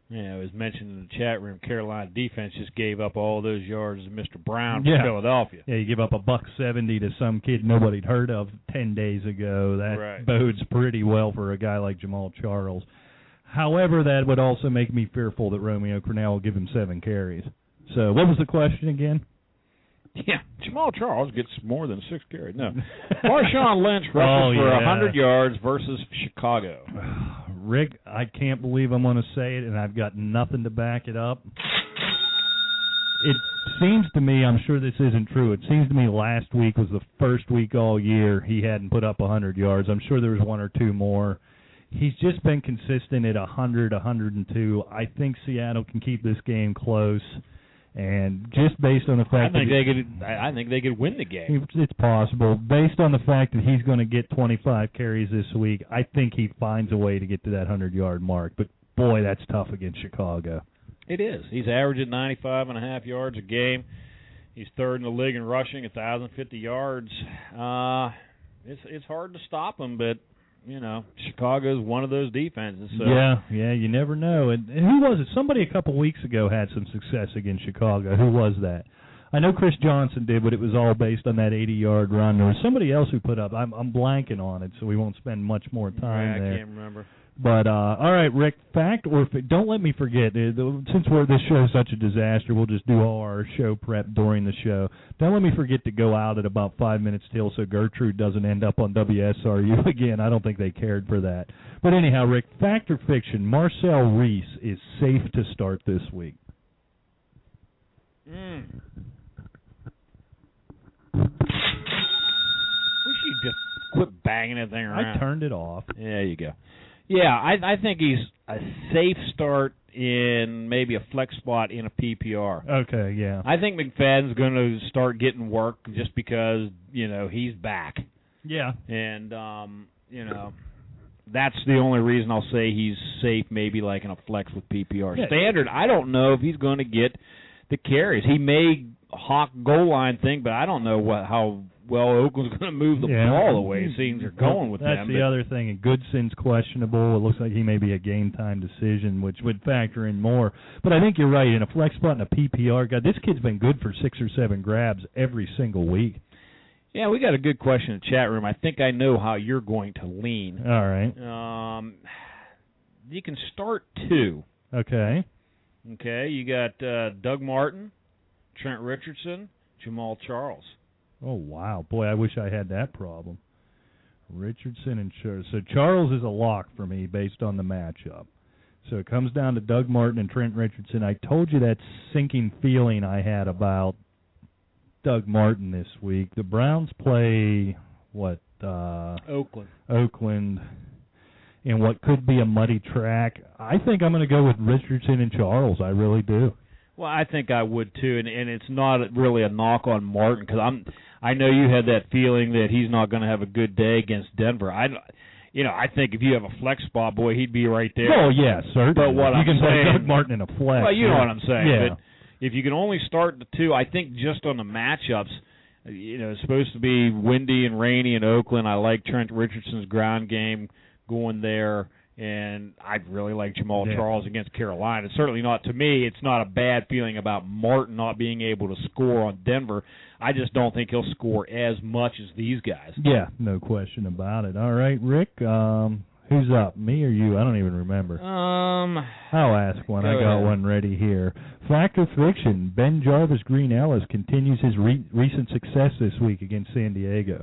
Yeah, it was mentioned in the chat room, Carolina defense just gave up all those yards to Mister Brown from yeah. Philadelphia. Yeah, you give up a buck seventy to some kid nobody'd heard of ten days ago. That right. bodes pretty well for a guy like Jamal Charles. However, that would also make me fearful that Romeo Crennel will give him seven carries. So what was the question again? Yeah, Jamal Charles gets more than six carries. No. Marshawn Lynch rushes oh, for yeah. one hundred yards versus Chicago. Rick, I can't believe I'm going to say it, and I've got nothing to back it up. It seems to me, I'm sure this isn't true, it seems to me last week was the first week all year he hadn't put up one hundred yards. I'm sure there was one or two more. He's just been consistent at one hundred, one hundred two. I think Seattle can keep this game close. And just based on the fact I think that they could, I think they could win the game. It's possible. Based on the fact that he's going to get twenty-five carries this week, I think he finds a way to get to that hundred-yard mark. But, boy, that's tough against Chicago. It is. He's averaging ninety-five and a half yards a game. He's third in the league in rushing, one thousand fifty yards. Uh, it's it's hard to stop him, but, you know, Chicago's one of those defenses. So. Yeah, yeah, you never know. And, and who was it? Somebody a couple weeks ago had some success against Chicago. Who was that? I know Chris Johnson did, but it was all based on that eighty-yard run. There was somebody else who put up. I'm, I'm blanking on it, so we won't spend much more time yeah, there. I can't remember. But, uh, all right, Rick, fact or f- don't let me forget, uh, the, since we're, this show is such a disaster, we'll just do all our show prep during the show. Don't let me forget to go out at about five minutes till so Gertrude doesn't end up on W S R U again. I don't think they cared for that. But anyhow, Rick, fact or fiction, Marcel Reese is safe to start this week. Mm. We should just quit banging that thing around. I turned it off. There you go. Yeah, I, I think he's a safe start in maybe a flex spot in a P P R. Okay, yeah. I think McFadden's going to start getting work just because, you know, he's back. Yeah. And, um, you know, that's the only reason I'll say he's safe maybe like in a flex with P P R. Yeah. Standard, I don't know if he's going to get the carries. He may hawk goal line thing, but I don't know what how well Oakland's going to move the yeah. ball the way things are going with That's them. That's the but, other thing. And Goodson's questionable. It looks like he may be a game-time decision, which would factor in more. But I think you're right. In a flex spot and a P P R, God, this kid's been good for six or seven grabs every single week. Yeah, we got a good question in the chat room. I think I know how you're going to lean. All right. Um, you can start two. Okay. Okay, you got uh, Doug Martin, Trent Richardson, Jamal Charles. Oh, wow. Boy, I wish I had that problem. Richardson and Charles. So Charles is a lock for me based on the matchup. So it comes down to Doug Martin and Trent Richardson. I told you that sinking feeling I had about Doug Martin this week. The Browns play, what? Uh, Oakland. Oakland in what could be a muddy track. I think I'm going to go with Richardson and Charles. I really do. Well, I think I would too, and and it's not really a knock on Martin because I'm. I know you had that feeling that he's not going to have a good day against Denver. I, you know, I think if you have a flex spot, boy, he'd be right there. Oh yeah, certainly. But what you I'm can saying, put Doug Martin in a flex. Well, you yeah. know what I'm saying. Yeah. But if you can only start the two, I think just on the matchups, you know, it's supposed to be windy and rainy in Oakland. I like Trent Richardson's ground game going there. And I'd really like Jamal yeah. Charles against Carolina. It's certainly not, to me, it's not a bad feeling about Martin not being able to score on Denver. I just don't think he'll score as much as these guys. Yeah, no question about it. All right, Rick, um, who's up, me or you? I don't even remember. Um, I'll ask one. I got ahead. one ready here. Fact or fiction, Ben Jarvis Green Ellis continues his re- recent success this week against San Diego.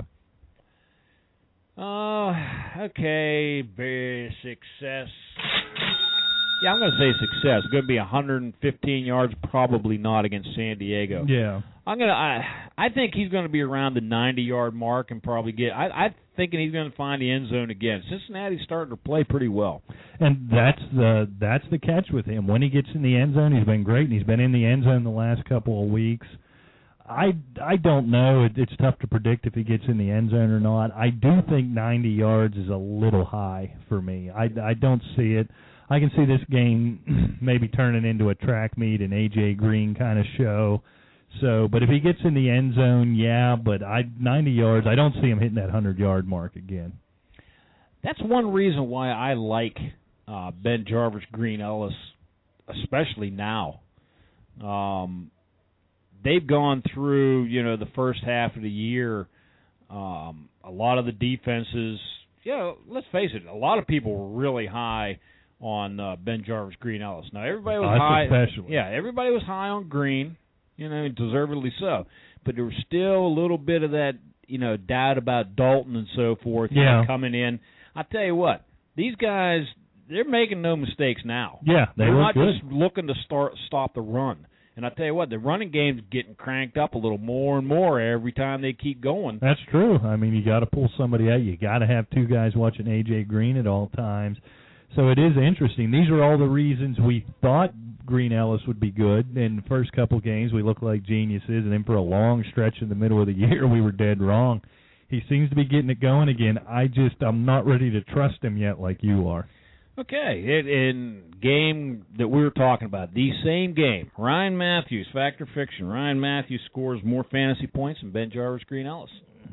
Uh, okay, big success. Yeah, I'm going to say success. It's going to be one hundred fifteen yards, probably not against San Diego. Yeah. I'm going to. I I think he's going to be around the ninety-yard mark and probably get. I I'm thinking he's going to find the end zone again. Cincinnati's starting to play pretty well. And that's the that's the catch with him. When he gets in the end zone, he's been great, and he's been in the end zone the last couple of weeks. I, I don't know. It, it's tough to predict if he gets in the end zone or not. I do think ninety yards is a little high for me. I, I don't see it. I can see this game maybe turning into a track meet, an A J Green kind of show. So, but if he gets in the end zone, yeah, but I ninety yards, I don't see him hitting that hundred-yard mark again. That's one reason why I like uh, Ben Jarvis Green Ellis especially now. Um, they've gone through, you know, the first half of the year. Um, a lot of the defenses, you know, let's face it, a lot of people were really high on uh, Ben Jarvis, Green Ellis. Now everybody was Us high, especially. yeah, everybody was high on Green, you know, deservedly so. But there was still a little bit of that, you know, doubt about Dalton and so forth, you yeah. know, coming in. I tell you what, these guys, they're making no mistakes now. Yeah, they they're look not good. just looking to start stop the run. And I tell you what, the running game's getting cranked up a little more and more every time they keep going. That's true. I mean, you got to pull somebody out. You got to have two guys watching A J Green at all times. So it is interesting. These are all the reasons we thought Green Ellis would be good. In the first couple games, we looked like geniuses, and then for a long stretch in the middle of the year, we were dead wrong. He seems to be getting it going again. I just, I'm not ready to trust him yet like you are. Okay, it, in game that we were talking about, the same game, Ryan Matthews, fact or fiction, Ryan Matthews scores more fantasy points than Ben Jarvis, Green Ellis.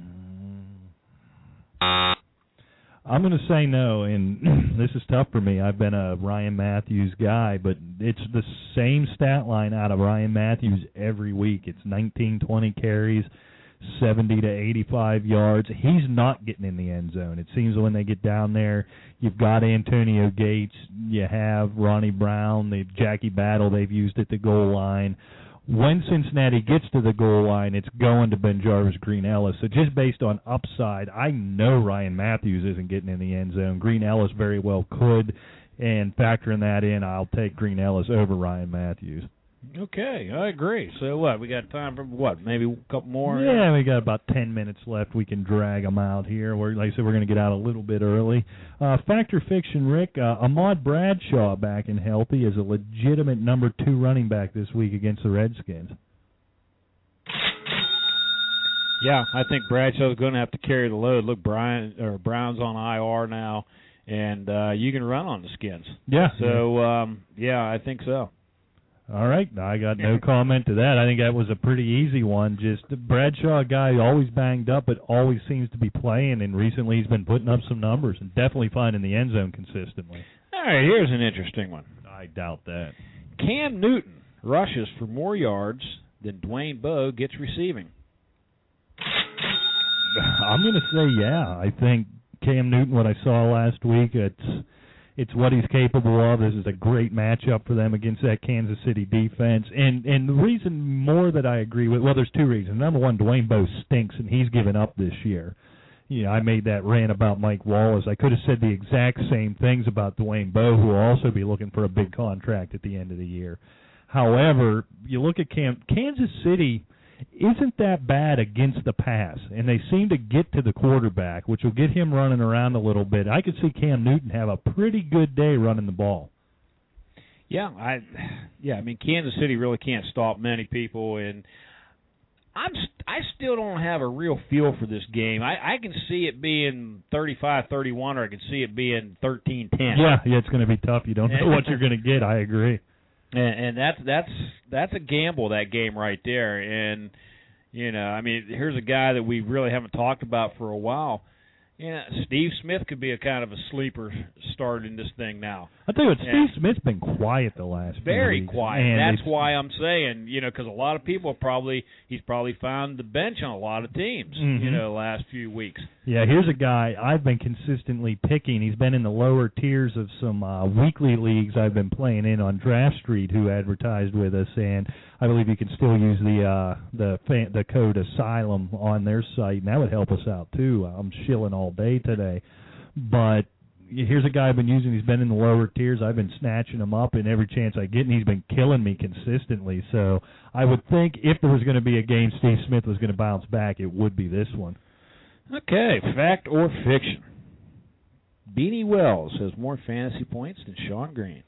I'm going to say no, and this is tough for me. I've been a Ryan Matthews guy, but it's the same stat line out of Ryan Matthews every week. It's nineteen, twenty carries, seventy to eighty-five yards. He's not getting in the end zone. It seems when they get down there, you've got Antonio Gates, you have Ronnie Brown, the Jackie Battle they've used at the goal line. When Cincinnati gets to the goal line, it's going to Ben Jarvis, Green Ellis. So just based on upside, I know Ryan Matthews isn't getting in the end zone. Green Ellis very well could, and factoring that in, I'll take Green Ellis over Ryan Matthews. Okay, I agree. So what, we got time for what, maybe a couple more? Yeah, we got about ten minutes left. We can drag them out here. We're, like I said, we're going to get out a little bit early. Uh, fact or fiction, Rick, uh, Ahmad Bradshaw back and healthy is a legitimate number two running back this week against the Redskins. Yeah, I think Bradshaw's going to have to carry the load. Look, Brian or Brown's on I R now, and uh, you can run on the Skins. Yeah. So, um, yeah, I think so. All right, I got no comment to that. I think that was a pretty easy one. Just Bradshaw, a guy always banged up, but always seems to be playing, and recently he's been putting up some numbers and definitely finding the end zone consistently. All right, here's an interesting one. I doubt that. Cam Newton rushes for more yards than Dwayne Bowe gets receiving. I'm going to say yeah. I think Cam Newton, what I saw last week, it's it's what he's capable of. This is a great matchup for them against that Kansas City defense. And and the reason more that I agree with, well, there's two reasons. Number one, Dwayne Bowe stinks, and he's given up this year. You know, I made that rant about Mike Wallace. I could have said the exact same things about Dwayne Bowe, who will also be looking for a big contract at the end of the year. However, you look at Cam, Kansas City isn't that bad against the pass, and they seem to get to the quarterback, which will get him running around a little bit. I could see Cam Newton have a pretty good day running the ball. Yeah, I, yeah, I mean Kansas City really can't stop many people, and I'm I still don't have a real feel for this game. I, I can see it being thirty-five thirty-one, or I can see it being thirteen ten. Yeah, yeah, it's going to be tough. You don't know what you're going to get. I agree. And, and that's that's that's a gamble, that game right there. And you know, I mean, here's a guy that we really haven't talked about for a while. Yeah, Steve Smith could be a kind of a sleeper start in this thing now. I'll tell you what, Steve yeah. Smith's been quiet the last few Very weeks. quiet. And That's why I'm saying, you know, because a lot of people probably, he's probably found the bench on a lot of teams, mm-hmm. you know, last few weeks. Yeah, here's a guy I've been consistently picking. He's been in the lower tiers of some uh, weekly leagues I've been playing in on Draft Street, who advertised with us, and I believe you can still use the uh, the fan, the code Asylum on their site, and that would help us out too. I'm shilling all day today, but here's a guy I've been using. He's been in the lower tiers. I've been snatching him up in every chance I get, and he's been killing me consistently. So I would think if there was going to be a game Steve Smith was going to bounce back, it would be this one. Okay, fact or fiction? Beanie Wells has more fantasy points than Sean Green.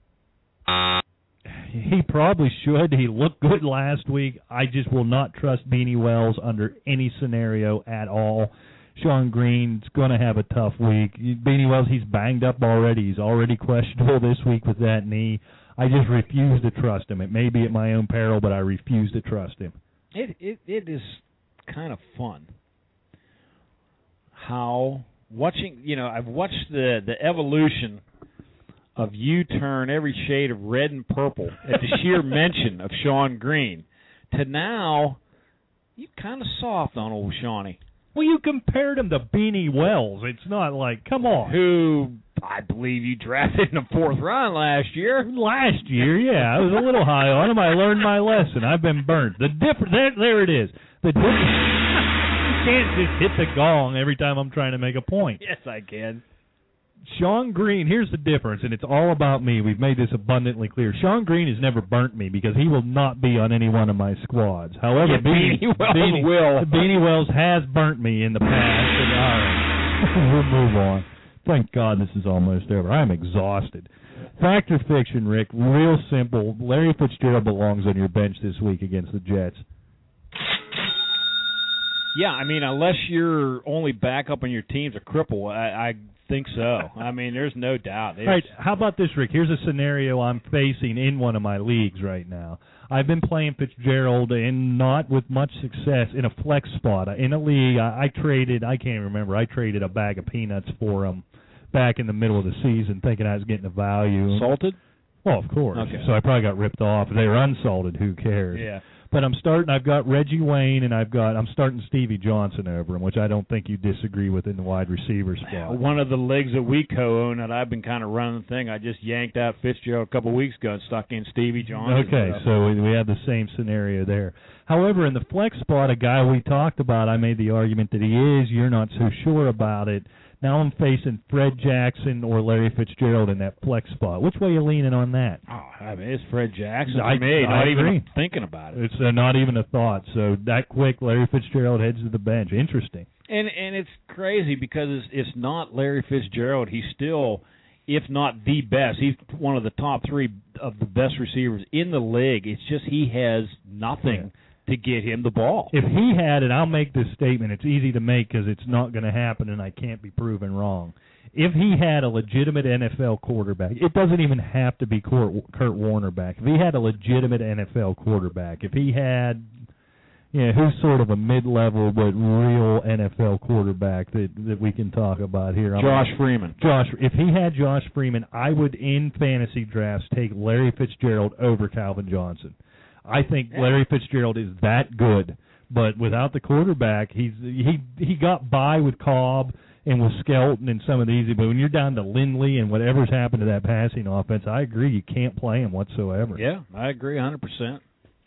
He probably should. He looked good last week. I just will not trust Beanie Wells under any scenario at all. Sean Green's going to have a tough week. Beanie Wells, he's banged up already. He's already questionable this week with that knee. I just refuse to trust him. It may be at my own peril, but I refuse to trust him. It it, it is kind of fun how watching, you know, I've watched the, the evolution of you turn every shade of red and purple at the sheer mention of Shawn Green to now you kind of soft on old Shawnee. Well, you compared him to Beanie Wells. It's not like, come on. Who I believe you drafted in the fourth round last year. Last year, yeah. I was a little high on him. I learned my lesson. I've been burnt. The difference, there, there it is. The difference, you can't just hit the gong every time I'm trying to make a point. Yes, I can. Shawn Green, here's the difference, and it's all about me. We've made this abundantly clear. Shawn Green has never burnt me because he will not be on any one of my squads. However, yeah, Beanie, Beanie Wells Beanie, will. Beanie Wells has burnt me in the past. And, all right, we'll move on. Thank God this is almost over. I'm exhausted. Fact or fiction, Rick? Real simple. Larry Fitzgerald belongs on your bench this week against the Jets. Yeah, I mean, unless your only backup on your team's a cripple, I, I think so. I mean, there's no doubt. It's, All right, how about this, Rick? Here's a scenario I'm facing in one of my leagues right now. I've been playing Fitzgerald, and not with much success, in a flex spot. In a league, I, I traded, I can't remember, I traded a bag of peanuts for him back in the middle of the season thinking I was getting a value. Salted? Well, of course. Okay. So I probably got ripped off. If they were unsalted, who cares? Yeah. But I'm starting. I've got Reggie Wayne, and I've got I'm starting Stevie Johnson over him, which I don't think you disagree with in the wide receiver spot. One of the leagues that we co-own that I've been kind of running the thing. I just yanked out Fitzgerald a couple of weeks ago and stuck in Stevie Johnson. Okay, so we, we have the same scenario there. However, in the flex spot, a guy we talked about, I made the argument that he is. You're not so sure about it. Now I'm facing Fred Jackson or Larry Fitzgerald in that flex spot. Which way are you leaning on that? Oh, I mean, it's Fred Jackson I, for me. I not agree. even thinking about it. It's uh, not even a thought. So that quick, Larry Fitzgerald heads to the bench. Interesting. And and it's crazy because it's, it's not Larry Fitzgerald. He's still, if not the best, he's one of the top three of the best receivers in the league. It's just he has nothing to get him the ball. If he had it, I'll make this statement. It's easy to make because it's not going to happen and I can't be proven wrong. If he had a legitimate N F L quarterback, it doesn't even have to be Kurt, Kurt Warner back. If he had a legitimate N F L quarterback, if he had, you know, who's sort of a mid-level but real N F L quarterback that, that we can talk about here? I'm Josh like, Freeman. Josh, if he had Josh Freeman, I would, in fantasy drafts, take Larry Fitzgerald over Calvin Johnson. I think Larry Fitzgerald is that good, but without the quarterback, he's he he got by with Cobb and with Skelton and some of these. But when you're down to Lindley and whatever's happened to that passing offense, I agree you can't play him whatsoever. Yeah, I agree one hundred percent.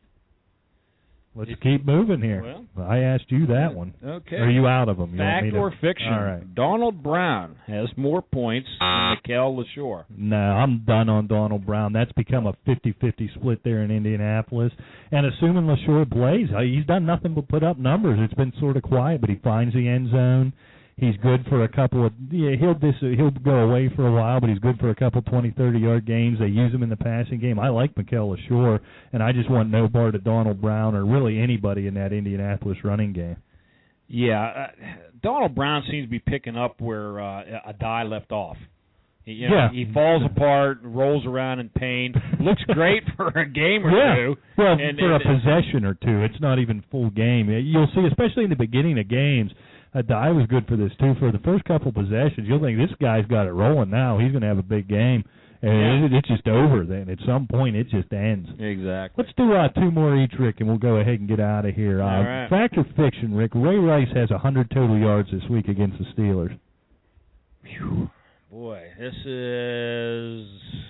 Let's keep moving here. Well, I asked you that one. Okay. Are you out of them? You Fact want me to, or fiction? All right. Donald Brown has more points than Mikel LaShore. No, I'm done on Donald Brown. That's become a fifty-fifty split there in Indianapolis. And assuming LaShore plays, he's done nothing but put up numbers. It's been sort of quiet, but he finds the end zone. He's good for a couple of yeah, he'll dis, he'll go away for a while, but he's good for a couple twenty, thirty-yard games. They use him in the passing game. I like Mikel LaShore, and I just want no part of Donald Brown or really anybody in that Indianapolis running game. Yeah, uh, Donald Brown seems to be picking up where uh, a die left off. He, you know, yeah. he falls apart, rolls around in pain. Looks great for a game or yeah. two. Well, and, for and, a possession or two. It's not even full game. You'll see, especially in the beginning of games, a die was good for this, too. For the first couple possessions, you'll think this guy's got it rolling now. He's going to have a big game. And yeah. it, it's just over then. At some point, it just ends. Exactly. Let's do uh, two more each, Rick, and we'll go ahead and get out of here. Uh, All right. Fact or fiction, Rick? Ray Rice has one hundred total yards this week against the Steelers. Whew. Boy, this is...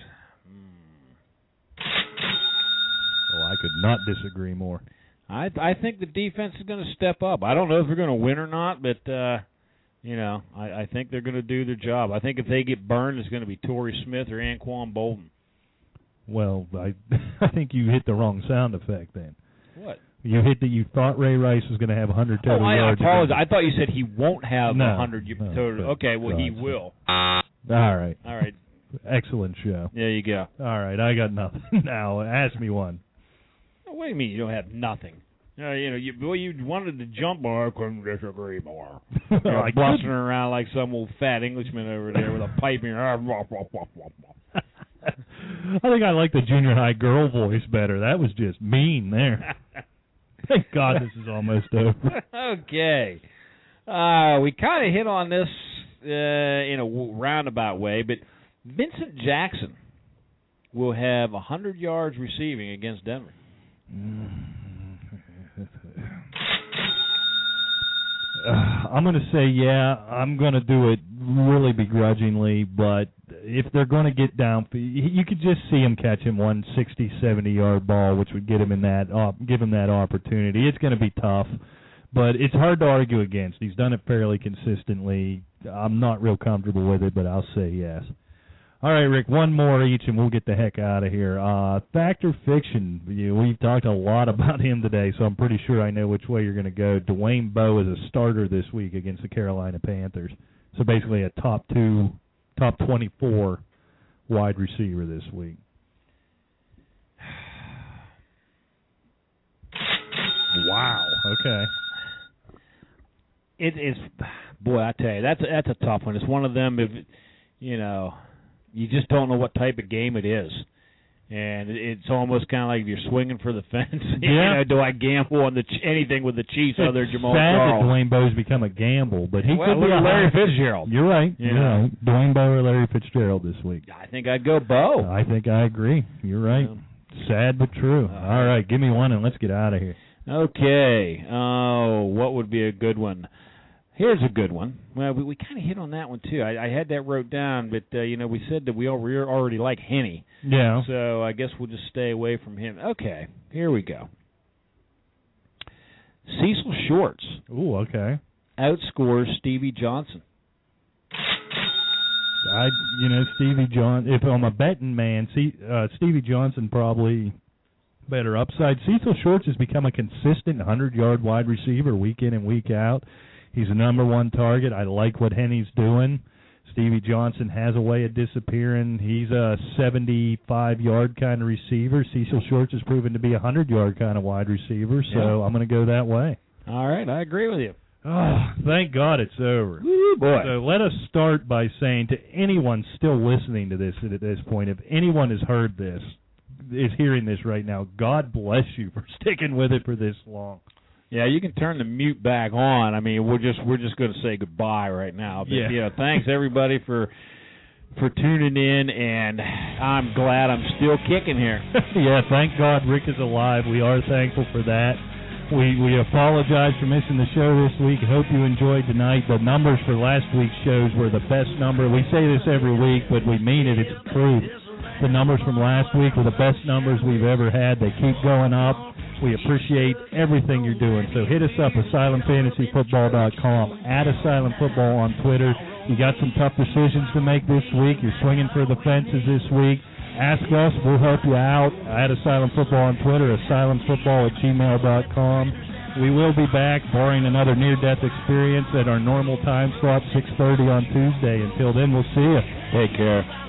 Hmm. Oh, I could not disagree more. I I think the defense is going to step up. I don't know if they're going to win or not, but uh, you know, I, I think they're going to do their job. I think if they get burned, it's going to be Torrey Smith or Anquan Bolden. Well, I I think you hit the wrong sound effect then. What? You hit that you thought Ray Rice was going to have one hundred total oh, I, yards. I apologize. I thought you said he won't have no, one hundred no, total. Okay, well, he will. All right. All right. Excellent show. There you go. All right, I got nothing. Now, ask me one. What do you mean you don't have nothing? Uh, you know, you well, you wanted to jump more. I couldn't disagree more. You know, I blustering around like some old fat Englishman over there with a pipe in your I think I like the junior high girl voice better. That was just mean there. Thank God this is almost over. Okay. Uh, we kind of hit on this uh, in a roundabout way, but Vincent Jackson will have one hundred yards receiving against Denver. Uh, I'm going to say, yeah, I'm going to do it really begrudgingly, but if they're going to get down, you could just see him catching one sixty, seventy-yard ball, which would get him in that, uh, give him that opportunity. It's going to be tough, but it's hard to argue against. He's done it fairly consistently. I'm not real comfortable with it, but I'll say yes. All right, Rick, one more each, and we'll get the heck out of here. Uh, fact or fiction? You, we've talked a lot about him today, so I'm pretty sure I know which way you're going to go. Dwayne Bowe is a starter this week against the Carolina Panthers. So basically a top two, top twenty-four wide receiver this week. Wow. Okay. It is, boy, I tell you, that's a, that's a tough one. It's one of them, if you know, you just don't know what type of game it is. And it's almost kind of like you're swinging for the fence. Yeah. You know, do I gamble on the anything with the Chiefs it's other than Jamal sad Charles? that Dwayne Bowe's become a gamble, but he well, could be look a at Larry high. Fitzgerald. You're right. Yeah. You're right. Dwayne Bowe or Larry Fitzgerald this week. I think I'd go Bowe. I think I agree. You're right. Yeah. Sad but true. Uh, All right, give me one and let's get out of here. Okay. Oh, what would be a good one? Here's a good one. Well, we, we kind of hit on that one, too. I, I had that wrote down, but, uh, you know, we said that we already, already like Henne. Yeah. So I guess we'll just stay away from him. Okay, here we go. Cecil Shorts Ooh, okay. outscores Stevie Johnson. I, you know, Stevie John. If I'm a betting man, see, uh, Stevie Johnson probably better upside. Cecil Shorts has become a consistent hundred-yard wide receiver week in and week out. He's a number one target. I like what Henne's doing. Stevie Johnson has a way of disappearing. He's a seventy-five-yard kind of receiver. Cecil Shorts has proven to be a hundred-yard kind of wide receiver, so yeah. I'm going to go that way. All right, I agree with you. Oh, thank God it's over. Woo, boy. So let us start by saying to anyone still listening to this at this point, if anyone has heard this, is hearing this right now, God bless you for sticking with it for this long. Yeah, you can turn the mute back on. I mean, we're just we're just going to say goodbye right now. But, yeah. you know, thanks everybody for for tuning in, and I'm glad I'm still kicking here. Yeah, thank God Rick is alive. We are thankful for that. We we apologize for missing the show this week. Hope you enjoyed tonight. The numbers for last week's shows were the best number. We say this every week, but we mean it. It's the truth. The numbers from last week were the best numbers we've ever had. They keep going up. We appreciate everything you're doing. So hit us up, asylum fantasy football dot com, at Asylum Football on Twitter. You got some tough decisions to make this week. You're swinging for the fences this week. Ask us. We'll help you out at Asylum Football on Twitter, asylum football at gmail dot com. We will be back, barring another near-death experience, at our normal time slot, six thirty on Tuesday. Until then, we'll see you. Take care.